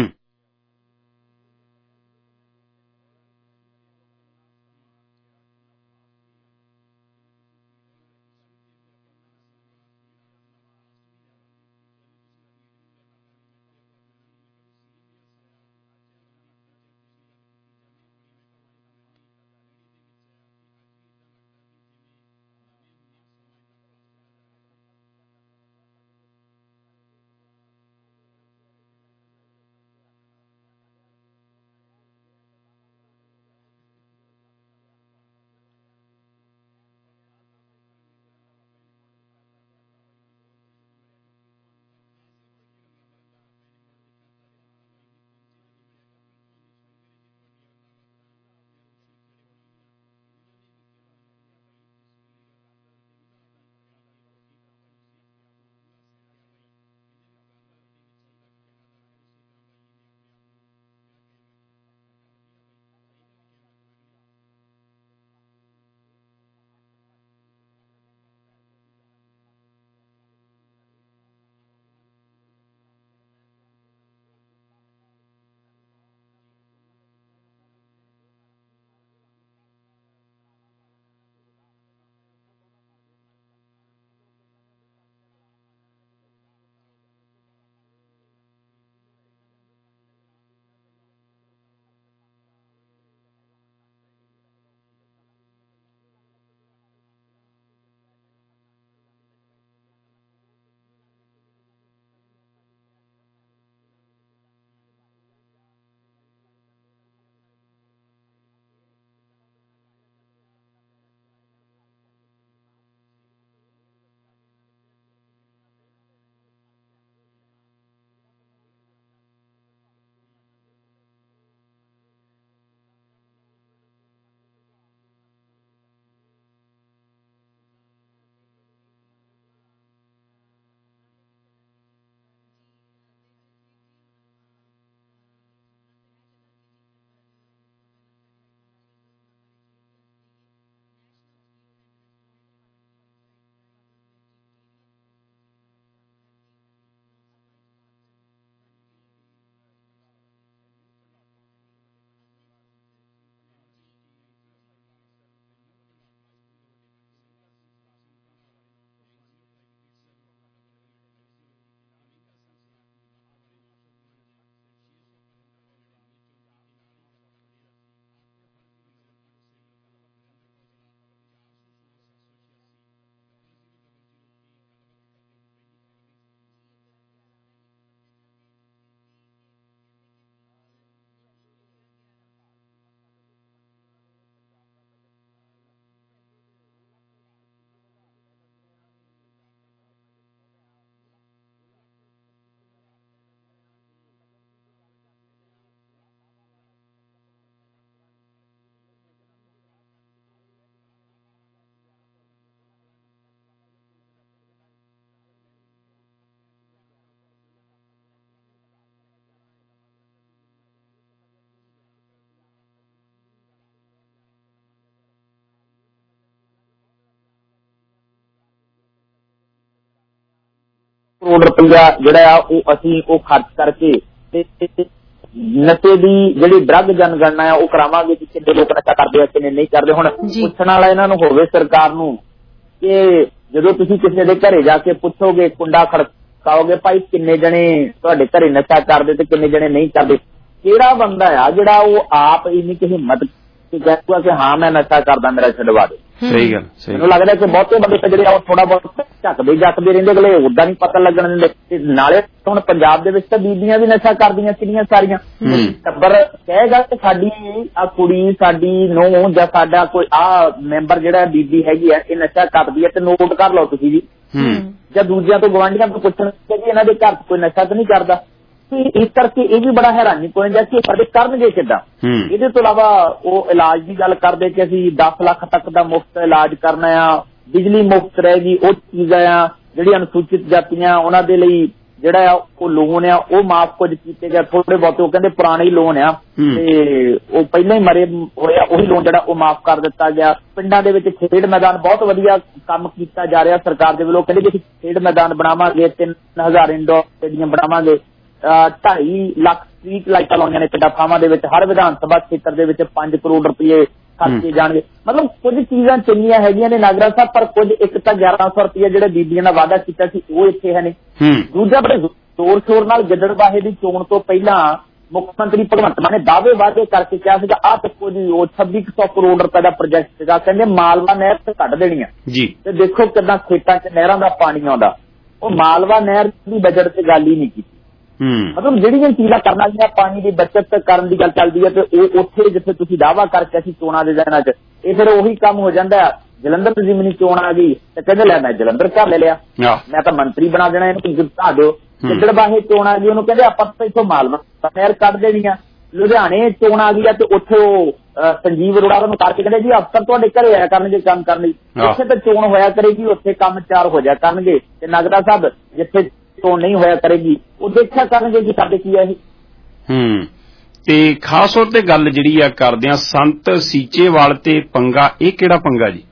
ਕਰੋੜ ਰੁਪਈਆ ਜਿਹੜਾ ਆ ਉਹ ਅਸੀਂ ਉਹ ਖਰਚ ਕਰਕੇ ਤੇ ਨਸ਼ੇ ਦੀ ਜਿਹੜੀ ਡਰੱਗ ਜਨਗਣਨਾ ਆ ਉਹ ਕਰਾਵਾਂਗੇ ਕਿ ਕਿੰਨੇ ਲੋਕ ਨਸ਼ਾ ਕਰਦੇ ਆ ਕਿੰਨੇ ਨਹੀਂ ਕਰਦੇ। ਹੁਣ ਪੁੱਛਣ ਵਾਲਾ ਇਹਨਾਂ ਨੂੰ ਹੋਵੇ ਸਰਕਾਰ ਨੂੰ ਕਿ ਜਦੋਂ ਤੁਸੀਂ ਕਿਸੇ ਦੇ ਘਰੇ ਜਾ ਕੇ ਪੁੱਛੋਗੇ ਕੁੰਡਾ ਖੜਕਾਓਗੇ ਭਾਈ ਕਿੰਨੇ ਜਣੇ ਤੁਹਾਡੇ ਘਰੇ ਨਸ਼ਾ ਕਰਦੇ ਤੇ ਕਿੰਨੇ ਜਣੇ ਨਹੀਂ ਕਰਦੇ, ਕਿਹੜਾ ਬੰਦਾ ਆ ਜਿਹੜਾ ਉਹ ਆਪ ਇੰਨੀ ਕਿ ਹਿੰਮਤ ਕਹੂਗਾ ਕਿ ਹਾਂ ਮੈਂ ਨਸ਼ਾ ਕਰਦਾ ਮੇਰਾ ਛਡਵਾ ਦੇ। ਸਹੀ ਗੱਲ ਮੈਨੂੰ ਲੱਗਦਾ ਕਿ ਬਹੁਤੇ ਬੰਦੇ ਜਿਹੜੇ ਆ ਉਹ ਥੋੜਾ ਬਹੁਤ ਝੱਕਦੇ ਜੱਕਦੇ ਰਹਿੰਦੇ ਅਗਲੇ ਉਦਾਂ ਨਹੀਂ ਪਤਾ ਲੱਗਣ ਦਿੰਦੇ। ਤੇ ਨਾਲੇ ਹੁਣ ਪੰਜਾਬ ਦੇ ਵਿੱਚ ਤਾਂ ਬੀਬੀਆਂ ਵੀ ਨਸ਼ਾ ਕਰਦੀਆਂ ਕਿੰਨੀਆਂ ਸਾਰੀਆਂ, ਟੱਬਰ ਕਹੇਗਾ ਕਿ ਸਾਡੀ ਆ ਕੁੜੀ ਸਾਡੀ ਨੂੰਹ ਜਾਂ ਸਾਡਾ ਕੋਈ ਆ ਮੈਂਬਰ ਜਿਹੜਾ ਬੀਬੀ ਹੈਗੀ ਆ ਇਹ ਨਸ਼ਾ ਕਰਦੀ ਹੈ ਤੇ ਨੋਟ ਕਰ ਲਓ ਤੁਸੀਂ ਵੀ ਜਾਂ ਦੂਜਿਆਂ ਤੋਂ ਗਵਾਂਢੀਆਂ ਤੋਂ ਪੁੱਛਣ ਕਿ ਇਹਨਾਂ ਦੇ ਘਰ 'ਚ ਕੋਈ ਨਸ਼ਾ ਤਾਂ ਨਹੀਂ ਕਰਦਾ। ਤੇ ਇਸ ਕਰਕੇ ਇਹ ਵੀ ਬੜਾ ਹੈਰਾਨੀ ਕੋਈ ਜਾਂਦਾ ਕਿ ਸਾਡੇ ਕਰਨਗੇ ਕਿੱਦਾਂ। ਇਹਦੇ ਤੋਂ ਇਲਾਵਾ ਉਹ ਇਲਾਜ ਦੀ ਗੱਲ ਕਰਦੇ ਕਿ ਅਸੀਂ ਦਸ ਲੱਖ ਤੱਕ ਦਾ ਮੁਫਤ ਇਲਾਜ ਕਰਨਾ ਆ, ਬਿਜਲੀ ਮੁਫਤ ਰਹੇਗੀ, ਉਹ ਚੀਜ਼ਾਂ ਆ ਜਿਹੜੀਆਂ ਅਨੁਸੂਚਿਤ ਜਾਤੀਆਂ ਉਹਨਾਂ ਦੇ ਲਈ ਜਿਹੜਾ ਆ ਉਹ ਲੋਨ ਆ ਉਹ ਮਾਫ ਕੁਝ ਕੀਤੇ ਗਏ, ਥੋੜੇ ਬਹੁਤੇ ਉਹ ਕਹਿੰਦੇ ਪੁਰਾਣੇ ਹੀ ਲੋਨ ਆ ਤੇ ਉਹ ਪਹਿਲਾਂ ਹੀ ਮਰੇ ਹੋਇਆ ਉਹੀ ਲੋਨ ਜਿਹੜਾ ਉਹ ਮਾਫ ਕਰ ਦਿੱਤਾ ਗਿਆ। ਪਿੰਡਾਂ ਦੇ ਵਿੱਚ ਖੇਡ ਮੈਦਾਨ ਬਹੁਤ ਵਧੀਆ ਕੰਮ ਕੀਤਾ ਜਾ ਰਿਹਾ ਸਰਕਾਰ ਦੇ ਵੱਲੋਂ, ਕਹਿੰਦੇ ਕਿ ਅਸੀਂ ਖੇਡ ਮੈਦਾਨ ਬਣਾਵਾਂਗੇ, ਤਿੰਨ ਹਜ਼ਾਰ ਇੰਡੋਰ ਸਟੇਡੀਅਮ ਬਣਾਵਾਂਗੇ, ਢਾਈ ਲੱਖ ਸਟਰੀਟ ਲਾਈਟਾਂ ਲਾਉਣੀਆਂ ਨੇ ਪਿੰਡਾਂ ਥਾਵਾਂ ਦੇ ਵਿੱਚ, ਹਰ ਵਿਧਾਨ ਸਭਾ ਖੇਤਰ ਦੇ ਵਿੱਚ ਪੰਜ ਕਰੋੜ ਰੁਪਏ ਖਰਚੇ ਜਾਣਗੇ। ਮਤਲਬ ਕੁਝ ਚੀਜ਼ਾਂ ਚੰਗੀਆਂ ਹੈਗੀਆਂ ਨੇ ਨਾਗਰਾ ਸਾਹਿਬ, ਪਰ ਕੁਝ ਇੱਕ ਤਾਂ ਗਿਆਰਾਂ ਸੌ ਰੁਪਏ ਜਿਹੜੇ ਬੀਬੀਆਂ ਦਾ ਵਾਅਦਾ ਕੀਤਾ ਸੀ ਉਹ ਇੱਥੇ ਹੈ ਨਹੀਂ। ਦੂਜਾ ਬੜੇ ਜ਼ੋਰ ਸ਼ੋਰ ਨਾਲ ਗਿੱਦੜਬਾਹੇ ਦੀ ਚੋਣ ਤੋਂ ਪਹਿਲਾਂ ਮੁੱਖ ਮੰਤਰੀ ਭਗਵੰਤ ਮਾਨ ਨੇ ਦਾਅਵੇ ਵਾਅਦੇ ਕਰਕੇ ਕਿਹਾ ਸੀਗਾ ਆਹ ਦੇਖੋ ਜੀ ਉਹ ਛੱਬੀ ਸੌ ਕਰੋੜ ਰੁਪਏ ਦਾ ਪ੍ਰੋਜੈਕਟ ਸੀਗਾ, ਕਹਿੰਦੇ ਮਾਲਵਾ ਨਹਿਰ ਤੇ ਕੱਢ ਦੇਣੀ ਆ ਜੀ, ਤੇ ਦੇਖੋ ਕਿੱਦਾਂ ਖੇਤਾਂ 'ਚ ਨਹਿਰਾਂ ਦਾ ਪਾਣੀ ਆਉਂਦਾ। ਉਹ ਮਾਲਵਾ ਨਹਿਰ ਦੀ ਬਜਟ ਤੇ ਗੱਲ ਹੀ ਨਹੀਂ ਕੀਤੀ। ਮਤਲਬ ਜਿਹੜੀਆਂ ਚੀਜ਼ਾਂ ਕਰਨ ਵਾਲੀਆਂ ਪਾਣੀ ਦੀ ਬੱਚਤ ਕਰਨ ਦੀ ਗੱਲ ਚੱਲਦੀ ਹੈ ਤੇ ਉਹ ਉੱਥੇ ਜਿੱਥੇ ਤੁਸੀਂ ਦਾਅਵਾ ਕਰਕੇ ਅਸੀਂ ਚੋਣਾਂ ਦੇ ਦਿਨਾਂ 'ਚ ਇਹ ਫਿਰ ਉਹੀ ਕੰਮ ਹੋ ਜਾਂਦਾ। ਜਲੰਧਰ ਦੀ ਜ਼ਿਮਨੀ ਚੋਣ ਆ ਗਈ ਤੇ ਕਹਿੰਦੇ ਲੈ ਮੈਂ ਜਲੰਧਰ ਘਰ ਲੈ ਲਿਆ, ਮੈਂ ਤਾਂ ਮੰਤਰੀ ਬਣਾ ਦੇਣਾ, ਇਹਨੂੰ ਜਿਤਾ ਦਿਓ। ਗਿੱਦੜਬਾਹੇ ਚੋਣ ਆ ਗਈ ਉਹਨੂੰ ਕਹਿੰਦੇ ਆਪਾਂ ਤਾਂ ਇੱਥੋਂ ਮਾਲਵਾ ਨਹਿਰ ਕੱਢ ਦੇਣੀ ਆ। ਲੁਧਿਆਣੇ ਚੋਣ ਆ ਗਈ ਆ ਤੇ ਉੱਥੇ ਉਹ ਸੰਜੀਵ ਅਰੋੜਾ ਨੂੰ ਕਰਕੇ ਕਹਿੰਦੇ ਜੀ ਅਫਸਰ ਤੁਹਾਡੇ ਘਰੇ ਆਇਆ ਕਰਨਗੇ ਕੰਮ ਕਰਨ ਲਈ, ਉੱਥੇ ਤਾਂ ਚੋਣ ਹੋਇਆ ਕਰੇਗੀ, ਉੱਥੇ ਕੰਮ ਚਾਰ ਹੋ ਜਾਇਆ ਕਰਨਗੇ। ਤੇ ਨਗਰਾ ਸਾਹਿਬ ਜਿੱਥੇ ਚੋਣ ਨਹੀਂ ਹੋਇਆ ਕਰੇਗੀ ਉਹ ਦੇਖਿਆ ਕਰਨਗੇ ਕਿ ਸਾਡੇ ਕੀ ਹੈ ਇਹ। ਹੂੰ ਤੇ ਖਾਸ ਤੌਰ ਤੇ ਗੱਲ ਜਿਹੜੀ ਆ ਕਰਦੇ ਆ ਸੰਤ ਸੀਚੇਵਾਲ ਤੇ ਪੰਗਾ, ਇਹ ਕਿਹੜਾ ਪੰਗਾ ਜੀ?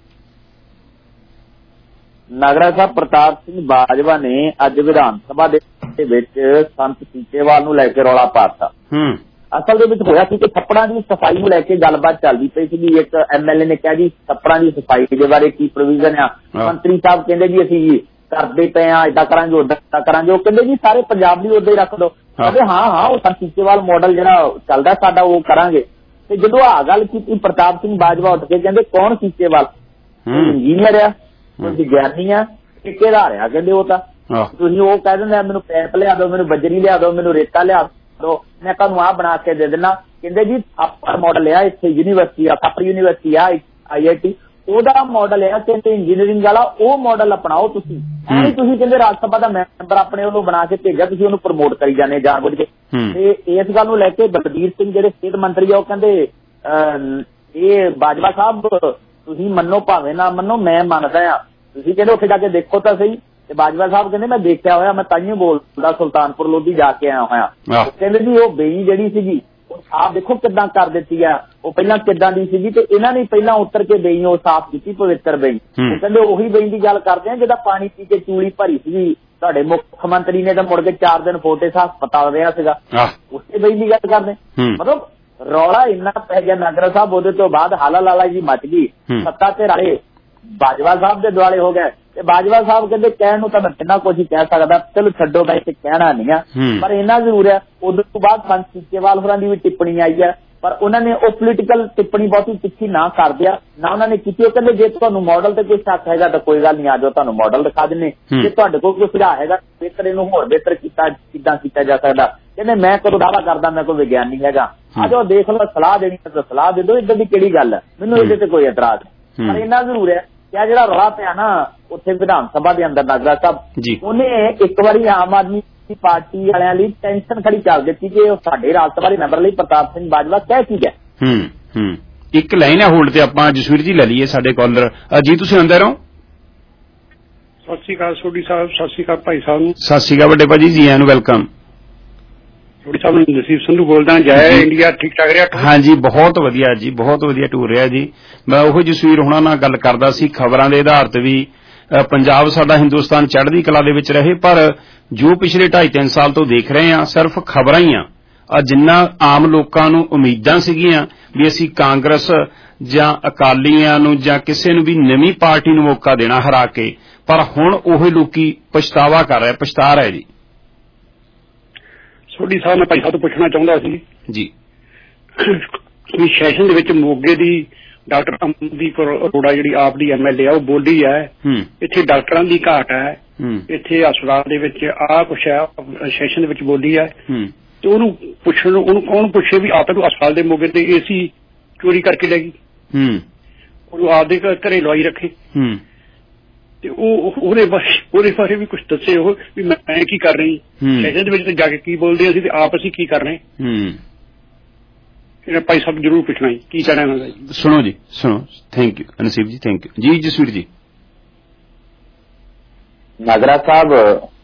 ਨਾਗਰਾ ਸਾਹਿਬ ਪ੍ਰਤਾਪ ਸਿੰਘ ਬਾਜਵਾ ਨੇ ਅੱਜ ਵਿਧਾਨ ਸਭਾ ਦੇ ਵਿੱਚ ਸੰਤ ਸੀਚੇਵਾਲ ਨੂੰ ਲੈ ਕੇ ਰੌਲਾ ਪਾਤਾ। ਅਸਲ ਦੇ ਵਿੱਚ ਹੋਇਆ ਸੀ ਕਿ ਛੱਪੜਾਂ ਦੀ ਸਫਾਈ ਨੂੰ ਲੈ ਕੇ ਗੱਲਬਾਤ ਚੱਲਦੀ ਪਈ ਸੀਗੀ। ਇੱਕ ਐਮਐਲਏ ਨੇ ਕਿਹਾ ਜੀ ਛੱਪੜਾਂ ਦੀ ਸਫਾਈ ਦੇ ਬਾਰੇ ਕੀ ਪ੍ਰੋਵੀਜ਼ਨ ਆ। ਮੰਤਰੀ ਸਾਹਿਬ ਕਹਿੰਦੇ ਜੀ ਅਸੀਂ ਕਰਦੇ ਪਏ ਆ, ਏਦਾਂ ਕਰਾਂਗੇ ਓਦਾਂ ਕਰਾਂਗੇ। ਉਹ ਕਹਿੰਦੇ ਜੀ ਸਾਰੇ ਪੰਜਾਬ ਲਈ ਓਦਾਂ ਹੀ ਰੱਖ ਦਿਓ। ਕਹਿੰਦੇ ਹਾਂ ਹਾਂ ਉਹ ਸੰਤ ਸੀਚੇਵਾਲ ਮਾਡਲ ਜਿਹੜਾ ਚੱਲਦਾ ਸਾਡਾ ਉਹ ਕਰਾਂਗੇ। ਤੇ ਜਦੋਂ ਆ ਗੱਲ ਕੀਤੀ ਪ੍ਰਤਾਪ ਸਿੰਘ ਬਾਜਵਾ ਉੱਠ ਕੇ ਕਹਿੰਦੇ ਕੌਣ ਸੀਚੇਵਾਲ? ਇੰਜੀਨੀਅਰ ਆ, ਕੋਈ ਵਿਗਿਆਨੀ ਆ, ਠੇਕੇਦਾਰ ਆ ਕਹਿੰਦੇ ਉਹ ਤਾਂ। ਤੁਸੀਂ ਉਹ ਕਹਿ ਦਿੰਦੇ ਮੈਨੂੰ ਪੈਪ ਲਿਆ ਦਿਓ, ਮੈਨੂੰ ਬਜਰੀ ਲਿਆ ਦਿਓ, ਮੈਨੂੰ ਰੇਤਾ ਲਿਆ ਦਿਓ, ਮੈਂ ਤੁਹਾਨੂੰ ਆਹ ਬਣਾ ਕੇ ਦੇ ਦੇਣਾ। ਕਹਿੰਦੇ ਜੀ ਥਾਪਰ ਮਾਡਲ ਆ, ਇੱਥੇ ਯੂਨੀਵਰਸਿਟੀ ਆ, ਥਾਪਰ ਯੂਨੀਵਰਸਿਟੀ ਆ ਆਈ ਆਈ ਟੀ, ਉਹਦਾ ਮਾਡਲ ਆ ਕਹਿੰਦੇ ਇੰਜੀਨੀਅਰਿੰਗ ਵਾਲਾ, ਉਹ ਮਾਡਲ ਅਪਣਾਓ ਤੁਸੀਂ। ਐਂ ਤੁਸੀਂ ਕਹਿੰਦੇ ਰਾਜ ਸਭਾ ਦਾ ਮੈਂਬਰ ਆਪਣੇ ਉਹਨੂੰ ਬਣਾ ਕੇ ਭੇਜਿਆ, ਤੁਸੀਂ ਉਹਨੂੰ ਪ੍ਰਮੋਟ ਕਰੀ ਜਾਂਦੇ ਜਾਣ ਬੁੱਝ ਕੇ। ਤੇ ਇਸ ਗੱਲ ਨੂੰ ਲੈ ਕੇ ਬਲਬੀਰ ਸਿੰਘ ਜਿਹੜੇ ਸਿਹਤ ਮੰਤਰੀ ਆ ਉਹ ਕਹਿੰਦੇ ਇਹ ਬਾਜਵਾ ਸਾਹਿਬ ਤੁਸੀਂ ਮੰਨੋ ਭਾਵੇਂ ਨਾ ਮੰਨੋ ਮੈਂ ਮੰਨਦਾ ਆ, ਤੁਸੀਂ ਕਹਿੰਦੇ ਉੱਥੇ ਜਾ ਕੇ ਦੇਖੋ ਤਾਂ ਸਹੀ। ਤੇ ਬਾਜਵਾ ਸਾਹਿਬ ਕਹਿੰਦੇ ਮੈਂ ਦੇਖਿਆ ਹੋਇਆ, ਮੈਂ ਤਾਈਓ ਬੋਲਦਾ ਸੁਲਤਾਨਪੁਰ ਲੋਧੀ ਜਾ ਕੇ ਆਇਆ ਹੋਇਆ। ਕਹਿੰਦੇ ਜੀ ਉਹ ਬੇਈ ਜਿਹੜੀ ਸੀਗੀ ਉਹ ਸਾਫ਼ ਦੇਖੋ ਕਿੱਦਾਂ ਕਰ ਦਿੱਤੀ ਆ, ਉਹ ਪਹਿਲਾਂ ਕਿੱਦਾਂ ਦੀ ਸੀਗੀ ਤੇ ਇਹਨਾਂ ਨੇ ਪਹਿਲਾਂ ਉਤਰ ਕੇ ਬੇਈ ਉਹ ਸਾਫ਼ ਕੀਤੀ, ਪਵਿੱਤਰ ਬੇਈ। ਉਹ ਕਹਿੰਦੇ ਉਹੀ ਬੇਈ ਦੀ ਗੱਲ ਕਰਦੇ ਆ ਜਿਹਦਾ ਪਾਣੀ ਪੀ ਕੇ ਚੂਲੀ ਭਰੀ ਸੀਗੀ ਤੁਹਾਡੇ ਮੁੱਖ ਮੰਤਰੀ ਨੇ ਤਾਂ ਮੁੜ ਕੇ ਚਾਰ ਦਿਨ ਫੋਟੇ ਹਸਪਤਾਲ ਰਿਹਾ ਸੀਗਾ, ਉਸੇ ਬੇਈ ਦੀ ਗੱਲ ਕਰਦੇ। ਮਤਲਬ ਰੌਲਾ ਇੰਨਾ ਪੈ ਗਿਆ ਨਾਗਰਾ ਸਾਹਿਬ, ਉਹਦੇ ਤੋਂ ਬਾਅਦ ਹਾਲਾ ਲਾਲਾ ਜੀ ਮੱਚ ਗਈ, ਸੱਤਾ ਤੇ ਰਾਲੇ ਬਾਜਵਾ ਸਾਹਿਬ ਦੇ ਦੁਆਲੇ ਹੋ ਗਏ। ਤੇ ਬਾਜਵਾ ਸਾਹਿਬ ਕਹਿੰਦੇ ਕਹਿਣ ਨੂੰ ਤਾਂ ਮੈਂ ਕਿੰਨਾ ਕੁਝ ਹੀ ਕਹਿ ਸਕਦਾ, ਚਲੋ ਛੱਡੋ ਮੈਂ ਇੱਥੇ ਕਹਿਣਾ ਨਹੀਂ ਆ, ਪਰ ਇੰਨਾ ਜ਼ਰੂਰ ਹੈ ਉਦੋਂ ਤੋਂ ਬਾਅਦ ਸੰਤ ਸੀਚੇਵਾਲ ਹੋਰਾਂ ਦੀ ਵੀ ਟਿੱਪਣੀ ਆਈ ਹੈ, ਪਰ ਉਹਨਾਂ ਨੇ ਉਹ ਪੋਲੀਟੀਕਲ ਟਿੱਪਣੀ ਬਹੁਤੀ ਤਿੱਖੀ ਨਾ ਕਰਦਿਆ ਨਾ ਉਹਨਾਂ ਨੇ ਕੀਤੀ। ਉਹ ਕਹਿੰਦੇ ਜੇ ਤੁਹਾਨੂੰ ਮਾਡਲ ਤੇ ਕੋਈ ਸ਼ੱਕ ਹੈਗਾ ਤਾਂ ਕੋਈ ਗੱਲ ਨਹੀਂ, ਆ ਜਾਓ ਤੁਹਾਨੂੰ ਮਾਡਲ ਦਿਖਾ ਦਿੰਦੇ, ਜੇ ਤੁਹਾਡੇ ਕੋਲ ਕੋਈ ਸੁਝਾਅ ਹੈਗਾ ਬਿਹਤਰ ਇਹਨੂੰ ਹੋਰ ਬਿਹਤਰ ਕੀਤਾ ਕਿੱਦਾਂ ਕੀਤਾ ਜਾ ਸਕਦਾ, ਕਹਿੰਦੇ ਮੈਂ ਕਦੋਂ ਦਾਅਵਾ ਕਰਦਾ ਮੈਂ ਕੋਈ ਵਿਗਿਆਨੀ ਹੈਗਾ, ਆ ਜਾਓ ਦੇਖ ਲਓ, ਸਲਾਹ ਦੇਣੀ ਤਾਂ ਸਲਾਹ ਦੇ ਦਿਓ, ਇੱਦਾਂ ਦੀ ਕਿਹੜੀ ਗੱਲ ਹੈ, ਮੈਨੂੰ ਇਹਦੇ ਤੇ ਕੋਈ ਇਤਰਾਜ਼ ਨਹੀਂ। ਪਰ ਇੰਨਾ ਜ਼ਰੂਰ ਹੈ ਕਿ ਆ ਜਿਹੜਾ ਰੌਲਾ ਪਿਆ ਨਾ ਉੱਥੇ ਵਿਧਾਨ ਸਭਾ ਦੇ ਅੰਦਰ ਨਾਗਰਾ ਸਾਹਿਬ, ਉਹਨੇ ਇੱਕ ਵਾਰੀ ਆਮ ਆਦਮੀ ਪਾਰਟੀ ਵਾਲਿਆਂ ਲਈ ਟੈਨਸ਼ਨ ਖੜੀ ਕਰ ਦਿੱਤੀ ਕਿ ਉਹ ਸਾਡੇ ਰਾਜ ਸਭਾ ਦੇ ਮੈਂਬਰ ਲਈ ਪ੍ਰਤਾਪ ਸਿੰਘ ਬਾਜਵਾ ਕਹਿ ਕੀ ਗਿਆ। ਹੂੰ ਹੂੰ ਇੱਕ ਲਾਈਨ ਹੈ ਹੋਲਡ ਤੇ, ਆਪਾਂ ਜਸਵੀਰ ਜੀ ਲੈ ਲਈਏ ਸਾਡੇ ਕਾਲਰ ਜੀ, ਤੁਸੀਂ ਅੰਦਰ ਹੋ। ਸਤਿ ਸ਼੍ਰੀ ਅਕਾਲ ਸੋਢੀ ਸਾਹਿਬ। ਸਤਿ ਸ਼੍ਰੀ ਅਕਾਲ ਭਾਈ ਸਾਹਿਬ ਨੂੰ। ਸਤਿ ਸ਼੍ਰੀ ਅਕਾਲ ਵੱਡੇ ਭਾਜੀ, ਜੀ ਆਇਆਂ ਨੂੰ ਵੈਲਕਮ। ਸੋਢੀ ਸਾਹਿਬ ਨੂੰ ਨਸੀਬ ਸੰਧੂ ਬੋਲਦਾ, ਜੈ ਇੰਡੀਆ। ਠੀਕ ਠਾਕ ਰਿਹਾ? ਹਾਂਜੀ ਬਹੁਤ ਵਧੀਆ ਜੀ, ਬਹੁਤ ਵਧੀਆ ਟੂਰ ਰਿਹਾ ਜੀ। ਮੈਂ ਉਹ ਜਸਵੀਰ ਹੁਣਾਂ ਨਾਲ ਗੱਲ ਕਰਦਾ ਸੀ, ਖਬਰਾਂ ਦੇ ਆਧਾਰ ਤੇ ਵੀ ਪੰਜਾਬ ਸਾਡਾ ਹਿੰਦੁਸਤਾਨ ਚੜ੍ਹਦੀ ਕਲਾ ਦੇ ਵਿੱਚ ਰਹੇ, ਪਰ ਜੋ ਪਿਛਲੇ ਢਾਈ ਤਿੰਨ ਸਾਲ ਤੋਂ ਦੇਖ ਰਹੇ ਹਾਂ ਸਿਰਫ ਖਬਰਾਂ ਹੀ ਆ। ਜਿੰਨਾ ਆਮ ਲੋਕਾਂ ਨੂੰ ਉਮੀਦਾਂ ਸੀਗੀਆਂ ਵੀ ਅਸੀਂ ਕਾਂਗਰਸ ਜਾਂ ਅਕਾਲੀਆਂ ਨੂੰ ਜਾਂ ਕਿਸੇ ਨੂੰ ਵੀ ਨਵੀਂ ਪਾਰਟੀ ਨੂੰ ਮੌਕਾ ਦੇਣਾ ਹਰਾ ਕੇ, ਪਰ ਹੁਣ ਉਹ ਲੋਕੀ ਪਛਤਾਵਾ ਕਰ ਰਹੇ, ਪਛਤਾ ਰਹੇ ਜੀ। ਸੋਢੀ ਸਾਹਿਬ ਮੈਂ ਭਾਈ ਸਾਹਿਬ ਤੋਂ ਪੁੱਛਣਾ ਚਾਹੁੰਦਾ ਸੀ ਜੀ, ਵੀ ਸੈਸ਼ਨ ਦੇ ਵਿੱਚ ਮੋਗੇ ਦੀ ਡਾਕਟਰ ਅਮਨਦੀਪ ਅਰੋੜਾ ਜਿਹੜੀ ਆਪ ਦੀ ਐਮ ਐਲ ਏ ਆ ਉਹ ਬੋਲੀ ਹੈ ਇੱਥੇ ਡਾਕਟਰਾਂ ਦੀ ਘਾਟ ਹੈ, ਇੱਥੇ ਹਸਪਤਾਲ ਦੇ ਵਿੱਚ ਆਹ ਕੁਛ ਹੈ, ਸੈਸ਼ਨ ਦੇ ਵਿੱਚ ਬੋਲੀ ਹੈ। ਤੇ ਉਹਨੂੰ ਪੁੱਛਣ ਉਹਨੂੰ ਕੌਣ ਪੁੱਛੇ ਵੀ ਆਪ ਨੂੰ ਹਸਪਤਾਲ ਦੇ ਮੋਗੇ ਤੇ ਏਸੀ ਚੋਰੀ ਕਰਕੇ ਲੈ ਗਈ, ਉਹਨੂੰ ਆਪਦੇ ਘਰੇ ਲਵਾਈ ਰੱਖੇ। ਤੇ ਉਹ ਉਹਦੇ ਬਾਰੇ ਉਹਦੇ ਬਾਰੇ ਵੀ ਕੁਝ ਦੱਸੇ ਉਹ ਵੀ ਮੈਂ ਕੀ ਕਰ ਰਹੀ ਸੈਸ਼ਨ ਦੇ ਵਿੱਚ ਜਾ ਕੇ ਕੀ ਬੋਲਦੇ ਅਸੀਂ ਤੇ ਆਪ ਅਸੀਂ ਕੀ ਕਰ ਰਹੇ ਇਹਨਾਂ ਭਾਈ ਸਾਹਿਬ ਜ਼ਰੂਰ ਪੁੱਛਣਾ ਜੀ ਕੀ ਕਹਿਣਾ ਇਹਨਾਂ ਦਾ। ਸੁਣੋ ਜੀ ਸੁਣੋ। ਥੈਂਕ ਯੂ ਅਨਸੀਬ ਜੀ, ਥੈਂਕ ਯੂ ਜੀ। ਜਸਵੀਰ ਜੀ। ਨਾਗਰਾ ਸਾਹਿਬ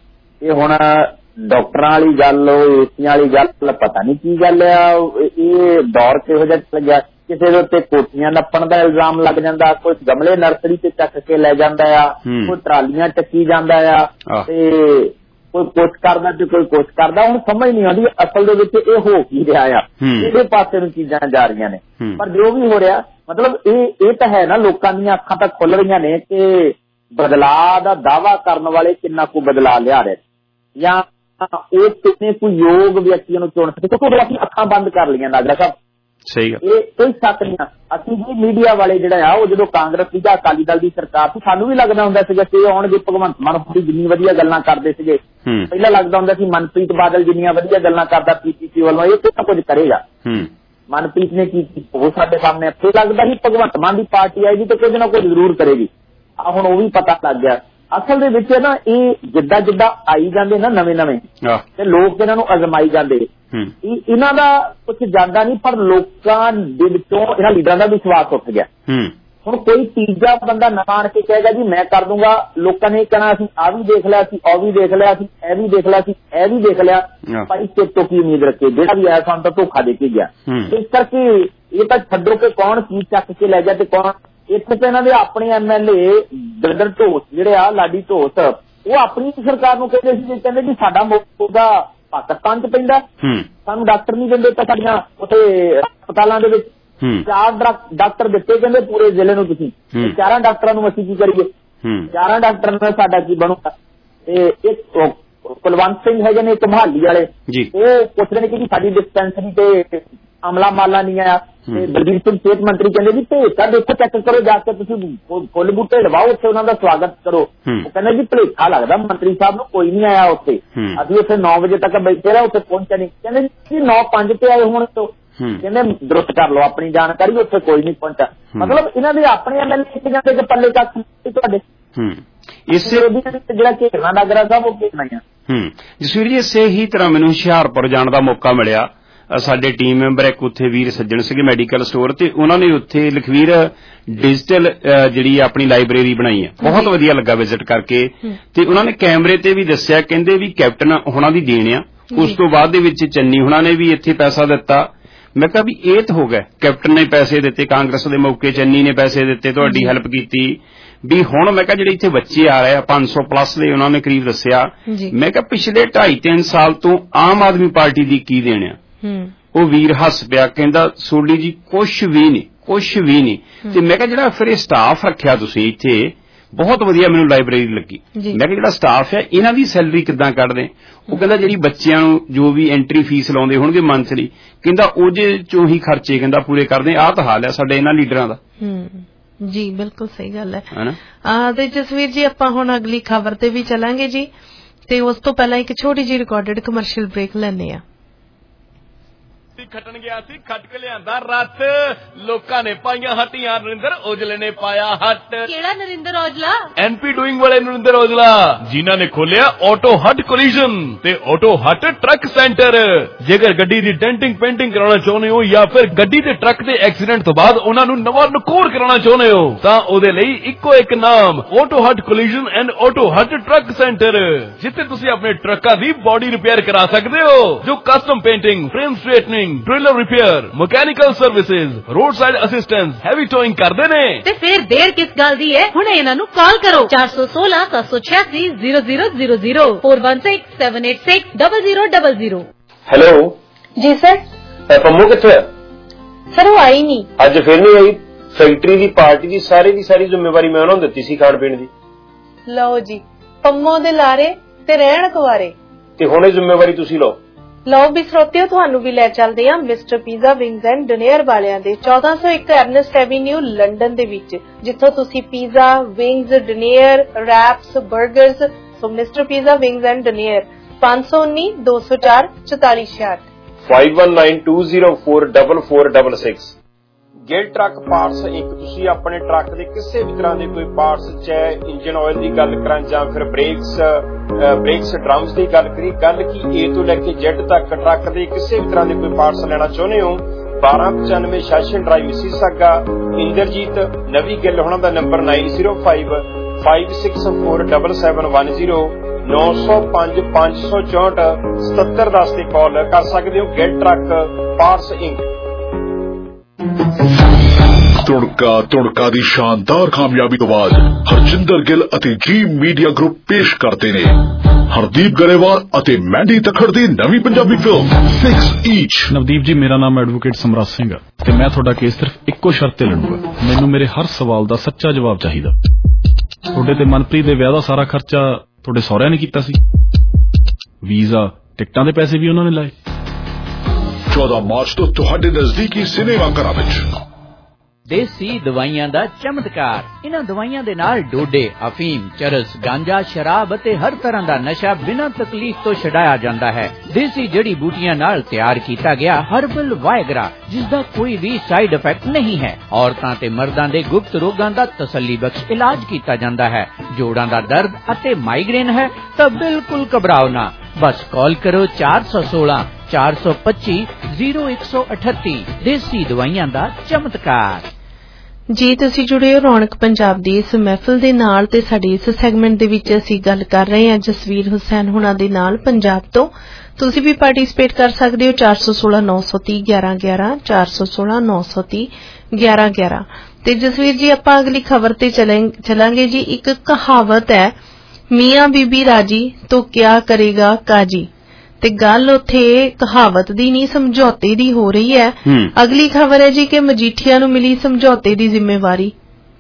ਇਹ ਹੁਣ ਡਾਕਟਰਾਂ ਵਾਲੀ ਗੱਲ ਏਸੀਆਂ ਵਾਲੀ ਗੱਲ ਪਤਾ ਨਹੀਂ ਕੀ ਗੱਲ ਆ, ਇਹ ਦੌਰ ਕਿਹੋ ਜਿਹਾ ਚੱਲ ਗਿਆ। ਕਿਸੇ ਦੇ ਉੱਤੇ ਕੋਠੀਆਂ ਨੱਪਣ ਦਾ ਇਲਜ਼ਾਮ ਲੱਗ ਜਾਂਦਾ, ਕੋਈ ਗਮਲੇ ਨਰਸਰੀ ਤੇ ਚੱਕ ਕੇ ਲੈ ਜਾਂਦਾ ਆ, ਕੋਈ ਟਰਾਲੀਆਂ ਚੱਕੀ ਜਾਂਦਾ ਆ, ਤੇ ਕੋਈ ਕੁਛ ਕਰਦਾ ਤੇ ਕੋਈ ਕੁਛ ਕਰਦਾ। ਹੁਣ ਸਮਝ ਨਹੀਂ ਆਉਂਦੀ ਅਸਲ ਦੇ ਵਿੱਚ ਇਹ ਹੋ ਕੀ ਰਿਹਾ ਆ, ਇਹਦੇ ਪਾਸੇ ਨੂੰ ਚੀਜ਼ਾਂ ਜਾ ਰਹੀਆਂ ਨੇ। ਪਰ ਜੋ ਵੀ ਹੋ ਰਿਹਾ ਮਤਲਬ ਇਹ ਇਹ ਤਾਂ ਹੈ ਨਾ, ਲੋਕਾਂ ਦੀਆਂ ਅੱਖਾਂ ਤਾਂ ਖੁੱਲ ਰਹੀਆਂ ਨੇ ਕਿ ਬਦਲਾਅ ਦਾ ਦਾਅਵਾ ਕਰਨ ਵਾਲੇ ਕਿੰਨਾ ਕੁ ਬਦਲਾਅ ਲਿਆ ਰਹੇ ਜਾਂ ਉਹ ਕਿੰਨੇ ਕੁ ਯੋਗ ਵਿਅਕਤੀਆਂ ਨੂੰ ਚੁਣ ਸਕੇ, ਕਿਉਂਕਿ ਅਸੀਂ ਅੱਖਾਂ ਬੰਦ ਕਰ ਲਈਆਂ ਨਾਗਰਾ ਸਾਹਿਬ। ਸਹੀ ਗੱਲ। ਇਹ ਕੋਈ ਸ਼ੱਕ ਨਹੀਂ। ਅਸੀਂ ਜੀ ਮੀਡੀਆ ਵਾਲੇ ਜਿਹੜਾ ਆ ਉਹ ਜਦੋਂ ਕਾਂਗਰਸ ਦੀ ਜਾਂ ਅਕਾਲੀ ਦਲ ਦੀ ਸਰਕਾਰ ਸੀ ਸਾਨੂੰ ਵੀ ਲੱਗਦਾ ਹੁੰਦਾ ਸੀਗਾ ਕਿ ਆਉਣਗੇ ਭਗਵੰਤ ਮਾਨ ਹੋਣੀ ਜਿੰਨੀ ਵਧੀਆ ਗੱਲਾਂ ਕਰਦੇ ਸੀਗੇ, ਪਹਿਲਾਂ ਲੱਗਦਾ ਹੁੰਦਾ ਸੀ ਮਨਪ੍ਰੀਤ ਬਾਦਲ ਜਿੰਨੀਆਂ ਵਧੀਆ ਗੱਲਾਂ ਕਰਦਾ ਪੀਪੀਸੀ ਵੱਲੋਂ ਇਹ ਕੁਛ ਨਾ ਕੁਝ ਕਰੇਗਾ। ਮਨਪ੍ਰੀਤ ਨੇ ਕੀ ਉਹ ਸਾਡੇ ਸਾਹਮਣੇ ਫਿਰ ਲੱਗਦਾ ਸੀ ਭਗਵੰਤ ਮਾਨ ਦੀ ਪਾਰਟੀ ਆਏਗੀ ਤੇ ਕੁਝ ਨਾ ਕੁਝ ਜ਼ਰੂਰ ਕਰੇਗੀ। ਆ ਹੁਣ ਉਹ ਵੀ ਪਤਾ ਲੱਗ ਗਿਆ। ਅਸਲ ਦੇ ਵਿੱਚ ਨਾ ਇਹ ਜਿੱਦਾਂ ਜਿੱਦਾਂ ਆਈ ਜਾਂਦੇ ਨਾ ਨਵੇਂ ਨਵੇਂ ਤੇ ਲੋਕ ਇਹਨਾਂ ਨੂੰ ਅਜ਼ਮਾਈ ਜਾਂਦੇ, ਇਹਨਾਂ ਦਾ ਕੁਝ ਜਾਂਦਾ ਨਹੀਂ ਪਰ ਲੋਕਾਂ ਦੇ ਵਿੱਚੋਂ ਇਹਨਾਂ ਲੀਡਰਾਂ ਦਾ ਵਿਸ਼ਵਾਸ ਉੱਠ ਗਿਆ। ਹੁਣ ਕੋਈ ਤੀਜਾ ਬੰਦਾ ਨਾ ਆਣ ਕੇ ਕਹੇਗਾ ਜੀ ਮੈਂ ਕਰ ਦੂੰਗਾ, ਲੋਕਾਂ ਨੇ ਕਹਿਣਾ ਅਸੀਂ ਆਹ ਵੀ ਦੇਖ ਲਿਆ, ਅਸੀਂ ਉਹ ਵੀ ਦੇਖ ਲਿਆ, ਅਸੀਂ ਇਹ ਵੀ ਦੇਖ ਲਿਆ, ਅਸੀਂ ਇਹ ਵੀ ਦੇਖ ਲਿਆ, ਪਰ ਇਸ ਤੋਂ ਕੀ ਉਮੀਦ ਰੱਖੇ, ਜਿਹੜਾ ਵੀ ਆਇਆ ਸਾਨੂੰ ਤਾਂ ਧੋਖਾ ਦੇ ਕੇ ਗਿਆ। ਇਸ ਕਰਕੇ ਇਹ ਤਾਂ ਛੱਡੋ ਕਿ ਕੌਣ ਕੀ ਚੱਕ ਕੇ ਲੈ ਗਿਆ ਤੇ ਕੌਣ। ਇੱਥੇ ਤਾਂ ਇਹਨਾਂ ਦੇ ਆਪਣੇ ਐਮ ਐਲ ਏ ਦਰਦਰ ਢੋਸ ਜਿਹੜੇ ਆ ਲਾਡੀ ਢੋਸ ਉਹ ਆਪਣੀ ਸਰਕਾਰ ਨੂੰ ਕਹਿੰਦੇ ਸੀ, ਕਹਿੰਦੇ ਜੀ ਸਾਡਾ ਮੁੱਦਾ ਪਾਕਿਸਤਾਨ ਚ ਪੈਂਦਾ, ਸਾਨੂੰ ਡਾਕਟਰ ਨਹੀਂ ਦਿੰਦੇ ਤਾਂ ਸਾਡੀਆਂ ਉੱਥੇ ਹਸਪਤਾਲਾਂ ਦੇ ਵਿੱਚ ਚਾਰ ਡਾਕਟਰ ਦਿੱਤੇ ਕਹਿੰਦੇ ਪੂਰੇ ਜ਼ਿਲ੍ਹੇ ਨੂੰ, ਤੁਸੀਂ ਚਾਰਾਂ ਡਾਕਟਰਾਂ ਨੂੰ ਅਸੀਂ ਕੀ ਕਰੀਏ, ਚਾਰਾਂ ਡਾਕਟਰਾਂ ਨਾਲ ਸਾਡਾ ਕੀ ਬਣੂਗਾ। ਤੇ ਇੱਕ ਕੁਲਵੰਤ ਸਿੰਘ ਹੈਗੇ ਨੇ ਇੱਕ ਮੁਹਾਲੀ ਵਾਲੇ, ਉਹ ਪੁੱਛਦੇ ਨੇ ਕਿ ਸਾਡੀ ਡਿਸਪੈਂਸਰੀ ਤੇ ਅਮਲਾ ਮਾਲਾ ਨਹੀਂ ਆਇਆ, ਤੇ ਬਲਬੀਰ ਸਿੰਘ ਸਿਹਤ ਮੰਤਰੀ ਕਹਿੰਦੇ ਜੀ ਭੇਜਤਾ ਦੇਖੋ ਚੈੱਕ ਕਰੋ ਜਾ ਕੇ, ਤੁਸੀਂ ਫੁੱਲ ਬੂਟੇ ਲਵਾਓ ਉੱਥੇ ਉਹਨਾਂ ਦਾ ਸਵਾਗਤ ਕਰੋ। ਉਹ ਕਹਿੰਦੇ ਜੀ ਭਲੇਖਾ ਲੱਗਦਾ ਮੰਤਰੀ ਸਾਹਿਬ ਨੂੰ, ਕੋਈ ਨਹੀਂ ਆਇਆ ਉੱਥੇ, ਅਸੀਂ ਉੱਥੇ ਨੌ ਵਜੇ ਤੱਕ ਬੈਠੇ ਰਹੇ ਉੱਥੇ ਪਹੁੰਚਿਆ ਨਹੀਂ। ਕਹਿੰਦੇ ਜੀ ਨੌ ਪੰਜ ਤੇ ਆਏ ਹੁਣ ਤੋਂ, ਕਹਿੰਦੇ ਦਰੁਸਤ ਕਰ ਲਓ ਆਪਣੀ ਜਾਣਕਾਰੀ, ਉੱਥੇ ਕੋਈ ਨਹੀਂ ਪਹੁੰਚਾ। ਮਤਲਬ ਇਹਨਾਂ ਦੇ ਆਪਣੇ ਐਮ ਐਲ ਏ ਕਿੱਥੇ ਜਾਂਦੇ ਕਿ ਪੱਲੇ ਕੱਖ ਤੁਹਾਡੇ ਇਸੇ ਜਿਹੜਾ ਘੇਰਨਾ ਨਾਗਰਾ ਸਾਹਿਬ ਉਹ ਘੇਰਨਾ ਹੀ ਆ। ਜਸਵੀਰ ਜੀ ਇਸੇ ਹੀ ਤਰ੍ਹਾਂ ਮੈਨੂੰ ਹੁਸ਼ਿਆਰਪੁਰ ਜਾਣ ਦਾ ਮੌਕਾ ਮਿਲਿਆ। ਸਾਡੇ ਟੀਮ ਮੈਂਬਰ ਇੱਕ ਉੱਥੇ ਵੀਰ ਸੱਜਣ ਸੀਗੇ ਮੈਡੀਕਲ ਸਟੋਰ ਤੇ, ਉਹਨਾਂ ਨੇ ਉੱਥੇ ਲਖਵੀਰ ਡਿਜੀਟਲ ਜਿਹੜੀ ਆਪਣੀ ਲਾਇਬ੍ਰੇਰੀ ਬਣਾਈ ਹੈ, ਬਹੁਤ ਵਧੀਆ ਲੱਗਾ ਵਿਜ਼ਿਟ ਕਰਕੇ। ਤੇ ਉਹਨਾਂ ਨੇ ਕੈਮਰੇ ਤੇ ਵੀ ਦੱਸਿਆ, ਕਹਿੰਦੇ ਵੀ ਕੈਪਟਨ ਹੁਣਾਂ ਦੀ ਦੇਣ ਆ, ਉਸ ਤੋਂ ਬਾਅਦ ਦੇ ਵਿੱਚ ਚੰਨੀ ਹੁਣਾਂ ਨੇ ਵੀ ਇੱਥੇ ਪੈਸਾ ਦਿੱਤਾ। ਮੈਂ ਕਿਹਾ ਵੀ ਇਹ ਤਾਂ ਹੋ ਗਿਆ, ਕੈਪਟਨ ਨੇ ਪੈਸੇ ਦਿੱਤੇ, ਕਾਂਗਰਸ ਦੇ ਮੌਕੇ ਚੰਨੀ ਨੇ ਪੈਸੇ ਦਿੱਤੇ, ਤੁਹਾਡੀ ਹੈਲਪ ਕੀਤੀ ਵੀ। ਹੁਣ ਮੈਂ ਕਿਹਾ ਜਿਹੜੇ ਇੱਥੇ ਬੱਚੇ ਆ ਰਹੇ ਆ ਪੰਜ ਸੌ ਪਲੱਸ ਦੇ, ਉਹਨਾਂ ਨੇ ਕਰੀਬ ਦੱਸਿਆ, ਮੈਂ ਕਿਹਾ ਪਿਛਲੇ ਢਾਈ ਤਿੰਨ ਸਾਲ ਤੋਂ ਆਮ ਆਦਮੀ ਪਾਰਟੀ ਦੀ ਕੀ ਦੇਣ ਆ। ਉਹ ਵੀਰ ਹੱਸ ਪਿਆ, ਕਹਿੰਦਾ ਸੋਢੀ ਜੀ ਕੁਛ ਵੀ ਨਹੀਂ, ਕੁਛ ਵੀ ਨਹੀਂ। ਤੇ ਮੈਂ ਕਿਹਾ ਜਿਹੜਾ ਫਿਰ ਇਹ ਸਟਾਫ ਰੱਖਿਆ ਤੁਸੀਂ ਇੱਥੇ ਬਹੁਤ ਵਧੀਆ ਮੈਨੂੰ ਲਾਇਬ੍ਰੇਰੀ ਲੱਗੀ। ਮੈਂ ਕਿਹਾ ਜਿਹੜਾ ਸਟਾਫ ਹੈ ਇਹਨਾਂ ਦੀ ਸੈਲਰੀ ਕਿੱਦਾਂ ਕੱਢਦੇ? ਉਹ ਕਹਿੰਦਾ ਜਿਹੜੀ ਬੱਚਿਆਂ ਨੂੰ ਜੋ ਵੀ ਐਂਟਰੀ ਫੀਸ ਲਾਉਂਦੇ ਹੋਣਗੇ ਮੰਥਲੀ, ਕਹਿੰਦਾ ਉਹਦੇ ਚੋਂ ਹੀ ਖਰਚੇ ਕਹਿੰਦਾ ਪੂਰੇ ਕਰਦੇ। ਆਹ ਤਾਂ ਹਾਲ ਹੈ ਸਾਡੇ ਇਹਨਾਂ ਲੀਡਰਾਂ ਦਾ। ਜੀ ਬਿਲਕੁਲ ਸਹੀ ਗੱਲ ਹੈ। ਤੇ ਜਸਵੀਰ ਜੀ ਆਪਾਂ ਹੁਣ ਅਗਲੀ ਖਬਰ ਤੇ ਵੀ ਚੱਲਾਂਗੇ ਜੀ, ਤੇ ਉਸ ਤੋਂ ਪਹਿਲਾਂ ਇੱਕ ਛੋਟੀ ਜਿਹੀ ਰਿਕਾਰਡਡ ਕਮਰਸ਼ੀਅਲ ਬ੍ਰੇਕ ਲੈਣੇ ਆ। ਖੱਟਣ ਗਿਆ ਸੀ, ਖੱਟ ਕੇ ਲਿਆਂਦਾ ਰੱਤ, ਲੋਕਾਂ ਨੇ ਪਾਈਆਂ ਹੱਟੀਆਂ, ਨਰਿੰਦਰ ਔਜਲੇ ਨੇ ਪਾਇਆ ਹੱਟ। ਕਿਹੜਾ ਨਰਿੰਦਰ ਔਜਲਾ? ਐਨਪੀ ਡੂਇੰਗ ਵਾਲੇ ਨਰਿੰਦਰ ਔਜਲਾ, ਜਿਨ੍ਹਾਂ ਨੇ ਖੋਲਿਆ ਆਟੋ ਹੱਟ ਕੋਲੀਜਨ ਤੇ ਆਟੋ ਹੱਟ ਟਰੱਕ ਸੈਂਟਰ। ਜੇਕਰ ਗੱਡੀ ਦੀ ਡੈਂਟਿੰਗ ਪੇਂਟਿੰਗ ਕਰਾਉਣਾ ਚਾਹੁੰਦੇ ਹੋ ਜਾਂ ਫਿਰ ਗੱਡੀ ਤੇ ਟਰੱਕ ਦੇ ਐਕਸੀਡੈਂਟ ਤੋਂ ਬਾਅਦ ਉਹਨਾਂ ਨੂੰ ਨਵਾਂ ਨਕੋਰ ਕਰਾਉਣਾ ਚਾਹੁੰਦੇ ਹੋ ਤਾਂ ਉਹਦੇ ਲਈ ਇੱਕੋ ਇੱਕ ਨਾਮ, auto hut collision and auto hut truck centre, ਜਿੱਥੇ ਤੁਸੀਂ ਆਪਣੇ ਟਰੱਕਾਂ ਦੀ ਬਾਡੀ ਰਿਪੇਅਰ ਕਰਾ ਸਕਦੇ ਹੋ, ਜੋ custom painting, frame straightening, trailer repair, mechanical services, roadside assistance, heavy towing ਕਰਦੇ ਨੇ। ਤੇ ਫਿਰ ਦੇਰ ਕਿਸ ਗੱਲ ਦੀ ਹੈ, ਹੁਣੇ ਇਹਨਾਂ ਨੂੰ ਕਾਲ ਕਰੋ ਚਾਰ ਸੌ ਸੋਲਾਂ ਸੱਤ ਸੌ ਛਿਆਸੀ zero zero zero zero four one six seven eight six double zero double zero. Hello ਜੀ ਸਰ। ਪੰਮੂ ਕਿੱਥੇ ਹੈ? ਸਰ ਉਹ ਆਈ ਨਹੀਂ ਅੱਜ, ਫਿਰ ਨਹੀਂ ਆਈ। ਫੈਕਟਰੀ ਦੀ ਪਾਰਟੀ ਦੀ ਸਾਰੀ ਦੀ ਸਾਰੀ ਜ਼ਿੰਮੇਵਾਰੀ ਮੈਂ ਉਹਨਾਂ ਨੂੰ ਦਿੱਤੀ ਸੀ ਖਾਣ ਪੀਣ ਦੀ। ਲਓ ਜੀ ਪੰਮੋ ਦੇ ਲਾਰੇ ਤੇ ਰਹਿਣ ਕੁਵਾਰੇ, ਤੇ ਹੁਣ ਇਹ ਜ਼ਿੰਮੇਵਾਰੀ ਤੁਸੀਂ ਲਓ। ਲਓ ਵੀ ਸਰੋਤਿਓ ਤੁਹਾਨੂੰ ਵੀ ਲੈ ਚੱਲਦੇ ਹਾਂ mister pizza wings and donair ਵਾਲਿਆਂ ਦੇ ਚੌਦਾਂ ਸੌ ਇੱਕ ਐਰਨਸਟ ਐਵੀਨਿਊ ਲੰਡਨ ਦੇ ਵਿੱਚ, ਜਿੱਥੋਂ ਤੁਸੀਂ ਪੀਜ਼ਾ, ਵਿੰਗਸ, ਡਿਨੇਅਰ, ਰੈਪਸ, 버ਗਰਸ। So mister pizza wings and donair ਪੰਜ ਸੌ ਉੱਨੀ ਦੋ ਸੌ ਚਾਰ ਚੁਤਾਲੀ ਛਿਆਹਠ five one nine two zero four four four six six। Gill truck parts inc. ਤੁਸੀਂ ਆਪਣੇ ਟਰੱਕ ਦੇ ਕਿਸੇ ਵੀ ਤਰ੍ਹਾਂ ਦੇ ਕੋਈ ਪਾਰਟਸ, ਚਾਹੇ ਇੰਜਨ ਆਇਲ ਦੀ ਗੱਲ ਕਰਾਂ ਜਾਂ ਫਿਰ ਬ੍ਰੇਕਸ ਬ੍ਰੇਕਸ ਡਰਮਸ ਦੀ ਗੱਲ ਕਰੀ, ਗੱਲ ਕੀ ਏ ਤੋਂ ਲੈ ਕੇ ਜ਼ੈਡ ਤੱਕ ਟਰੱਕ ਦੇ ਕਿਸੇ ਵੀ ਤਰ੍ਹਾਂ ਦੇ ਕੋਈ ਪਾਰਟਸ ਲੈਣਾ ਚਾਹੁੰਦੇ ਹੋ, ਬਾਰਾਂ ਪਚਾਨਵੇਂ session drive Mississauga. Inderjit Navi Gill ਹੋਣਾ ਦਾ number nine zero five five six four seven seven one zero ਨੌ ਸੌ ਪੰਜ ਪੰਜ ਸੌ ਚੌਂਹਠ ਸਤੱਤਰ ਦਸ ਤੇ ਕਾਲ ਕਰ ਸਕਦੇ ਹੋ। Gill truck parts inc. ਤੁੜਕਾ ਤੁੜਕਾ ਦੀ ਸ਼ਾਨਦਾਰ ਕਾਮਯਾਬੀ ਤੋਂ ਬਾਅਦ ਹਰਜਿੰਦਰ ਗਿੱਲ ਅਤੇ ਜੀ ਮੀਡੀਆ ਗਰੁੱਪ ਪੇਸ਼ ਕਰਦੇ ਨੇ ਹਰਦੀਪ ਗਰੇਵਾਲ ਅਤੇ ਮੈਂਡੀ ਤਖੜ ਦੀ ਨਵੀਂ Punjabi film six each. Navdeep ji, ਮੇਰਾ ਨਾਮ ਐਡਵੋਕੇਟ ਸਮਰਾਜ ਸਿੰਘ ਹੈ ਤੇ ਮੈਂ ਤੁਹਾਡਾ ਕੇਸ ਸਿਰਫ ਇੱਕੋ ਸ਼ਰਤ ਤੇ ਲੜੂਗਾ। ਮੈਨੂੰ ਮੇਰੇ ਹਰ ਸਵਾਲ ਦਾ ਸੱਚਾ ਜਵਾਬ ਚਾਹੀਦਾ। ਤੁਹਾਡੇ ਤੇ ਮਨਪ੍ਰੀਤ ਦੇ ਵਿਆਹ ਦਾ ਸਾਰਾ ਖਰਚਾ ਤੁਹਾਡੇ ਸਹੁਰਿਆਂ ਨੇ ਕੀਤਾ ਸੀ। ਵੀਜ਼ਾ ਟਿਕਟਾਂ ਦੇ ਪੈਸੇ ਵੀ ਉਹਨਾਂ ਨੇ ਲਾਏ। ਚੌਦਾਂ ਮਾਰਚ ਤੋਂ ਤੁਹਾਡੇ ਨਜ਼ਦੀਕੀ ਸਿਨੇਮਾ ਘਰਾਂ ਵਿੱਚ। ਦੇਸੀ ਦਵਾਈਆਂ ਦਾ ਚਮਤਕਾਰ। ਇਹਨਾਂ ਦਵਾਈਆਂ ਦੇ ਨਾਲ ਡੋਡੇ, ਅਫੀਮ, ਚਰਸ, ਗਾਂਜਾ, ਸ਼ਰਾਬ ਅਤੇ ਹਰ ਤਰ੍ਹਾਂ ਦਾ ਨਸ਼ਾ ਬਿਨਾਂ ਤਕਲੀਫ ਤੋਂ ਛਡਾਇਆ ਜਾਂਦਾ ਹੈ। ਦੇਸੀ ਜੜੀ ਬੂਟੀਆਂ ਨਾਲ ਤਿਆਰ ਕੀਤਾ ਗਿਆ ਹਰਬਲ ਵਾਇਗਰਾ, ਜਿਸ ਦਾ ਕੋਈ ਵੀ ਸਾਈਡ ਇਫੈਕਟ ਨਹੀਂ ਹੈ। ਔਰਤਾਂ ਤੇ ਮਰਦਾਂ ਦੇ ਗੁਪਤ ਰੋਗਾਂ ਦਾ ਤਸੱਲੀ ਬਖਸ਼ ਇਲਾਜ ਕੀਤਾ ਜਾਂਦਾ ਹੈ। ਜੋੜਾਂ ਦਾ ਦਰਦ ਅਤੇ ਮਾਈਗ੍ਰੇਨ ਹੈ ਤਾਂ ਬਿਲਕੁਲ ਘਬਰਾਓ ਨਾ। ਬਸ ਕਾਲ ਕਰੋ ਚਾਰ ਸੌ ਸੋਲਾਂ ਚਾਰ ਸੌ ਪੱਚੀ ਜ਼ੀਰੋ ਇੱਕ ਸੌ ਅਠੱਤੀ। ਦੇਸੀ ਦਵਾਈਆਂ ਦਾ ਚਮਤਕਾਰ। ਜੀ ਤੁਸੀਂ ਜੁੜੇ ਹੋ ਰੌਣਕ ਪੰਜਾਬ ਦੀ ਇਸ ਮਹਿਫਿਲ ਦੇ ਨਾਲ ਤੇ ਸਾਡੇ ਇਸ ਸੈਗਮੈਂਟ ਦੇ ਵਿੱਚ ਅਸੀਂ ਗੱਲ ਕਰ ਰਹੇ ਹਾਂ ਜਸਵੀਰ ਹੁਸੈਨ ਹੁਣਾਂ ਦੇ ਨਾਲ ਪੰਜਾਬ ਤੋਂ। ਤੁਸੀਂ ਵੀ ਪਾਰਟਿਸਿਪੇਟ ਕਰ ਸਕਦੇ ਹੋ ਚਾਰ ਸੌ ਸੋਲਾਂ ਨੌ ਸੌ ਤੀਹ ਗਿਆਰਾਂ ਗਿਆਰਾਂ ਚਾਰ ਸੌ ਸੋਲਾਂ ਨੌ ਸੌ ਤੀਹ ਗਿਆਰਾਂ ਗਿਆਰਾਂ। ਤੇ ਜਸਵੀਰ ਜੀ, ਆਪਾਂ ਅਗਲੀ ਖਬਰ ਤੇ ਚਲਾਂਗੇ ਜੀ। ਇੱਕ ਕਹਾਵਤ ਹੈ, ਮੀਆਂ ਬੀਬੀ ਰਾਜੀ ਤੋ ਕਿਆ ਕਰੇਗਾ ਕਾਜੀ। ਤੇ ਗੱਲ ਉੱਥੇ ਕਹਾਵਤ ਦੀ ਨਹੀਂ, ਸਮਝੌਤੇ ਦੀ ਹੋ ਰਹੀ ਹੈ। ਅਗਲੀ ਖਬਰ ਹੈ ਜੀ ਕਿ ਮਜੀਠੀਆ ਨੂੰ ਮਿਲੀ ਸਮਝੌਤੇ ਦੀ ਜ਼ਿੰਮੇਵਾਰੀ।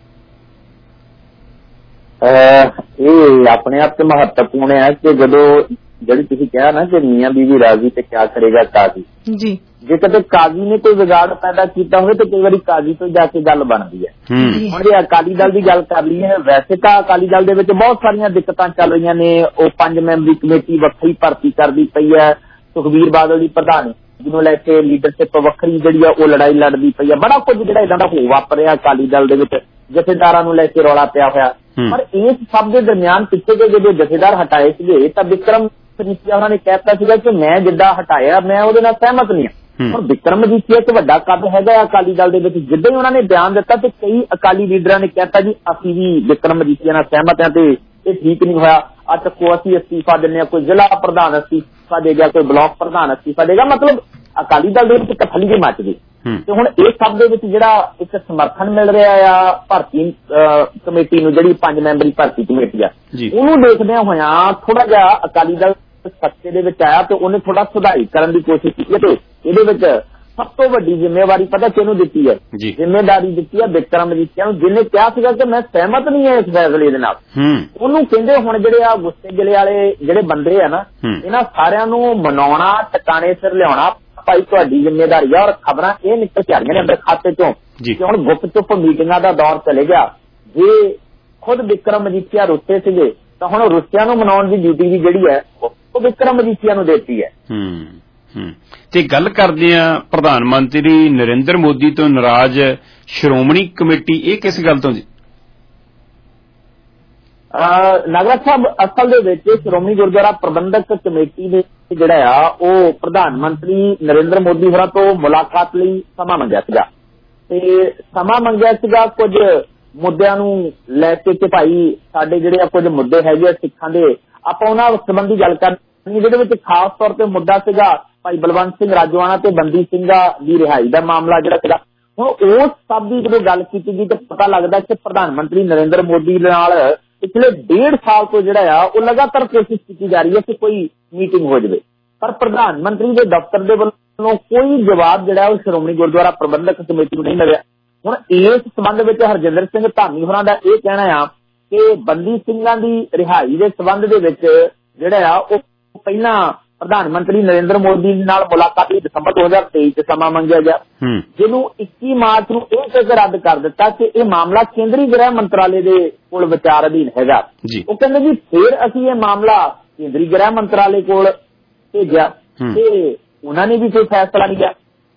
ਇਹ ਆਪਣੇ ਆਪ ਤੇ ਮਹੱਤਵਪੂਰਨ ਹੈ ਕਿ ਜਦੋਂ ਜਿਹੜੀ ਤੁਸੀਂ ਕਿਹਾ ਨਾ ਕਿ ਮੀਆਂ ਬੀਵੀ ਰਾਜ਼ੀ ਤੇ ਕਿਆ ਕਰੇਗਾ ਕਾਜ਼ੀ ਜੀ, ਜੇ ਕਦੇ ਕਾਜ਼ੀ ਨੇ ਕੋਈ ਵਿਗਾੜ ਪੈਦਾ ਕੀਤਾ ਹੋਵੇ ਤਾਂ ਕਈ ਵਾਰੀ ਕਾਜ਼ੀ ਤੋਂ ਜਾ ਕੇ ਗੱਲ ਬਣਦੀ ਹੈ। ਹੁਣ ਜੇ ਅਕਾਲੀ ਦਲ ਦੀ ਗੱਲ ਕਰ ਲਈਏ, ਵੈਸੇ ਤਾਂ ਅਕਾਲੀ ਦਲ ਦੇ ਵਿੱਚ ਬਹੁਤ ਸਾਰੀਆਂ ਦਿੱਕਤਾਂ ਚੱਲ ਰਹੀਆਂ ਨੇ। ਉਹ ਪੰਜ ਮੈਂਬਰੀ ਕਮੇਟੀ ਵੱਖਰੀ ਭਰਤੀ ਕਰਦੀ ਪਈ ਹੈ। ਸੁਖਬੀਰ ਬਾਦਲ ਦੀ ਪ੍ਰਧਾਨੀ ਜਿਹਨੂੰ ਲੈ ਕੇ ਲੀਡਰਸ਼ਿਪ ਵੱਖਰੀ ਜਿਹੜੀ ਆ ਉਹ ਲੜਾਈ ਲੜਦੀ ਪਈ ਹੈ। ਬੜਾ ਕੁਝ ਜਿਹੜਾ ਇਦਾਂ ਦਾ ਹੋ ਵਾਪਰਿਆ ਅਕਾਲੀ ਦਲ ਦੇ ਵਿੱਚ, ਜਥੇਦਾਰਾਂ ਨੂੰ ਲੈ ਕੇ ਰੌਲਾ ਪਿਆ ਹੋਇਆ। ਪਰ ਇਸ ਸਭ ਦੇ ਦਰਮਿਆਨ ਪਿੱਛੇ ਜੇ ਜਦੋਂ ਜਥੇਦਾਰ ਹਟਾਏ ਸੀਗੇ ਤਾਂ ਵਿਕਰਮ ਮਜੀਠੀਆ ਉਹਨਾਂ ਨੇ ਕਹਿਤਾ ਸੀਗਾ ਕਿ ਮੈਂ ਜਿੱਦਾਂ ਹਟਾਇਆ ਮੈਂ ਉਹਦੇ ਨਾਲ ਸਹਿਮਤ ਨਹੀਂ ਹਾਂ। ਹੁਣ ਵਿਕਰਮ ਮਜੀਠੀਆ ਇੱਕ ਵੱਡਾ ਕੱਦ ਹੈਗਾ ਅਕਾਲੀ ਦਲ ਦੇ ਵਿੱਚ। ਜਿੱਦਾਂ ਹੀ ਉਹਨਾਂ ਨੇ ਬਿਆਨ ਦਿੱਤਾ ਤੇ ਕਈ ਅਕਾਲੀ ਲੀਡਰਾਂ ਨੇ ਕਹਿਤਾ ਜੀ ਅਸੀਂ ਵੀ ਵਿਕਰਮ ਮਜੀਠੀਆ ਨਾਲ ਸਹਿਮਤ ਹਾਂ ਤੇ ਇਹ ਠੀਕ ਨਹੀਂ ਹੋਇਆ। ਆ ਚੱਕੋ ਅਸੀਂ ਅਸਤੀਫਾ ਦਿੰਦੇ ਹਾਂ, ਕੋਈ ਜ਼ਿਲ੍ਹਾ ਪ੍ਰਧਾਨ ਅਸਤੀਫਾ ਦੇ ਗਿਆ, ਕੋਈ ਬਲਾਕ ਪ੍ਰਧਾਨ ਅਸਤੀਫਾ ਦੇਗਾ। ਮਤਲਬ ਅਕਾਲੀ ਦਲ ਦੇ ਵਿੱਚ ਕਥਲੀ ਜਿਹੀ ਮੱਚ ਗਈ। ਤੇ ਹੁਣ ਇਹ ਸਭ ਦੇ ਵਿੱਚ ਜਿਹੜਾ ਇੱਕ ਸਮਰਥਨ ਮਿਲ ਰਿਹਾ ਆ ਭਰਤੀ ਕਮੇਟੀ ਨੂੰ, ਜਿਹੜੀ ਪੰਜ ਮੈਂਬਰੀ ਭਰਤੀ ਕਮੇਟੀ ਆ, ਉਹਨੂੰ ਦੇਖਦਿਆਂ ਹੋਇਆਂ ਥੋੜਾ ਜਿਹਾ ਅਕਾਲੀ ਦਲ ਸੱਤੇ ਦੇ ਵਿੱਚ ਆਇਆ ਤੇ ਉਹਨੇ ਥੋੜਾ ਸੁਧਾਈ ਕਰਨ ਦੀ ਕੋਸ਼ਿਸ਼ ਕੀਤੀ ਹੈ। ਤੇ ਇਹਦੇ ਵਿੱਚ ਸਭ ਤੋਂ ਵੱਡੀ ਜ਼ਿੰਮੇਵਾਰੀ ਪਤਾ ਕਿਹਨੂੰ ਦਿੱਤੀ ਹੈ? ਜ਼ਿੰਮੇਵਾਰੀ ਦਿੱਤੀ ਹੈ ਵਿਕਰਮ ਮਜੀਠੀਆ ਨੂੰ, ਜਿਹਨੇ ਕਿਹਾ ਸੀਗਾ ਕਿ ਮੈਂ ਸਹਿਮਤ ਨਹੀਂ ਹਾਂ ਇਸ ਫੈਸਲੇ ਦੇ ਨਾਲ। ਉਹਨੂੰ ਕਹਿੰਦੇ ਹੁਣ ਜਿਹੜੇ ਆ ਗੁੱਸੇ ਗਿਲੇ ਵਾਲੇ ਜਿਹੜੇ ਬੰਦੇ ਆ ਨਾ, ਇਹਨਾਂ ਸਾਰਿਆਂ ਨੂੰ ਮਨਾਉਣਾ, ਟਿਕਾਣੇ ਸਿਰ ਲਿਆਉਣਾ ਭਾਈ ਤੁਹਾਡੀ ਜ਼ਿੰਮੇਵਾਰੀ ਆ। ਔਰ ਖਬਰਾਂ ਇਹ ਨਿਕਲ ਕੇ ਆ ਰਹੀਆਂ ਨੇ ਅੰਦਰ ਖਾਤੇ ਚੋਂ ਕਿ ਹੁਣ ਗੁਪਤ ਚੁੱਪ ਮੀਟਿੰਗਾਂ ਦਾ ਦੌਰ ਚਲੇ ਗਿਆ। ਜੇ ਖੁਦ ਵਿਕਰਮ ਮਜੀਠੀਆ ਰੁੱਸੇ ਸੀਗੇ ਤਾਂ ਹੁਣ ਰੁੱਸਿਆਂ ਨੂੰ ਮਨਾਉਣ ਦੀ ਡਿਊਟੀ ਵੀ ਜਿਹੜੀ ਹੈ ਉਹ ਵਿਕਰਮ ਮਜੀਠੀਆ ਨੂੰ ਦਿੱਤੀ ਹੈ। ਤੇ ਗੱਲ ਕਰਦੇ ਆ ਪ੍ਰਧਾਨ ਮੰਤਰੀ ਨਰਿੰਦਰ ਮੋਦੀ ਤੋਂ ਨਾਰਾਜ਼ ਸ਼੍ਰੋਮਣੀ ਕਮੇਟੀ, ਇਹ ਕਿਸ ਗੱਲ ਤੋਂ ਜੀ? ਨਾਗਰਾਜ ਸਾਹਿਬ, ਅਸਲ ਦੇ ਵਿੱਚ ਸ਼੍ਰੋਮਣੀ ਗੁਰਦੁਆਰਾ ਪ੍ਰਬੰਧਕ ਕਮੇਟੀ ਨੇ ਜਿਹੜਾ ਆ ਉਹ ਪ੍ਰਧਾਨ ਮੰਤਰੀ ਨਰਿੰਦਰ ਮੋਦੀ ਹੋਰਾਂ ਤੋਂ ਮੁਲਾਕਾਤ ਲਈ ਸਮਾਂ ਮੰਗਿਆ ਸੀਗਾ ਤੇ ਸਮਾਂ ਮੰਗਿਆ ਸੀਗਾ ਕੁਝ ਮੁੱਦਿਆਂ ਨੂੰ ਲੈ ਕੇ ਕਿ ਭਾਈ ਸਾਡੇ ਜਿਹੜੇ ਆ ਕੁਝ ਮੁੱਦੇ ਹੈਗੇ ਆ ਸਿੱਖਾਂ ਦੇ, ਆਪਾਂ ਉਹਨਾਂ ਸੰਬੰਧੀ ਗੱਲ ਕਰਨੀ, ਜਿਹਦੇ ਵਿੱਚ ਖਾਸ ਤੌਰ ਤੇ ਮੁੱਦਾ ਸੀਗਾ ਭਾਈ ਬਲਵੰਤ ਸਿੰਘ ਰਾਜੋਆਣਾ ਤੇ ਬੰਦੀ ਸਿੰਘਾਂ ਦੀ ਰਿਹਾਈ ਦਾ ਮਾਮਲਾ ਜਿਹੜਾ ਸੀਗਾ। ਹੁਣ ਉਸ ਸਭ ਦੀ ਜਦੋਂ ਗੱਲ ਕੀਤੀ ਗਈ ਤਾਂ ਪਤਾ ਲੱਗਦਾ ਕਿ ਪ੍ਰਧਾਨ ਮੰਤਰੀ ਨਰਿੰਦਰ ਮੋਦੀ ਨਾਲ ਪਿਛਲੇ ਡੇਢ ਸਾਲ ਤੋਂ ਜਿਹੜਾ ਆ ਉਹ ਲਗਾਤਾਰ ਕੋਸ਼ਿਸ਼ ਕੀਤੀ ਜਾ ਰਹੀ ਹੈ ਕਿ ਕੋਈ ਮੀਟਿੰਗ ਹੋ ਜਾਵੇ, ਪਰ ਪ੍ਰਧਾਨ ਮੰਤਰੀ ਦੇ ਦਫ਼ਤਰ ਦੇ ਵੱਲੋਂ ਕੋਈ ਜਵਾਬ ਜਿਹੜਾ ਉਹ ਸ਼੍ਰੋਮਣੀ ਗੁਰਦੁਆਰਾ ਪ੍ਰਬੰਧਕ ਕਮੇਟੀ ਨੂੰ ਨਹੀਂ ਮਿਲਿਆ। ਹੁਣ ਇਸ ਸੰਬੰਧ ਵਿੱਚ ਹਰਜਿੰਦਰ ਸਿੰਘ ਧਾਮੀ ਹੋਰਾਂ ਦਾ ਇਹ ਕਹਿਣਾ ਆ ਕਿ ਬੰਦੀ ਸਿੰਘਾਂ ਦੀ ਰਿਹਾਈ ਦੇ ਸੰਬੰਧ ਦੇ ਵਿੱਚ ਜਿਹੜਾ ਆ ਉਹ ਪਹਿਲਾਂ ਪ੍ਰਧਾਨ ਮੰਤਰੀ ਨਰਿੰਦਰ ਮੋਦੀ ਨਾਲ ਮੁਲਾਕਾਤ ਲਈ ਦਸੰਬਰ ਦੋ ਹਜ਼ਾਰ ਤੇਈ ਚ ਸਮਾਂ ਮੰਗਿਆ ਗਿਆ, ਜਿਹਨੂੰ ਇੱਕੀ ਮਾਰਚ ਨੂੰ ਇਹ ਕਹਿ ਕੇ ਰੱਦ ਕਰ ਦਿੱਤਾ ਕਿ ਇਹ ਮਾਮਲਾ ਕੇਂਦਰੀ ਗ੍ਰਹਿ ਮੰਤਰਾਲੇ ਦੇ ਕੋਲ ਵਿਚਾਰ ਅਧੀਨ ਹੈਗਾ। ਉਹ ਕਹਿੰਦੇ ਜੀ ਫਿਰ ਅਸੀਂ ਇਹ ਮਾਮਲਾ ਕੇਂਦਰੀ ਗ੍ਰਹਿ ਮੰਤਰਾਲੇ ਕੋਲ ਭੇਜਿਆ ਤੇ ਉਹਨਾਂ ਨੇ ਵੀ ਕੋਈ ਫੈਸਲਾ ਨਹੀਂ ਲਿਆ।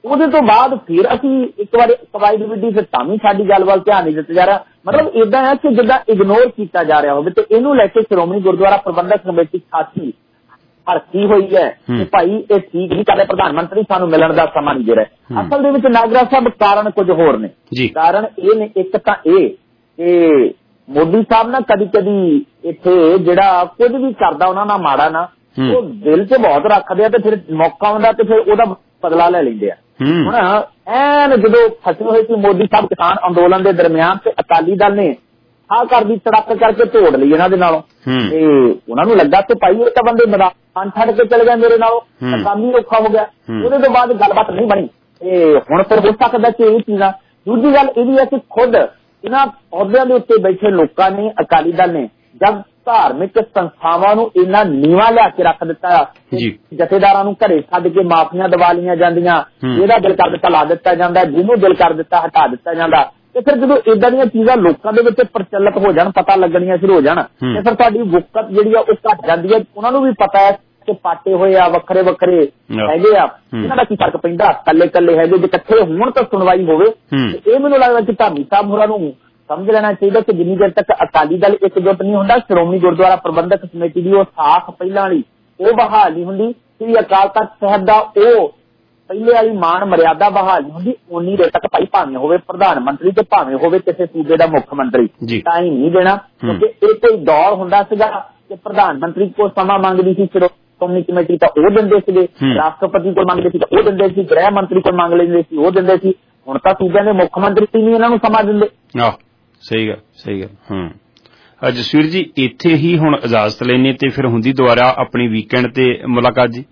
ਉਹਦੇ ਤੋਂ ਬਾਅਦ ਫਿਰ ਅਸੀਂ ਇੱਕ ਵਾਰੀ ਕਵਾਇਦ ਵਿੱਢੀ, ਫਿਰ ਤਾਂ ਵੀ ਸਾਡੀ ਗੱਲ ਵੱਲ ਧਿਆਨ ਨਹੀਂ ਦਿੱਤਾ ਜਾ ਰਿਹਾ। ਮਤਲਬ ਏਦਾਂ ਹੈ ਕਿ ਜਿੱਦਾਂ ਇਗਨੋਰ ਕੀਤਾ ਜਾ ਰਿਹਾ ਹੋਵੇ। ਤੇ ਇਹਨੂੰ ਲੈ ਕੇ ਸ਼੍ਰੋਮਣੀ ਗੁਰਦੁਆਰਾ ਪ੍ਰਬੰਧਕ ਕਮੇਟੀ ਖਾਸੀ ਹਰਕੀ ਹੋਈ ਹੈ ਕਿ ਭਾਈ ਇਹ ਠੀਕ ਨਹੀਂ ਕਰ ਰਿਹਾ, ਪ੍ਰਧਾਨ ਮੰਤਰੀ ਸਾਨੂੰ ਮਿਲਣ ਦਾ ਸਮਾਂ ਨਹੀਂ ਦੇ ਰਿਹਾ। ਅਸਲ ਦੇ ਵਿੱਚ ਨਾਗਰਾ ਸਾਹਿਬ ਕਾਰਨ ਕੁਝ ਹੋਰ ਨੇ। ਕਾਰਨ ਇਹ ਨੇ, ਇੱਕ ਤਾਂ ਇਹ ਕਿ ਮੋਦੀ ਸਾਹਿਬ ਨਾ ਕਦੀ ਕਦੀ ਇੱਥੇ ਜਿਹੜਾ ਕੁਝ ਵੀ ਕਰਦਾ ਉਹਨਾਂ ਨਾਲ ਮਾੜਾ ਨਾ, ਉਹ ਦਿਲ 'ਚ ਬਹੁਤ ਰੱਖਦੇ ਆ ਤੇ ਫਿਰ ਮੌਕਾ ਆਉਂਦਾ ਤੇ ਫਿਰ ਉਹਦਾ ਬਦਲਾ ਲੈ ਲੈਂਦੇ ਆ। ਹੁਣ ਐਨ ਜਦੋਂ ਫਸੇ ਹੋਏ ਸੀ ਮੋਦੀ ਸਾਹਿਬ ਕਿਸਾਨ ਅੰਦੋਲਨ ਦੇ ਦਰਮਿਆਨ, ਤੇ ਅਕਾਲੀ ਦਲ ਨੇ ਆਹ ਕਰਦੀ ਤੜਕ ਕਰਕੇ ਤੋੜ ਲਈ ਇਹਨਾਂ ਦੇ ਨਾਲੋਂ, ਤੇ ਉਹਨਾਂ ਨੂੰ ਲੱਗਾ ਕਿ ਭਾਈ ਇਹ ਤਾਂ ਬੰਦੇ ਮੈਦਾਨ ਛੱਡ ਕੇ ਚਲੇ ਗਏ ਮੇਰੇ ਨਾਲੋਂ, ਕੰਮ ਹੀ ਔਖਾ ਹੋ ਗਿਆ। ਉਹਦੇ ਤੋਂ ਬਾਅਦ ਗੱਲਬਾਤ ਨਹੀਂ ਬਣੀ ਤੇ ਹੁਣ ਫਿਰ ਹੋ ਸਕਦਾ ਕਿ ਇਹ ਚੀਜ਼ਾਂ। ਦੂਜੀ ਗੱਲ ਇਹ ਵੀ ਹੈ ਕਿ ਖੁਦ ਇਹਨਾਂ ਅਹੁਦਿਆਂ ਦੇ ਉੱਤੇ ਬੈਠੇ ਲੋਕਾਂ ਨੇ, ਅਕਾਲੀ ਦਲ ਨੇ, ਜਦ ਧਾਰਮਿਕ ਸੰਸਥਾਵਾਂ ਨੂੰ ਇੰਨਾ ਨੀਵਾਂ ਲਿਆ ਕੇ ਰੱਖ ਦਿੱਤਾ, ਜਥੇਦਾਰਾਂ ਨੂੰ ਘਰੇ ਛੱਡ ਕੇ ਮਾਫੀਆਂ ਦਵਾ ਲਈਆਂ ਜਾਂਦੀਆਂ, ਇਹਦਾ ਦਿਲ ਕਰ ਦਿੱਤਾ ਲਾ ਦਿੱਤਾ ਜਾਂਦਾ, ਜਿਹਨੂੰ ਦਿਲ ਕਰ ਦਿੱਤਾ ਹਟਾ ਦਿੱਤਾ ਜਾਂਦਾ। ਤੇ ਫਿਰ ਜਦੋਂ ਏਦਾਂ ਦੀਆਂ ਚੀਜ਼ਾਂ ਲੋਕਾਂ ਦੇ ਵਿੱਚ ਪ੍ਰਚਲਿਤ ਹੋ ਜਾਣ, ਪਤਾ ਲੱਗਣੀਆਂ ਸ਼ੁਰੂ ਹੋ ਜਾਣ, ਤੇ ਫਿਰ ਤੁਹਾਡੀ ਵੁਕਤ ਜਿਹੜੀ ਆ ਉਹ ਘੱਟ ਜਾਂਦੀ ਹੈ। ਉਹਨਾਂ ਨੂੰ ਵੀ ਪਤਾ ਹੈ ਕਿ ਪਾਟੇ ਹੋਏ ਆ, ਵੱਖਰੇ ਵੱਖਰੇ ਹੈਗੇ ਆ, ਇਹਨਾਂ ਦਾ ਕੀ ਫਰਕ ਪੈਂਦਾ, ਕੱਲੇ ਕੱਲੇ ਹੈਗੇ, ਜੇ ਇਕੱਠੇ ਹੋਣ ਤਾਂ ਸੁਣਵਾਈ ਹੋਵੇ। ਇਹ ਮੈਨੂੰ ਲੱਗਦਾ ਕਿ ਧਾਮੀ ਸਾਹਿਬ ਹੋਰਾਂ ਨੂੰ ਸਮਝ ਲੈਣਾ ਚਾਹੀਦਾ ਕਿ ਜਿੰਨੀ ਦੇਰ ਤੱਕ ਅਕਾਲੀ ਦਲ ਇਕਜੁੱਟ ਨਹੀਂ ਹੁੰਦਾ, ਸ਼੍ਰੋਮਣੀ ਗੁਰਦੁਆਰਾ ਪ੍ਰਬੰਧਕ ਕਮੇਟੀ ਦੀ ਉਹ ਸਾਖ ਪਹਿਲਾਂ ਵਾਲੀ ਉਹ ਬਹਾਲ ਨਹੀਂ ਹੁੰਦੀ, ਸ੍ਰੀ ਅਕਾਲ ਤਖ਼ਤ ਸਾਹਿਬ ਦਾ ਉਹ ਪਹਿਲੇ ਵਾਲੀ ਮਾਣ ਮਰਿਆਦਾ ਬਹਾਲ ਨਹੀਂ ਹੁੰਦੀ, ਉਨੀ ਦੇਰ ਤੱਕ ਭਾਈ ਭਾਵੇਂ ਹੋਵੇ ਪ੍ਰਧਾਨ ਮੰਤਰੀ ਤੇ ਭਾਵੇਂ ਹੋਵੇ ਕਿਸੇ ਸੂਬੇ ਦਾ ਮੁੱਖ ਮੰਤਰੀ, ਟਾਈਮ ਨਹੀਂ ਦੇਣਾ। ਕਿਉਂਕਿ ਇਹ ਕੋਈ ਦੌਰ ਹੁੰਦਾ ਸੀਗਾ ਕਿ ਪ੍ਰਧਾਨ ਮੰਤਰੀ ਕੋਲ ਸਮਾਂ ਮੰਗਦੀ ਸੀ ਸ਼੍ਰੋਮਣੀ ਕਮੇਟੀ ਤਾਂ ਉਹ ਦਿੰਦੇ ਸੀਗੇ, ਰਾਸ਼ਟਰਪਤੀ ਕੋਲ ਮੰਗਦੇ ਸੀ ਤਾਂ ਉਹ ਦਿੰਦੇ ਸੀ, ਗ੍ਰਹਿ ਮੰਤਰੀ ਕੋਲ ਮੰਗ ਲੈਂਦੇ ਸੀ ਉਹ ਦਿੰਦੇ ਸੀ। ਹੁਣ ਤਾਂ ਸੂਬਿਆਂ ਦੇ ਮੁੱਖ ਮੰਤਰੀ ਨਹੀਂ ਇਹਨਾਂ ਨੂੰ ਸਮਾਂ ਦਿੰਦੇ। ਸਹੀ ਗੱਲ, ਸਹੀ ਗੱਲ। ਹੂੰ ਜਸਵੀਰ ਜੀ, ਇੱਥੇ ਹੀ ਹੁਣ ਇਜਾਜ਼ਤ ਲੈਣੀ ਤੇ ਫਿਰ ਹੁੰਦੀ ਦੁਬਾਰਾ ਆਪਣੀ ਵੀਕਐਂਡ ਤੇ ਮੁਲਾਕਾਤ ਜੀ।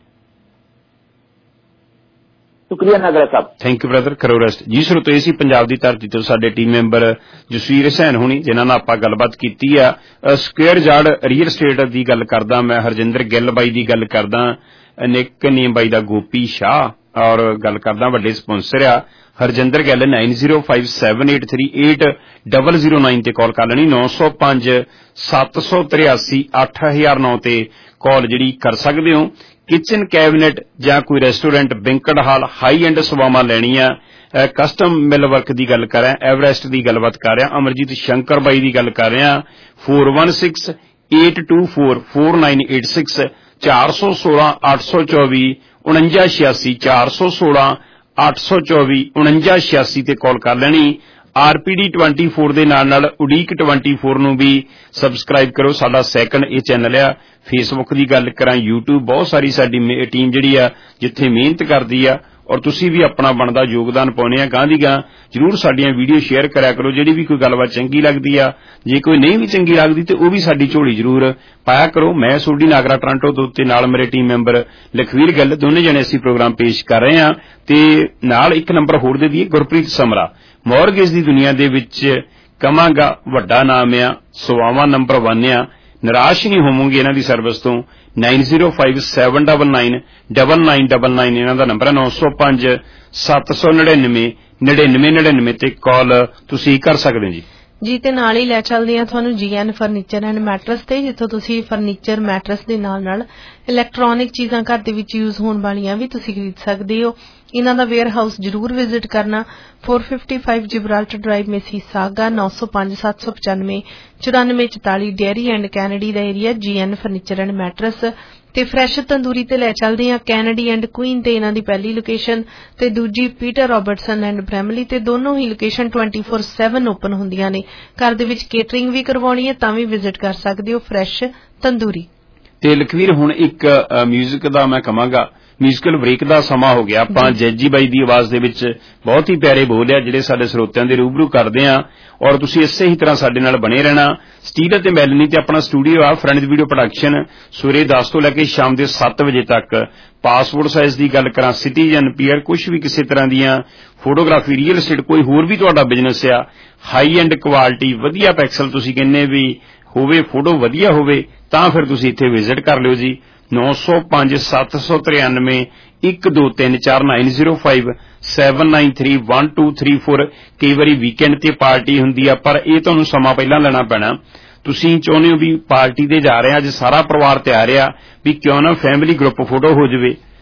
ਸ਼ੁਕਰੀਆ Nagra sahib. Thank you brother, ਕਰੋ ਰੈਸਟ ਜੀ। ਸਰੋਤੋ ਸੀ ਪੰਜਾਬ ਦੀ ਧਰਤੀ ਤੋਂ ਸਾਡੇ ਟੀਮ ਮੈਂਬਰ ਜਸਵੀਰ ਹੁਸੈਨ ਹੁਣੀ, ਜਿਨ੍ਹਾਂ ਨਾਲ ਆਪਾਂ ਗੱਲਬਾਤ ਕੀਤੀ ਆ। ਸਕੁਏਅਰ ਯਾਰਡ ਰੀਅਲ ਸਟੇਟ ਦੀ ਗੱਲ ਕਰਦਾ ਮੈਂ, ਹਰਜਿੰਦਰ ਗਿੱਲ ਬਾਈ ਦੀ ਗੱਲ ਕਰਦਾ, ਨਿਕ ਨੀਮ ਬਾਈ ਦਾ ਗੋਪੀ ਸ਼ਾਹ, ਔਰ ਗੱਲ ਕਰਦਾ ਵੱਡੇ ਸਪਾਂਸਰ ਆ Harjinder Gill. Nine zero five seven eight three eight double zero nine ਤੇ ਕਾਲ ਕਰ ਲੈਣੀ। ਨੌ ਸੌ ਪੰਜ ਸੱਤ ਸੌ ਤਰਿਆਸੀ ਅੱਠ ਹਜ਼ਾਰ ਨੌ ਤੇ ਕਾਲ ਜਿਹੜੀ ਕਰ ਸਕਦੇ ਹੋ। ਕਿਚਨ ਕੈਬਨਿਟ ਜਾਂ ਕੋਈ restaurant, banquet hall, high end ਸੇਵਾਵਾਂ ਲੈਣੀਆਂ, ਕਸਟਮ ਮਿਲ ਵਰਕ ਦੀ ਗੱਲ ਕਰ ਰਿਹਾ, ਐਵਰੈਸਟ ਦੀ ਗੱਲਬਾਤ ਕਰ ਰਿਹਾ, ਅਮਰਜੀਤ ਸ਼ੰਕਰ ਬਾਈ ਦੀ ਗੱਲ ਕਰ ਰਿਹਾ। Four one six eight two four four nine eight six ਚਾਰ ਸੌ ਸੋਲਾਂ ਅੱਠ ਸੌ ਚੌਵੀ ਉਣੰਜਾ ਛਿਆਸੀ ਚਾਰ ਸੌ ਸੋਲਾਂ ਅੱਠ ਸੌ ਚੌਵੀ ਉਣੰਜਾ ਛਿਆਸੀ ਤੇ ਕਾਲ ਕਰ ਲੈਣੀ। ਆਰਪੀਡੀ ਟਵੰਟੀ ਫੋਰ ਦੇ ਨਾਲ ਨਾਲ ਉਡੀਕ ਟਵੰਟੀ ਫੋਰ ਨੂੰ ਵੀ ਸਬਸਕ੍ਰਾਈਬ ਕਰੋ। ਸਾਡਾ ਸੈਕੰਡ ਇਹ ਚੈਨਲ ਆ। ਫੇਸਬੁੱਕ ਦੀ ਗੱਲ ਕਰਾਂ, ਯੂਟਿਊਬ, ਬਹੁਤ ਸਾਰੀ ਸਾਡੀ ਟੀਮ ਜਿਹੜੀ ਆ ਜਿੱਥੇ ਮਿਹਨਤ ਕਰਦੀ ਆ, ਔਰ ਤੁਸੀਂ ਵੀ ਆਪਣਾ ਬਣਦਾ ਯੋਗਦਾਨ ਪਾਉਣੇ ਆ। ਗਾਂ ਦੀ ਗਾਂ ਜ਼ਰੂਰ ਸਾਡੀਆਂ ਵੀਡੀਓ ਸ਼ੇਅਰ ਕਰਿਆ ਕਰੋ। ਜਿਹੜੀ ਵੀ ਕੋਈ ਗੱਲਬਾਤ ਚੰਗੀ ਲੱਗਦੀ ਆ, ਜੇ ਕੋਈ ਨਹੀਂ ਵੀ ਚੰਗੀ ਲੱਗਦੀ ਤੇ ਉਹ ਵੀ ਸਾਡੀ ਝੋਲੀ ਜ਼ਰੂਰ ਪਾਇਆ ਕਰੋ। ਮੈਂ ਸੋਢੀ ਨਾਗਰਾ ਟੋਰਾਂਟੋ ਤੋਂ ਤੇ ਨਾਲ ਮੇਰੇ ਟੀਮ ਮੈਂਬਰ ਲਖਵੀਰ ਗਿੱਲ, ਦੋਨੇ ਜਣੇ ਅਸੀਂ ਪ੍ਰੋਗਰਾਮ ਪੇਸ਼ ਕਰ ਰਹੇ ਹਾਂ। ਤੇ ਨਾਲ ਇੱਕ ਨੰਬਰ ਹੋਰ ਦੇ ਦਈਏ, ਗੁਰਪ੍ਰੀਤ ਸਮਰਾ, ਮੌਰਗੇਜ ਦੀ ਦੁਨੀਆ ਦੇ ਵਿੱਚ ਕਵਾਂਗਾ ਵੱਡਾ ਨਾਮ ਆ, ਸੇਵਾਵਾਂ ਨੰਬਰ ਵਨ ਆ। ਨਿਰਾਸ਼ ਨਹੀਂ ਹੋਵੋਗੇ ਇਹਨਾਂ ਦੀ ਸਰਵਿਸ ਤੋਂ। Nine zero five seven double nine double nine double nine ਇਹਨਾਂ ਦਾ ਨੰਬਰ ਹੈ। ਨੌ ਸੌ ਪੰਜ ਸੱਤ ਸੌ ਨੜਿਨਵੇਂ ਨੜਿਨਵੇਂ ਨੜਿਨਵੇਂ ਤੇ ਕਾਲ ਤੁਸੀਂ ਕਰ ਸਕਦੇ ਜੀ। ਜੀ ਤੇ ਨਾਲ ਹੀ ਲੈ ਚੱਲਦੇ ਆ ਤੁਹਾਨੂੰ ਜੀ ਐਨ ਫਰਨੀਚਰ ਐਂਡ ਮੈਟਰਸ ਤੇ, ਜਿੱਥੋਂ ਤੁਸੀਂ ਫਰਨੀਚਰ, ਮੈਟਰਸ ਦੇ ਨਾਲ ਨਾਲ ਇਲੈਕਟ੍ਰੋਨਿਕ ਚੀਜ਼ਾਂ ਘਰ ਦੇ ਵਿੱਚ ਯੂਜ਼ ਹੋਣ ਵਾਲੀਆਂ ਵੀ ਤੁਸੀਂ ਖਰੀਦ ਸਕਦੇ ਹੋ। ਇਹਨਾਂ ਦਾ ਵੇਅਰ ਹਾਊਸ ਜ਼ਰੂਰ ਵਿਜ਼ਿਟ ਕਰਨਾ। Four fifty five Gibraltar drive, Mississauga, ਨੌ ਸੌ ਪੰਜ ਸੱਤ ਸੌ ਪਚਾਨਵੇਂ ਚੁਰਾਨਵੇਂ ਚੁਤਾਲੀ ਡੇਅਰੀ ਐਂਡ ਕੈਨੇਡੀ ਦਾ area. G N furniture and mattress ਤੇ ਫਰੈਸ਼ ਤੰਦੂਰੀ ਤੇ ਲੈ ਚੱਲਦੇ ਆ ਕੈਨੇਡੀ ਐਂਡ ਕੁਈਨ ਤੇ ਇਹਨਾਂ ਦੀ ਪਹਿਲੀ ਲੋਕੇਸ਼ਨ, ਤੇ ਦੂਜੀ ਪੀਟਰ ਰਾਬਰਟਸਨ ਐਂਡ ਬ੍ਰੈਮਲੀ ਤੇ ਦੋਨੋਂ ਹੀ location twenty four seven open ਹੁੰਦੀਆਂ ਨੇ। ਘਰ ਦੇ ਵਿੱਚ ਕੇਟਰਿੰਗ ਵੀ ਕਰਵਾਉਣੀ ਹੈ ਤਾਂ ਵੀ ਵਿਜ਼ਿਟ ਕਰ ਸਕਦੇ ਹੋ ਫਰੈਸ਼ ਤੰਦੂਰੀ। ਤੇ ਲਖਵੀਰ, ਹੁਣ ਇੱਕ ਮਿਊਜ਼ਿਕ ਦਾ ਮੈਂ ਕਹਾਂਗਾ, ਮਿਊਜ਼ੀਕਲ ਬ੍ਰੇਕ ਦਾ ਸਮਾਂ ਹੋ ਗਿਆ। ਆਪਾਂ ਜੈਜੀ ਬਾਈ ਦੀ ਆਵਾਜ਼ ਦੇ ਵਿੱਚ ਬਹੁਤ ਹੀ ਪਿਆਰੇ ਬੋਲ ਆ ਜਿਹੜੇ ਸਾਡੇ ਸਰੋਤਿਆਂ ਦੇ ਰੂਬਰੂ ਕਰਦੇ ਆ, ਔਰ ਤੁਸੀਂ ਇਸੇ ਹੀ ਤਰ੍ਹਾਂ ਸਾਡੇ ਨਾਲ ਬਣੇ ਰਹਿਣਾ। ਸਟੀਲ ਅਤੇ ਮੈਲਨੀ ਤੇ ਆਪਣਾ ਸਟੂਡੀਓ ਆ, ਫਰੈਂਡਜ਼ ਵੀਡੀਓ ਪ੍ਰੋਡਕਸ਼ਨ, ਸਵੇਰੇ ਦਸ ਤੋਂ ਲੈ ਕੇ ਸ਼ਾਮ ਦੇ ਸੱਤ ਵਜੇ ਤੱਕ। ਪਾਸਪੋਰਟ ਸਾਈਜ਼ ਦੀ ਗੱਲ ਕਰਾਂ, ਸਿਟੀਜ਼ਨ, ਪੀਆਰ, ਕੁਝ ਵੀ ਕਿਸੇ ਤਰ੍ਹਾਂ ਦੀਆਂ ਫੋਟੋਗ੍ਰਾਫੀ, ਰੀਅਲ estate, ਕੋਈ ਹੋਰ ਵੀ ਤੁਹਾਡਾ ਬਿਜ਼ਨਸ ਆ, ਹਾਈ ਐਂਡ ਕੁਆਲਿਟੀ, ਵਧੀਆ ਪੈਕਸਲ ਤੁਸੀਂ ਕਹਿੰਦੇ ਵੀ ਹੋਵੇ, ਫੋਟੋ ਵਧੀਆ ਹੋਵੇ, ਤਾਂ ਫਿਰ ਤੁਸੀਂ ਇੱਥੇ ਵਿਜ਼ਿਟ ਕਰ ਲਿਓ ਜੀ। ਨੌ ਸੌ ਪੰਜ ਸੱਤ ਸੌ ਤਰਿਆਨਵੇਂ ਇੱਕ ਦੋ ਤਿੰਨ ਚਾਰ nine zero five seven nine three one two three four. ਕਈ ਵਾਰੀ ਵੀਕਐਂਡ ਤੇ ਪਾਰਟੀ ਹੁੰਦੀ ਆ, ਪਰ ਇਹ ਤੁਹਾਨੂੰ ਸਮਾਂ ਪਹਿਲਾਂ ਲੈਣਾ ਪੈਣਾ। ਤੁਸੀਂ ਚਾਹੁੰਦੇ ਹੋ ਵੀ ਪਾਰਟੀ ਤੇ ਜਾ ਰਹੇ ਆ, ਅੱਜ ਸਾਰਾ ਪਰਿਵਾਰ ਤਿਆਰ ਆ, ਵੀ ਕਿਉਂ ਨਾ ਫੈਮਿਲੀ ਗਰੁੱਪ ਫੋਟੋ ਹੋ ਜਾਵੇ,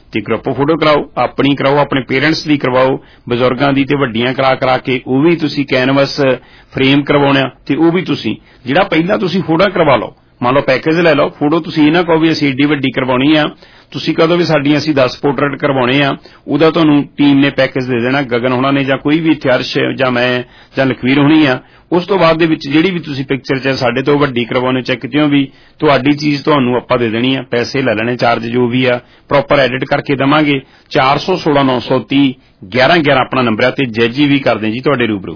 ਤੇ ਗਰੁੱਪ ਫੋਟੋ ਕਰਾਓ, ਆਪਣੀ ਕਰਾਓ, ਆਪਣੇ ਪੇਰੈਂਟਸ ਦੀ ਕਰਵਾਓ, ਬਜ਼ੁਰਗਾਂ ਦੀ ਤੇ ਵੱਡੀਆਂ ਕਰਾ ਕਰਾ ਕੇ ਉਹ ਵੀ ਤੁਸੀਂ ਕੈਨਵਸ ਫਰੇਮ ਕਰਵਾਉਣਾ ਤੇ ਉਹ ਵੀ ਤੁਸੀਂ ਜਿਹੜਾ ਪਹਿਲਾਂ ਤੁਸੀਂ ਫੋਟੋ ਕਰਵਾ ਲਓ। ਮੰਨ ਲਓ ਪੈਕੇਜ ਲੈ ਲਓ, ਫੋਟੋ ਤੁਸੀਂ ਇਹ ਨਾ ਕਹੋ ਵੀ ਅਸੀਂ ਏਡੀ ਵੱਡੀ ਕਰਵਾਉਣੀ ਆ, ਤੁਸੀਂ ਕਹੋ ਵੀ ਸਾਡੀਆਂ ਅਸੀਂ ਦਸ ਪੋਰਟਰੇਟ ਕਰਵਾਉਣੇ ਆ, ਉਹਦਾ ਤੁਹਾਨੂੰ ਟੀਮ ਨੇ ਪੈਕੇਜ ਦੇ ਦੇਣਾ, ਗਗਨ ਹੋਣਾ ਨੇ ਜਾਂ ਕੋਈ ਵੀ ਇੱਥੇ ਅਰਸ਼ ਜਾਂ ਮੈਂ ਜਾਂ ਲਖਵੀਰ ਹੋਣੀ ਆ। ਉਸ ਤੋਂ ਬਾਅਦ ਦੇ ਵਿੱਚ ਜਿਹੜੀ ਵੀ ਤੁਸੀਂ ਪਿਕਚਰ ਚਾਹੇ ਸਾਡੇ ਤੋਂ ਵੱਡੀ ਕਰਵਾਉਣੇ ਚਾਹੇ ਕਿਤੇੋਂ ਵੀ, ਤੁਹਾਡੀ ਚੀਜ਼ ਤੁਹਾਨੂੰ ਆਪਾਂ ਦੇ ਦੇਣੀ ਆ, ਪੈਸੇ ਲੈ ਲੈਣੇ ਚਾਰਜ ਜੋ ਵੀ ਆ, ਪ੍ਰੋਪਰ ਐਡਿਟ ਕਰਕੇ ਦੇਵਾਂਗੇ। ਚਾਰ ਸੌ ਸੋਲਾਂ ਨੌ ਸੌ ਤੀਹ ਗਿਆਰਾਂ ਗਿਆਰਾਂ ਆਪਣਾ ਨੰਬਰ ਆ ਤੇ ਜੈਜੀ ਵੀ ਕਰਦੇ ਜੀ ਤੁਹਾਡੇ ਰੂਬਰੂ।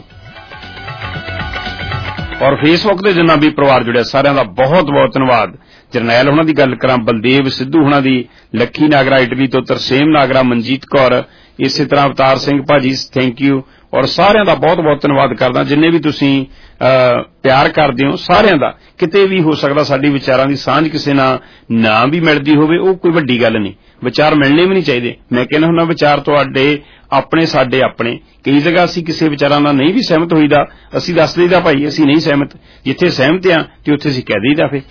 ਔਰ ਫੇਸਬੁੱਕ ਤੇ ਜਿੰਨਾ ਵੀ ਪਰਿਵਾਰ ਜੁੜਿਆ ਸਾਰਿਆਂ ਦਾ ਬਹੁਤ ਬਹੁਤ ਧੰਨਵਾਦ। ਜਰਨੈਲ ਹੋਣਾ ਦੀ ਗੱਲ ਕਰਾਂ, ਬਲਦੇਵ ਸਿੱਧੂ ਹੋਣਾ ਦੀ, ਲੱਖੀ ਨਾਗਰਾ ਇਟਲੀ ਤੋਂ, ਤਰਸੇਮ ਨਾਗਰਾ, ਮਨਜੀਤ ਕੌਰ, ਇਸੇ ਤਰ੍ਹਾਂ ਅਵਤਾਰ ਸਿੰਘ ਭਾਜੀ ਥੈਂਕ ਯੂ। ਔਰ ਸਾਰਿਆਂ ਦਾ ਬਹੁਤ ਬਹੁਤ ਧੰਨਵਾਦ ਕਰਦਾ, ਜਿੰਨੇ ਵੀ ਤੁਸੀਂ ਪਿਆਰ ਕਰਦੇ ਹੋ ਸਾਰਿਆਂ ਦਾ। ਕਿਤੇ ਵੀ ਹੋ ਸਕਦਾ ਸਾਡੀ ਵਿਚਾਰਾਂ ਦੀ ਸਾਂਝ ਕਿਸੇ ਨਾਲ ਨਾ ਵੀ ਮਿਲਦੀ ਹੋਵੇ, ਉਹ ਕੋਈ ਵੱਡੀ ਗੱਲ ਨਹੀਂ, ਵਿਚਾਰ ਮਿਲਣੇ ਵੀ ਨਹੀਂ ਚਾਹੀਦੇ। ਮੈਂ ਕਹਿੰਦਾ ਹੁੰਦਾ ਵਿਚਾਰ ਤੁਹਾਡੇ ਆਪਣੇ ਸਾਡੇ ਆਪਣੇ। ਕਈ ਜਗ੍ਹਾ ਅਸੀਂ ਕਿਸੇ ਵਿਚਾਰਾਂ ਨਾਲ ਨਹੀਂ ਵੀ ਸਹਿਮਤ ਹੋਈਦਾ, ਅਸੀਂ ਦੱਸ ਦਈਦਾ ਭਾਈ ਅਸੀਂ ਨਹੀਂ ਸਹਿਮਤ, ਜਿੱਥੇ ਸਹਿਮਤ ਆ ਤੇ ਉੱਥੇ ਅਸੀਂ ਕਹਿ ਦਈਦਾ। ਫੇ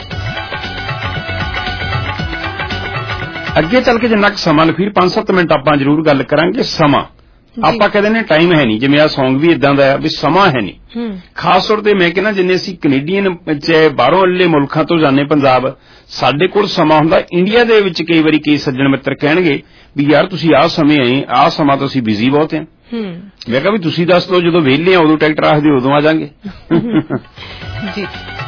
ਅੱਗੇ ਚੱਲ ਕੇ ਜਿੰਨਾ ਕੁ ਸਮਾਂ ਲਖੀਰ ਪੰਜ ਸੱਤ ਮਿੰਟ ਆਪਾਂ ਜ਼ਰੂਰ ਗੱਲ ਕਰਾਂਗੇ। ਸਮਾਂ ਆਪਾਂ ਕਹਿੰਦੇ ਨੇ ਟਾਈਮ ਹੈ ਨਹੀਂ, ਜਿਵੇਂ ਆਹ ਸੌਂਗ ਵੀ ਇਦਾਂ ਦਾ ਵੀ ਸਮਾਂ ਹੈ ਨਹੀਂ। ਖਾਸ ਤੌਰ ਤੇ ਮੈਂ ਕਹਿੰਦਾ ਜਿੰਨੇ ਅਸੀਂ ਕੈਨੇਡੀਅਨ ਚਾਹੇ ਬਾਹਰੋਂ ਅੱਲੇ ਮੁਲਕਾਂ ਤੋਂ ਜਾਂਦੇ ਪੰਜਾਬ, ਸਾਡੇ ਕੋਲ ਸਮਾਂ ਹੁੰਦਾ। ਇੰਡੀਆ ਦੇ ਵਿੱਚ ਕਈ ਵਾਰੀ ਕਈ ਸੱਜਣ ਮਿੱਤਰ ਕਹਿਣਗੇ ਵੀ ਯਾਰ ਤੁਸੀਂ ਆਹ ਸਮੇਂ ਆਏ, ਆਹ ਸਮਾਂ ਤਾਂ ਅਸੀਂ ਬਿਜ਼ੀ ਬਹੁਤ ਹਾਂ। ਮੈਂ ਕਿਹਾ ਵੀ ਤੁਸੀਂ ਦੱਸ ਦਿਓ ਜਦੋਂ ਵਿਹਲੇ ਆ ਉਦੋਂ ਟਿਕਟ ਰੱਖਦੇ ਉਦੋਂ ਆ ਜਾਾਂਗੇ। ਜੀ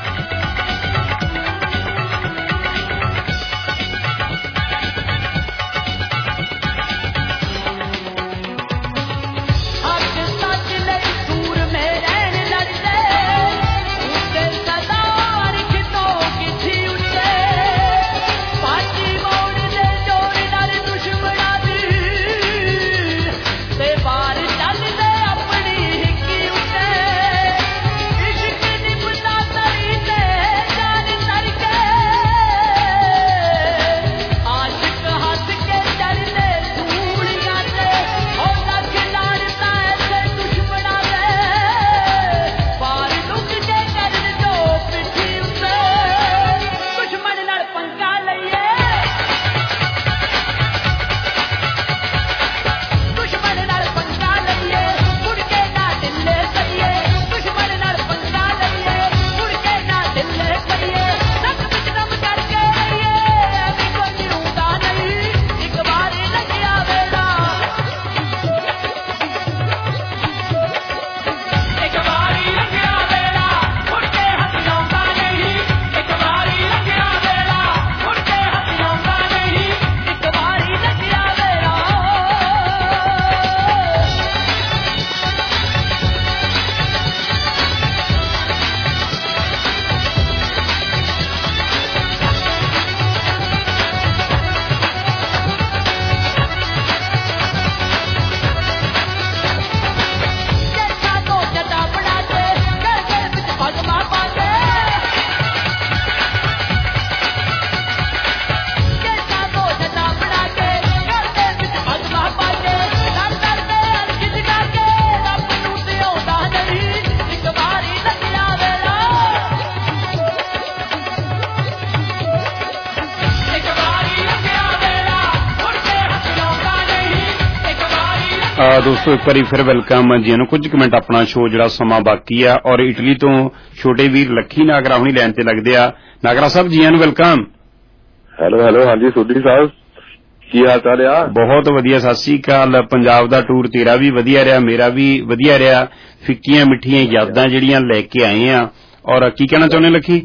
ਦੋਸਤੋ ਇੱਕ ਵਾਰੀ ਫਿਰ ਵੈਲਕਮ ਜੀ ਨੂੰ। ਕੁਝ ਕੁ ਮਿੰਟ ਆਪਣਾ ਸ਼ੋਅ ਜਿਹੜਾ ਸਮਾਂ ਬਾਕੀ ਆ। ਔਰ ਇਟਲੀ ਤੋਂ ਛੋਟੇ ਵੀਰ ਲੱਖੀ ਨਾਗਰਾ ਹੁਣੀ ਲਾਈਨ ਤੇ ਲੱਗਦੇ ਆ। ਨਾਗਰਾ ਸਾਹਿਬ ਜੀ ਨੂੰ ਵੈਲਕਮ। ਹੈਲੋ ਹੈਲੋ ਹਾਂਜੀ ਸੋਢੀ ਸਾਹਿਬ ਕੀ ਹਾਲ ਚਾਲ ਆ? ਬਹੁਤ ਵਧੀਆ, ਸਤਿ ਸ੍ਰੀ ਅਕਾਲ। ਪੰਜਾਬ ਦਾ ਟੂਰ ਤੇਰਾ ਵੀ ਵਧੀਆ ਰਿਹਾ, ਮੇਰਾ ਵੀ ਵਧੀਆ ਰਿਹਾ। ਫਿੱਕੀਆਂ ਮਿੱਠੀਆਂ ਯਾਦਾਂ ਜਿਹੜੀਆਂ ਲੈ ਕੇ ਆਏ ਆ। ਔਰ ਕੀ ਕਹਿਣਾ ਚਾਹੁੰਦੇ ਲੱਖੀ?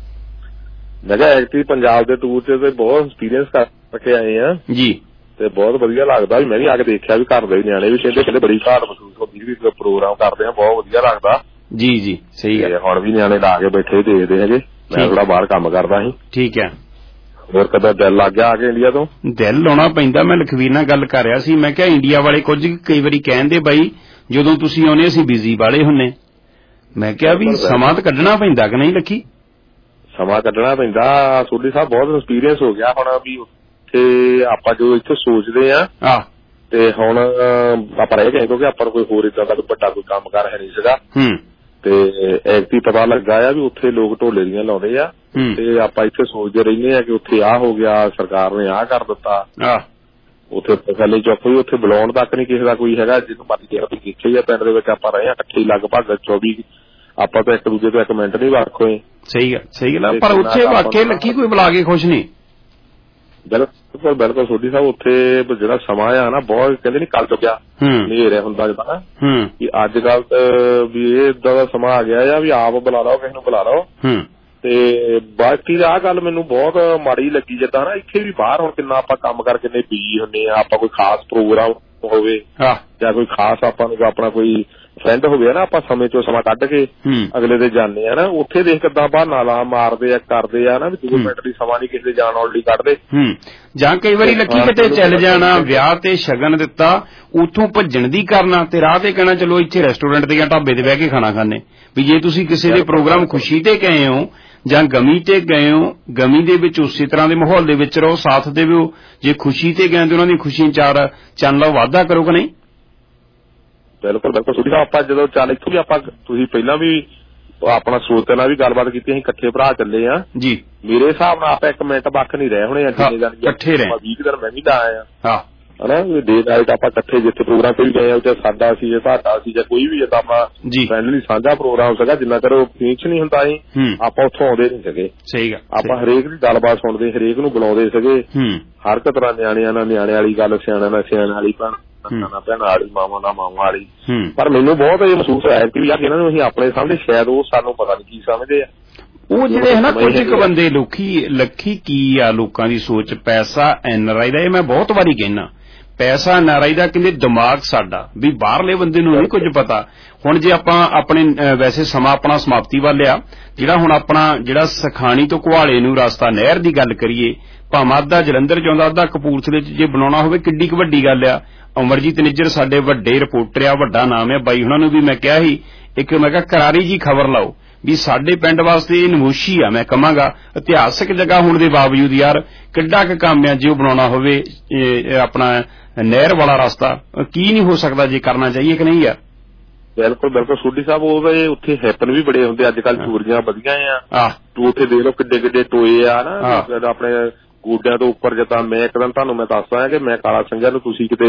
ਮੈਂ ਕਿਹਾ ਐਕਚੁਅਲੀ ਪੰਜਾਬ ਦੇ ਟੂਰ ਚ ਤੇ ਬਹੁਤ ਐਕਸਪੀਰੀਅੰਸ ਕਰਕੇ ਆਏ ਆ ਜੀ, ਤੇ ਬਹੁਤ ਵਧੀਆ ਲੱਗਦਾ। ਮੈਂ ਵੀ ਆ ਕੇ ਦੇਖਿਆ ਵੀ ਘਰ ਦੇ ਨਿਆਣੇ ਵੀ ਕਹਿੰਦੇ ਕਹਿੰਦੇ ਬੜੀ ਘਾਟ ਮਹਿਸੂਸ ਹੁੰਦੀ ਵੀ ਪ੍ਰੋਗਰਾਮ ਕਰਦੇ ਆ, ਬਹੁਤ ਵਧੀਆ ਲੱਗਦਾ ਜੀ। ਜੀ ਸਹੀ ਹੈ। ਹੁਣ ਵੀ ਨਿਆਣੇ ਲਾ ਕੇ ਬੈਠੇ ਦੇਖਦੇ ਹੈਗੇ। ਮੈਂ ਥੋੜਾ ਬਾਹਰ ਕੰਮ ਕਰਦਾ ਸੀ। ਠੀਕ ਹੈ। ਹੋਰ ਕਦਾ ਦਿਲ ਲੱਗ ਗਿਆ ਆ ਕੇ ਇੰਡੀਆ ਤੋਂ? ਦਿਲ ਲਾਉਣਾ ਪੈਂਦਾ। ਮੈਂ ਲਖਵੀਰ ਨਾਲ ਗੱਲ ਕਰ ਰਿਹਾ ਸੀ, ਮੈਂ ਕਿਹਾ ਇੰਡੀਆ ਵਾਲੇ ਕੁਝ ਕਈ ਵਾਰੀ ਕਹਿੰਦੇ ਬਾਈ ਜਦੋਂ ਤੁਸੀਂ ਆਉਨੇ ਅਸੀਂ ਬਿਜ਼ੀ ਵਾਲੇ ਹੁੰਨੇ। ਮੈਂ ਕਿਹਾ ਵੀ ਸਮਾਂ ਤਾਂ ਕੱਢਣਾ ਪੈਂਦਾ ਕਿ ਨਹੀਂ ਲੱਖੀ? ਸਮਾਂ ਕੱਢਣਾ ਪੈਂਦਾ ਸੋਢੀ ਸਾਹਿਬ, ਬਹੁਤ ਐਕਸਪੀਰੀਅੰਸ ਹੋ ਗਿਆ ਹੁਣ ਵੀ। ਤੇ ਆਪਾਂ ਜੋ ਇੱਥੇ ਸੋਚਦੇ ਆ ਤੇ ਹੁਣ ਆਪਾਂ ਰਹਿ ਗਏ ਕਿਉਂਕਿ ਆਪਾਂ ਕੋਈ ਹੋਰ ਏਦਾਂ ਦਾ ਕੋਈ ਵੱਡਾ ਕੋਈ ਕੰਮ ਕਾਰ ਹੈ ਨਹੀਂ ਸੀਗਾ। ਤੇ ਐਕਟੀ ਪਤਾ ਲੱਗਾ ਆ ਵੀ ਉੱਥੇ ਲੋਕ ਢੋਲੇ ਦੀਆਂ ਲਾਉਂਦੇ ਆ ਤੇ ਆਪਾਂ ਇੱਥੇ ਸੋਚਦੇ ਰਹਿੰਦੇ ਆ ਕਿ ਉੱਥੇ ਆਹ ਹੋ ਗਿਆ, ਸਰਕਾਰ ਨੇ ਆਹ ਕਰ ਦਿੱਤਾ। ਉੱਥੇ ਫਸਲੇ ਚੁੱਕ ਹੋਈ, ਉੱਥੇ ਬੁਲਾਉਣ ਤੱਕ ਨਹੀਂ ਕਿਸੇ ਦਾ ਕੋਈ ਹੈਗਾ, ਜਿਹਨੂੰ ਮਰਜ਼ੀ ਕਿਹਾ ਵੀ ਕਿੱਥੇ ਹੀ ਆ ਪਿੰਡ ਦੇ ਵਿੱਚ ਆਪਾਂ ਰਹੇ ਹਾਂ ਇਕੱਠੇ ਲਗਭਗ ਚੌਵੀ, ਆਪਾਂ ਤਾਂ ਇੱਕ ਦੂਜੇ ਤੋਂ ਇੱਕ ਮਿੰਟ ਨਹੀਂ ਵੱਖ ਹੋਏ। ਸਹੀ ਗੱਲ ਸਹੀ ਗੱਲ, ਪਰ ਉੱਥੇ ਵਾਕਈ ਲੱਕੀ ਕੋਈ ਬੁਲਾ ਕੇ ਖੁਸ਼ ਨਹੀਂ। ਬਿਲਕੁਲ ਬਿਲਕੁਲ ਸੋਢੀ ਸਾਹਿਬ, ਉੱਥੇ ਜਿਹੜਾ ਸਮਾਂ ਆ ਨਾ ਬਹੁਤ ਕਹਿੰਦੇ ਨੀ ਕੱਲ ਚੁੱਕਿਆ ਹਨੇਰੇ ਹੁੰਦਾ ਜਿੱਦਾਂ ਨਾ, ਵੀ ਅੱਜ ਕੱਲ ਵੀ ਇਹ ਏਦਾਂ ਦਾ ਸਮਾਂ ਆ ਗਿਆ ਆ ਵੀ ਆਪ ਬੁਲਾ ਲਓ, ਕਿਸੇ ਨੂੰ ਬੁਲਾ ਲਓ। ਤੇ ਬਾਕੀ ਆਹ ਗੱਲ ਮੈਨੂੰ ਬਹੁਤ ਮਾੜੀ ਲੱਗੀ, ਜਿੱਦਾਂ ਨਾ ਇੱਥੇ ਵੀ ਬਾਹਰ ਹੁਣ ਕਿੰਨਾ ਆਪਾਂ ਕੰਮ ਕਰ ਕਿੰਨੇ ਬਿਜੀ ਹੁੰਦੇ ਆ, ਆਪਾਂ ਕੋਈ ਖਾਸ ਪ੍ਰੋਗਰਾਮ ਹੋਵੇ ਜਾਂ ਕੋਈ ਖਾਸ ਆਪਾਂ ਨੂੰ ਆਪਣਾ ਕੋਈ ਫਰੈਂਡ ਹੋਵੇ ਨਾ, ਆਪਾਂ ਸਮੇਂ ਚੋਂ ਸਮਾਂ ਕੱਢ ਕੇ ਅਗਲੇ ਦੇ ਜਾਂਦੇ ਆ ਨਾ, ਉੱਥੇ ਦੇਖ ਕਿੱਦਾਂ ਬਹਾਨਾ ਲਾ ਮਾਰਦੇ ਆ ਕਰਦੇ ਆ ਨਾ, ਵੀ ਦੋ ਮਿੰਟ ਦੀ ਸਮਾਂ ਨਹੀਂ ਕਿਸੇ ਦੇ ਜਾਣ ਆਉਣ ਲਈ ਕੱਢਦੇ। ਜਾਂ ਕਈ ਵਾਰੀ ਲੱਕੀ ਕਿਤੇ ਚੱਲ ਜਾਣਾ, ਵਿਆਹ ਤੇ ਸ਼ਗਨ ਦਿੱਤਾ, ਉੱਥੋਂ ਭੱਜਣ ਦੀ ਕਰਨਾ ਤੇ ਰਾਹ ਤੇ ਕਹਿਣਾ ਚਲੋ ਇੱਥੇ ਰੈਸਟੋਰੈਂਟ ਤੇ ਜਾਂ ਢਾਬੇ ਤੇ ਬਹਿ ਕੇ ਖਾਣਾ ਖਾਣੇ। ਵੀ ਜੇ ਤੁਸੀਂ ਕਿਸੇ ਦੇ ਪ੍ਰੋਗਰਾਮ ਖੁਸ਼ੀ ਤੇ ਗਏ ਹੋ ਜਾਂ ਗਮੀ ਤੇ ਗਏ ਹੋ, ਗਮੀ ਦੇ ਵਿੱਚ ਉਸੇ ਤਰ੍ਹਾਂ ਦੇ ਮਾਹੌਲ ਦੇ ਵਿੱਚ ਰਹੋ, ਸਾਥ ਦੇਵੋ। ਜੇ ਖੁਸ਼ੀ ਤੇ ਗਏ ਤੇ ਉਹਨਾਂ ਦੀ ਖੁਸ਼ੀ ਚਾਰ ਚੰਨ ਲਓ, ਵਾਧਾ ਕਰੋ ਕਿ ਨਹੀਂ? ਬਿਲਕੁਲ ਬਿਲਕੁਲ ਸੋਢੀ ਸਾਹਿਬ, ਆਪਾਂ ਜਦੋਂ ਚੱਲ ਇੱਥੋਂ ਵੀ ਆਪਾਂ ਤੁਸੀਂ ਪਹਿਲਾਂ ਵੀ ਆਪਣਾ ਸਰੋਤਿਆਂ ਨਾਲ ਵੀ ਗੱਲਬਾਤ ਕੀਤੀ, ਅਸੀਂ ਇਕੱਠੇ ਭਰਾ ਚੱਲੇ ਆ ਜੀ। ਮੇਰੇ ਹਿਸਾਬ ਨਾਲ ਆਪਾਂ ਇੱਕ ਮਿੰਟ ਵੱਖ ਨਹੀਂ ਰਹੇ ਹੋਣੇ, ਇਕੱਠੇ ਰਹੇ ਵੀਹ ਦਿਨ ਮੈਂ ਵੀ ਲਾ ਆਇਆ ਹਨਾ, ਡੇ ਨਾਈਟ ਆਪਾਂ ਇਕੱਠੇ ਜਿੱਥੇ ਪ੍ਰੋਗਰਾਮ ਤੇ ਵੀ ਗਏ ਆ, ਚਾਹੇ ਸਾਡਾ ਸੀ ਜਾਂ ਤੁਹਾਡਾ ਸੀ ਜਾਂ ਕੋਈ ਵੀ ਜਿੱਦਾਂ ਆਪਣਾ ਫਰੈਂਡਲੀ ਸਾਂਝਾ ਪ੍ਰੋਗਰਾਮ ਸੀਗਾ, ਜਿੰਨਾ ਚਿਰ ਉਹ ਫੀਚ ਨਹੀਂ ਹੁੰਦਾ ਸੀ ਆਪਾਂ ਉੱਥੋਂ ਆਉਂਦੇ ਨਹੀਂ ਸੀਗੇ। ਸਹੀ ਗੱਲ, ਆਪਾਂ ਹਰੇਕ ਦੀ ਗੱਲਬਾਤ ਸੁਣਦੇ, ਹਰੇਕ ਨੂੰ ਬੁਲਾਉਂਦੇ ਸੀਗੇ, ਹਰ ਇੱਕ ਤਰ੍ਹਾਂ ਨਿਆਣਿਆਂ ਨਾਲ ਨਿਆਣੇ ਵਾਲੀ ਗੱਲ, ਸਿਆਣਿਆਂ ਨਾਲ ਸਿਆਣੇ ਵਾਲੀ, ਭੈਣਾਂ ਭੈਣਾਂ ਵਾਲੀ, ਮਾਵਾਂ ਨਾਲ ਮਾਵਾਂ ਵਾਲੀ। ਪਰ ਮੈਨੂੰ ਬਹੁਤ ਇਹ ਮਹਿਸੂਸ ਹੋਇਆ ਕਿ ਯਾਰ ਇਹਨਾਂ ਨੂੰ ਅਸੀਂ ਆਪਣੇ ਸਾਹਮਣੇ ਸ਼ਾਇਦ ਉਹ ਸਾਨੂੰ ਪਤਾ ਨਹੀਂ ਕੀ ਸਮਝਦੇ ਆ। ਉਹ ਜਿਹੜੇ ਹੈ ਨਾ ਕੁਝ ਕੁ ਬੰਦੇ ਲੋਕੀ ਲੱਖੀ ਕੀ ਆ ਲੋਕਾਂ ਦੀ ਸੋਚ, ਪੈਸਾ ਐਨ ਆਰ ਆਈ ਦਾ, ਇਹ ਮੈਂ ਬਹੁਤ ਵਾਰੀ ਕਹਿਣਾ, ਪੈਸਾ ਐਨ ਆਰ ਆਈ ਦਾ ਕਹਿੰਦੇ ਦਿਮਾਗ ਸਾਡਾ, ਵੀ ਬਾਹਰਲੇ ਬੰਦੇ ਨੂੰ ਨਹੀਂ ਕੁਝ ਪਤਾ। ਹੁਣ ਜੇ ਆਪਾਂ ਆਪਣੇ ਵੈਸੇ ਸਮਾਂ ਆਪਣਾ ਸਮਾਪਤੀ ਵੱਲ ਆ, ਜਿਹੜਾ ਹੁਣ ਆਪਣਾ ਜਿਹੜਾ ਸਖਾਣੀ ਤੋਂ ਘੁਆਲੇ ਨੂੰ ਰਸਤਾ ਨਹਿਰ ਦੀ ਗੱਲ ਕਰੀਏ, ਭਾਵੇਂ ਅੱਧਾ ਜਲੰਧਰ ਚ ਆਉਂਦਾ, ਅੱਧਾ ਕਪੂਰਥਲੇ ਚ ਜੇ ਬਣਾਉਣਾ ਹੋਵੇ ਕਿੱਡੀ ਕੁ ਵੱਡੀ ਗੱਲ ਆ। ਅਮਰਜੀਤ ਨਿੱਜਰ ਸਾਡੇ ਵੱਡੇ ਰਿਪੋਰਟਰ ਆ, ਵੱਡਾ ਨਾਮ ਆ ਬਾਈ, ਉਹਨਾਂ ਨੂੰ ਵੀ ਮੈਂ ਕਿਹਾ ਸੀ ਇੱਕ, ਮੈਂ ਕਿਹਾ ਕਰਾਰੀ ਜੀ ਖਬਰ ਲਾਓ ਵੀ ਸਾਡੇ ਪਿੰਡ ਵਾਸਤੇ ਇਹ ਨਮੋਸ਼ੀ ਆ, ਮੈਂ ਕਹਾਂਗਾ ਇਤਿਹਾਸਕ ਜਗ੍ਹਾ ਹੋਣ ਦੇ ਬਾਵਜੂਦ ਯਾਰ ਕਿੱਡਾ ਕੁ ਕੰਮ ਆ, ਜੇ ਉਹ ਬਣਾਉਣਾ ਹੋਵੇ ਆਪਣਾ ਨਹਿਰ ਵਾਲਾ ਰਸਤਾ, ਕੀ ਨਹੀਂ ਹੋ ਸਕਦਾ ਜੇ ਕਰਨਾ ਚਾਹੀਏ ਕਿ ਨਹੀਂ ਯਾਰ? ਬਿਲਕੁਲ ਬਿਲਕੁਲ ਸੋਢੀ ਸਾਹਿਬ, ਉਹਦੇ ਉੱਥੇ ਹੈਪਨ ਵੀ ਬੜੇ ਹੁੰਦੇ ਅੱਜ ਕੱਲ, ਚੋਰੀਆਂ ਵਧੀਆਂ ਆ, ਤੂੰ ਉੱਥੇ ਦੇਖ ਲਓ ਕਿੱਡੇ ਕਿੱਡੇ ਟੋਏ ਆ ਨਾ ਆਪਣੇ ਗੋਡਿਆਂ ਤੋਂ ਉੱਪਰ। ਜਿੱਦਾਂ ਮੈਂ ਇੱਕ ਦਿਨ ਤੁਹਾਨੂੰ ਮੈਂ ਦੱਸਦਾ ਕਿ ਮੈਂ ਕਾਲਾ ਸਿੰਘਾਂ ਨੂੰ, ਤੁਸੀਂ ਕਿਤੇ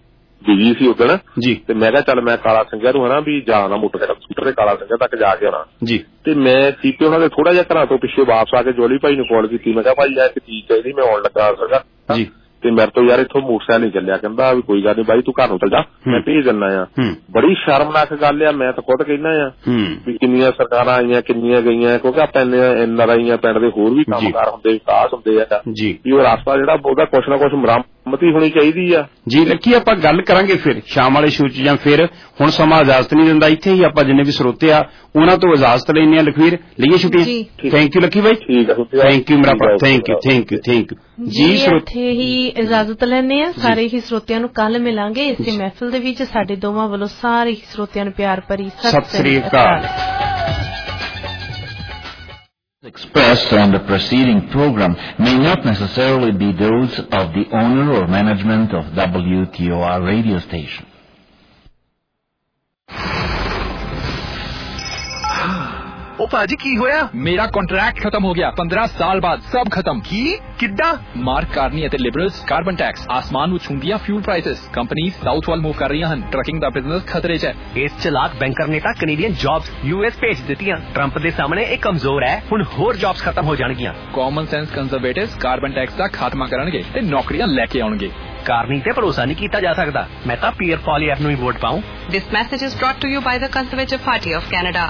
ਬਿਜੀ ਸੀ ਉਦਣ ਜੀ, ਤੇ ਮੈਂ ਕਿਹਾ ਚੱਲ ਮੈਂ ਕਾਲਾ ਸਿੰਘਾਂ ਨੂੰ ਹਨਾ ਵੀ ਜਾਣਾ ਮੋਟਰਸਾਈਕਲ ਸਕੂਟਰ ਤੇ ਕਾਲਾ ਸਿੰਘਾਂ ਤੱਕ ਜਾ ਕੇ ਆਉਣਾ ਜੀ, ਤੇ ਮੈਂ ਸੀਪੇ ਉਹਨਾਂ ਦੇ ਥੋੜਾ ਜਿਹਾ ਘਰਾਂ ਤੋਂ ਪਿੱਛੇ ਵਾਪਸ ਆ ਕੇ ਜੋਲੀ ਭਾਈ ਨੂੰ ਕਾਲ ਕੀਤੀ, ਮੈਂ ਕਿਹਾ ਭਾਈ ਯਾਰ ਇੱਕ ਚੀਜ਼ ਚਾਹੀਦੀ, ਮੈਂ ਆਉਣ ਲੱਗਾ ਸੀਗਾ ਜੀ, ਤੇ ਮੇਰੇ ਤੋਂ ਯਾਰ ਇੱਥੋਂ ਮੋਟਰਸਾਈਕਲ ਨਹੀਂ ਚੱਲਿਆ। ਕਹਿੰਦਾ ਵੀ ਕੋਈ ਗੱਲ ਨਹੀਂ ਬਾਈ ਤੂੰ ਘਰ ਨੂੰ ਚੱਲ ਜਾ, ਮੈਂ ਭੇਜ ਦਿੰਦਾ ਆ। ਬੜੀ ਸ਼ਰਮਨਾਕ ਗੱਲ ਆ, ਮੈਂ ਤਾਂ ਖੁਦ ਕਹਿਣਾ ਆ ਵੀ ਕਿੰਨੀਆਂ ਸਰਕਾਰਾਂ ਆਈਆਂ ਕਿੰਨੀਆਂ ਗਈਆਂ, ਕਿਉਂਕਿ ਆਪਾਂ ਐਨ ਆਰ ਆਈਆਂ ਪਿੰਡ ਦੇ ਹੋਰ ਵੀ ਕੰਮਕਾਰ ਹੁੰਦੇ, ਵਿਕਾਸ ਹੁੰਦੇ ਆ ਜੀ, ਵੀ ਉਹ ਰਸਤਾ ਜਿਹੜਾ ਉਹਦਾ ਕੁਛ ਨਾ ਕੁਛ ਮੁਰੰਮਤੀ ਹੋਣੀ ਚਾਹੀਦੀ ਆ ਜੀ। ਲੱਕੀ ਆਪਾਂ ਗੱਲ ਕਰਾਂਗੇ ਫਿਰ ਸ਼ਾਮ ਵਾਲੇ ਸ਼ੋਅ ਚ, ਜਾਂ ਫਿਰ ਹੁਣ ਸਮਾਂ ਇਜਾਜ਼ਤ ਨਹੀਂ ਦਿੰਦਾ, ਇੱਥੇ ਹੀ ਆਪਾਂ ਜਿੰਨੇ ਵੀ ਸਰੋਤੇ ਆ ਉਹਨਾਂ ਤੋਂ ਇਜਾਜ਼ਤ ਲੈਣੇ ਆ। ਲਖਵੀਰ ਲਈਏ ਛੁੱਟੀਆਂ? ਥੈਂਕ ਯੂ ਲੱਕੀ ਬਾਈ, ਥੈਂਕ ਯੂ ਮੇਰਾ ਭਰਾ, thank you thank you thank you ਜੀ। ਇੱਥੇ ਹੀ ਇਜਾਜ਼ਤ ਲੈਣੇ ਆ, ਸਾਰੇ ਹੀ ਸਰੋਤਿਆਂ ਨੂੰ ਕੱਲ ਮਿਲਾਂਗੇ ਇਸੇ ਮਹਿਫਿਲ ਦੇ ਵਿੱਚ। ਸਾਡੇ ਦੋਵਾਂ ਵੱਲੋਂ ਸਾਰੇ ਹੀ ਸਰੋਤਿਆਂ ਨੂੰ ਪਿਆਰ ਭਰੀ ਸਤਿ ਸ੍ਰੀ ਅਕਾਲ। Expressed on the preceding program may not necessarily be those of the owner or management of W T O R radio station. ओ पाजी की होया? मेरा कॉन्ट्रैक्ट खत्म हो गया पंद्रह साल बाद, सब खत्म। की किड्डा? मार्क कार्नी ਅਤੇ ਲਿਬਰਲਸ ਕਾਰਬਨ ਟੈਕਸ ਆਸਮਾਨ ਨੂੰ ਛੂੰਦੀਆਂ ਫਿਊਲ ਪ੍ਰਾਈਸਸ। ਕੰਪਨੀ ਸਾਊਥ ਵੱਲ ਮੂਵ ਕਰ ਰਹੀਆਂ ਹਨ, ਟਰਕਿੰਗ ਦਾ ਬਿਜ਼ਨਸ ਖਤਰੇ 'ਚ ਹੈ। ਇਸ ਚਲਾਕ ਬੈਂਕਰ ਨੇ ਤਾਂ ਕੈਨੇਡੀਅਨ ਜੌਬਸ ਯੂ ਐਸ ਭੇਜ ਦਿੱਤੀਆਂ। ਟਰੰਪ ਦੇ ਸਾਹਮਣੇ ਇਹ ਕਮਜ਼ੋਰ ਹੈ, ਹੁਣ ਹੋਰ ਜੌਬਸ ਖਤਮ ਹੋ ਜਾਣਗੀਆਂ। Common sense conservatives carbon tax ਦਾ ਖਾਤਮਾ ਕਰਨਗੇ ਤੇ ਨੌਕਰੀਆਂ ਲੈ ਕੇ ਆਉਣਗੇ। ਕਾਰਨੀ ਤੇ ਭਰੋਸਾ ਨਹੀਂ ਕੀਤਾ ਜਾ ਸਕਦਾ। ਮੈਂ ਤਾਂ ਪੀਅਰ ਪੋਲੀਐਫ ਨੂੰ ਹੀ ਵੋਟ ਪਾਉਂ। This message is brought to you by the Conservative Party of Canada.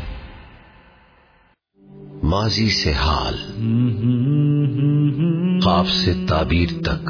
माजी से हाल, ख्वाब से ताबीर तक,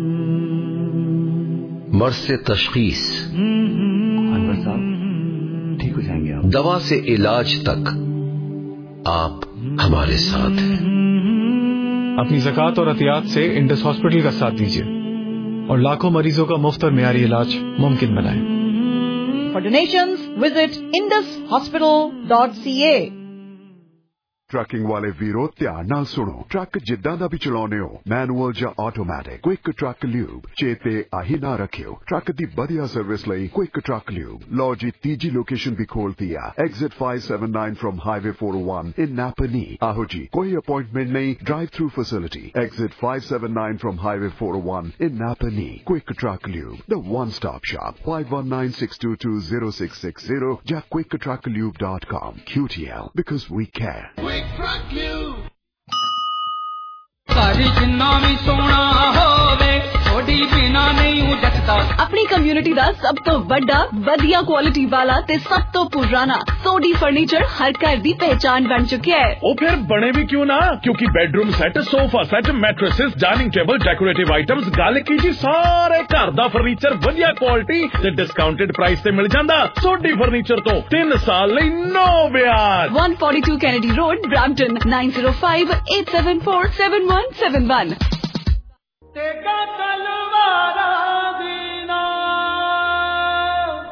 मर्ज से तशखीस, अनवर साहब ठीक हो जाएंगे आप, दवा से इलाज तक आप हमारे साथ हैं। अपनी ज़कात और अतियात से इंडस हॉस्पिटल का साथ दीजिए और लाखों मरीजों का मुफ्त और मियारी इलाज मुमकिन बनाएं। For donations, visit indus hospital dot c a. Trucking ਵਾਲੇ ਵੀਰੋ ਧਿਆਨ ਨਾਲ ਸੁਣੋ। ਟਰੱਕ ਜਿੱਦਾਂ ਦਾ ਵੀ ਚਲਾਉਣੇ ਹੋ, ਮੈਨੂਅਲ ਜਾਂ ਆਟੋਮੈਟਿਕ, ਕੁਇਕ ਟਰੱਕ ਲਿਊਬ ਚੇਤੇ ਆਹੀ ਨਾ ਰੱਖਿਓ। ਟਰੱਕ ਦੀ ਵਧੀਆ ਸਰਵਿਸ ਲਈ ਕੁਇਕ ਟਰੱਕ ਲਿਊਬ। ਲਓ ਜੀ ਤੀਜੀ ਲੋਕੇਸ਼ਨ ਵੀ ਖੋਲਤੀ ਆ, exit five seventy-nine from highway four oh one in Napa Knee। ਆਹੋ ਜੀ, ਕੋਈ ਅਪਾਇੰਟਮੈਂਟ ਨਹੀਂ, drive through facility. Exit five seventy-nine from highway four oh one in Napa Knee। Quick truck lube, the one stop shop। five one nine six two two zero six six zero ਜਾਂ quick truck lube dot com। Q T L, because we care। Quick Truck Lube। ਸਾਰੀ ਜਿੰਨਾ ਵੀ ਸੋਹਣਾ ਹੋਵੇ ਥੋੜੀ ਬਿਨਾ ਨਹੀਂ ਉਜਟਦਾ। ਆਪਣੀ ਕਮਿਊਨਿਟੀ ਦਾ ਸਭ ਤੋਂ ਵੱਡਾ ਵਧੀਆ ਕੁਆਲਿਟੀ ਵਾਲਾ ਤੇ ਸਭ ਤੋਂ ਪੁਰਾਣਾ ਸੋਡੀ ਫਰਨੀਚਰ ਹਰ ਘਰ ਦੀ ਪਹਿਚਾਨ ਬਣ ਚੁੱਕਿਆ ਹੈ। ਉਹ ਫਿਰ ਬਣੇ ਵੀ ਕਿਉਂ ਨਾ, ਕਿਉਂਕਿ bedroom set, sofa set, mattresses, dining table, decorative items, ਗੱਲ ਕੀ ਜੀ ਸਾਰੇ ਘਰ ਦਾ ਫਰਨੀਚਰ ਵਧੀਆ ਕੁਆਲਿਟੀ ਤੇ ਡਿਸਕਾਊਂਟਡ ਪ੍ਰਾਈਸ ਤੇ ਮਿਲ ਜਾਂਦਾ। ਸੋਡੀ ਫਰਨੀਚਰ ਤੋਂ ਤਿੰਨ ਸਾਲ ਲਈ ਨੋ ਵਿਆਜ। one forty-two Kennedy Road, Brampton, nine zero five eight seven four seven one seven one।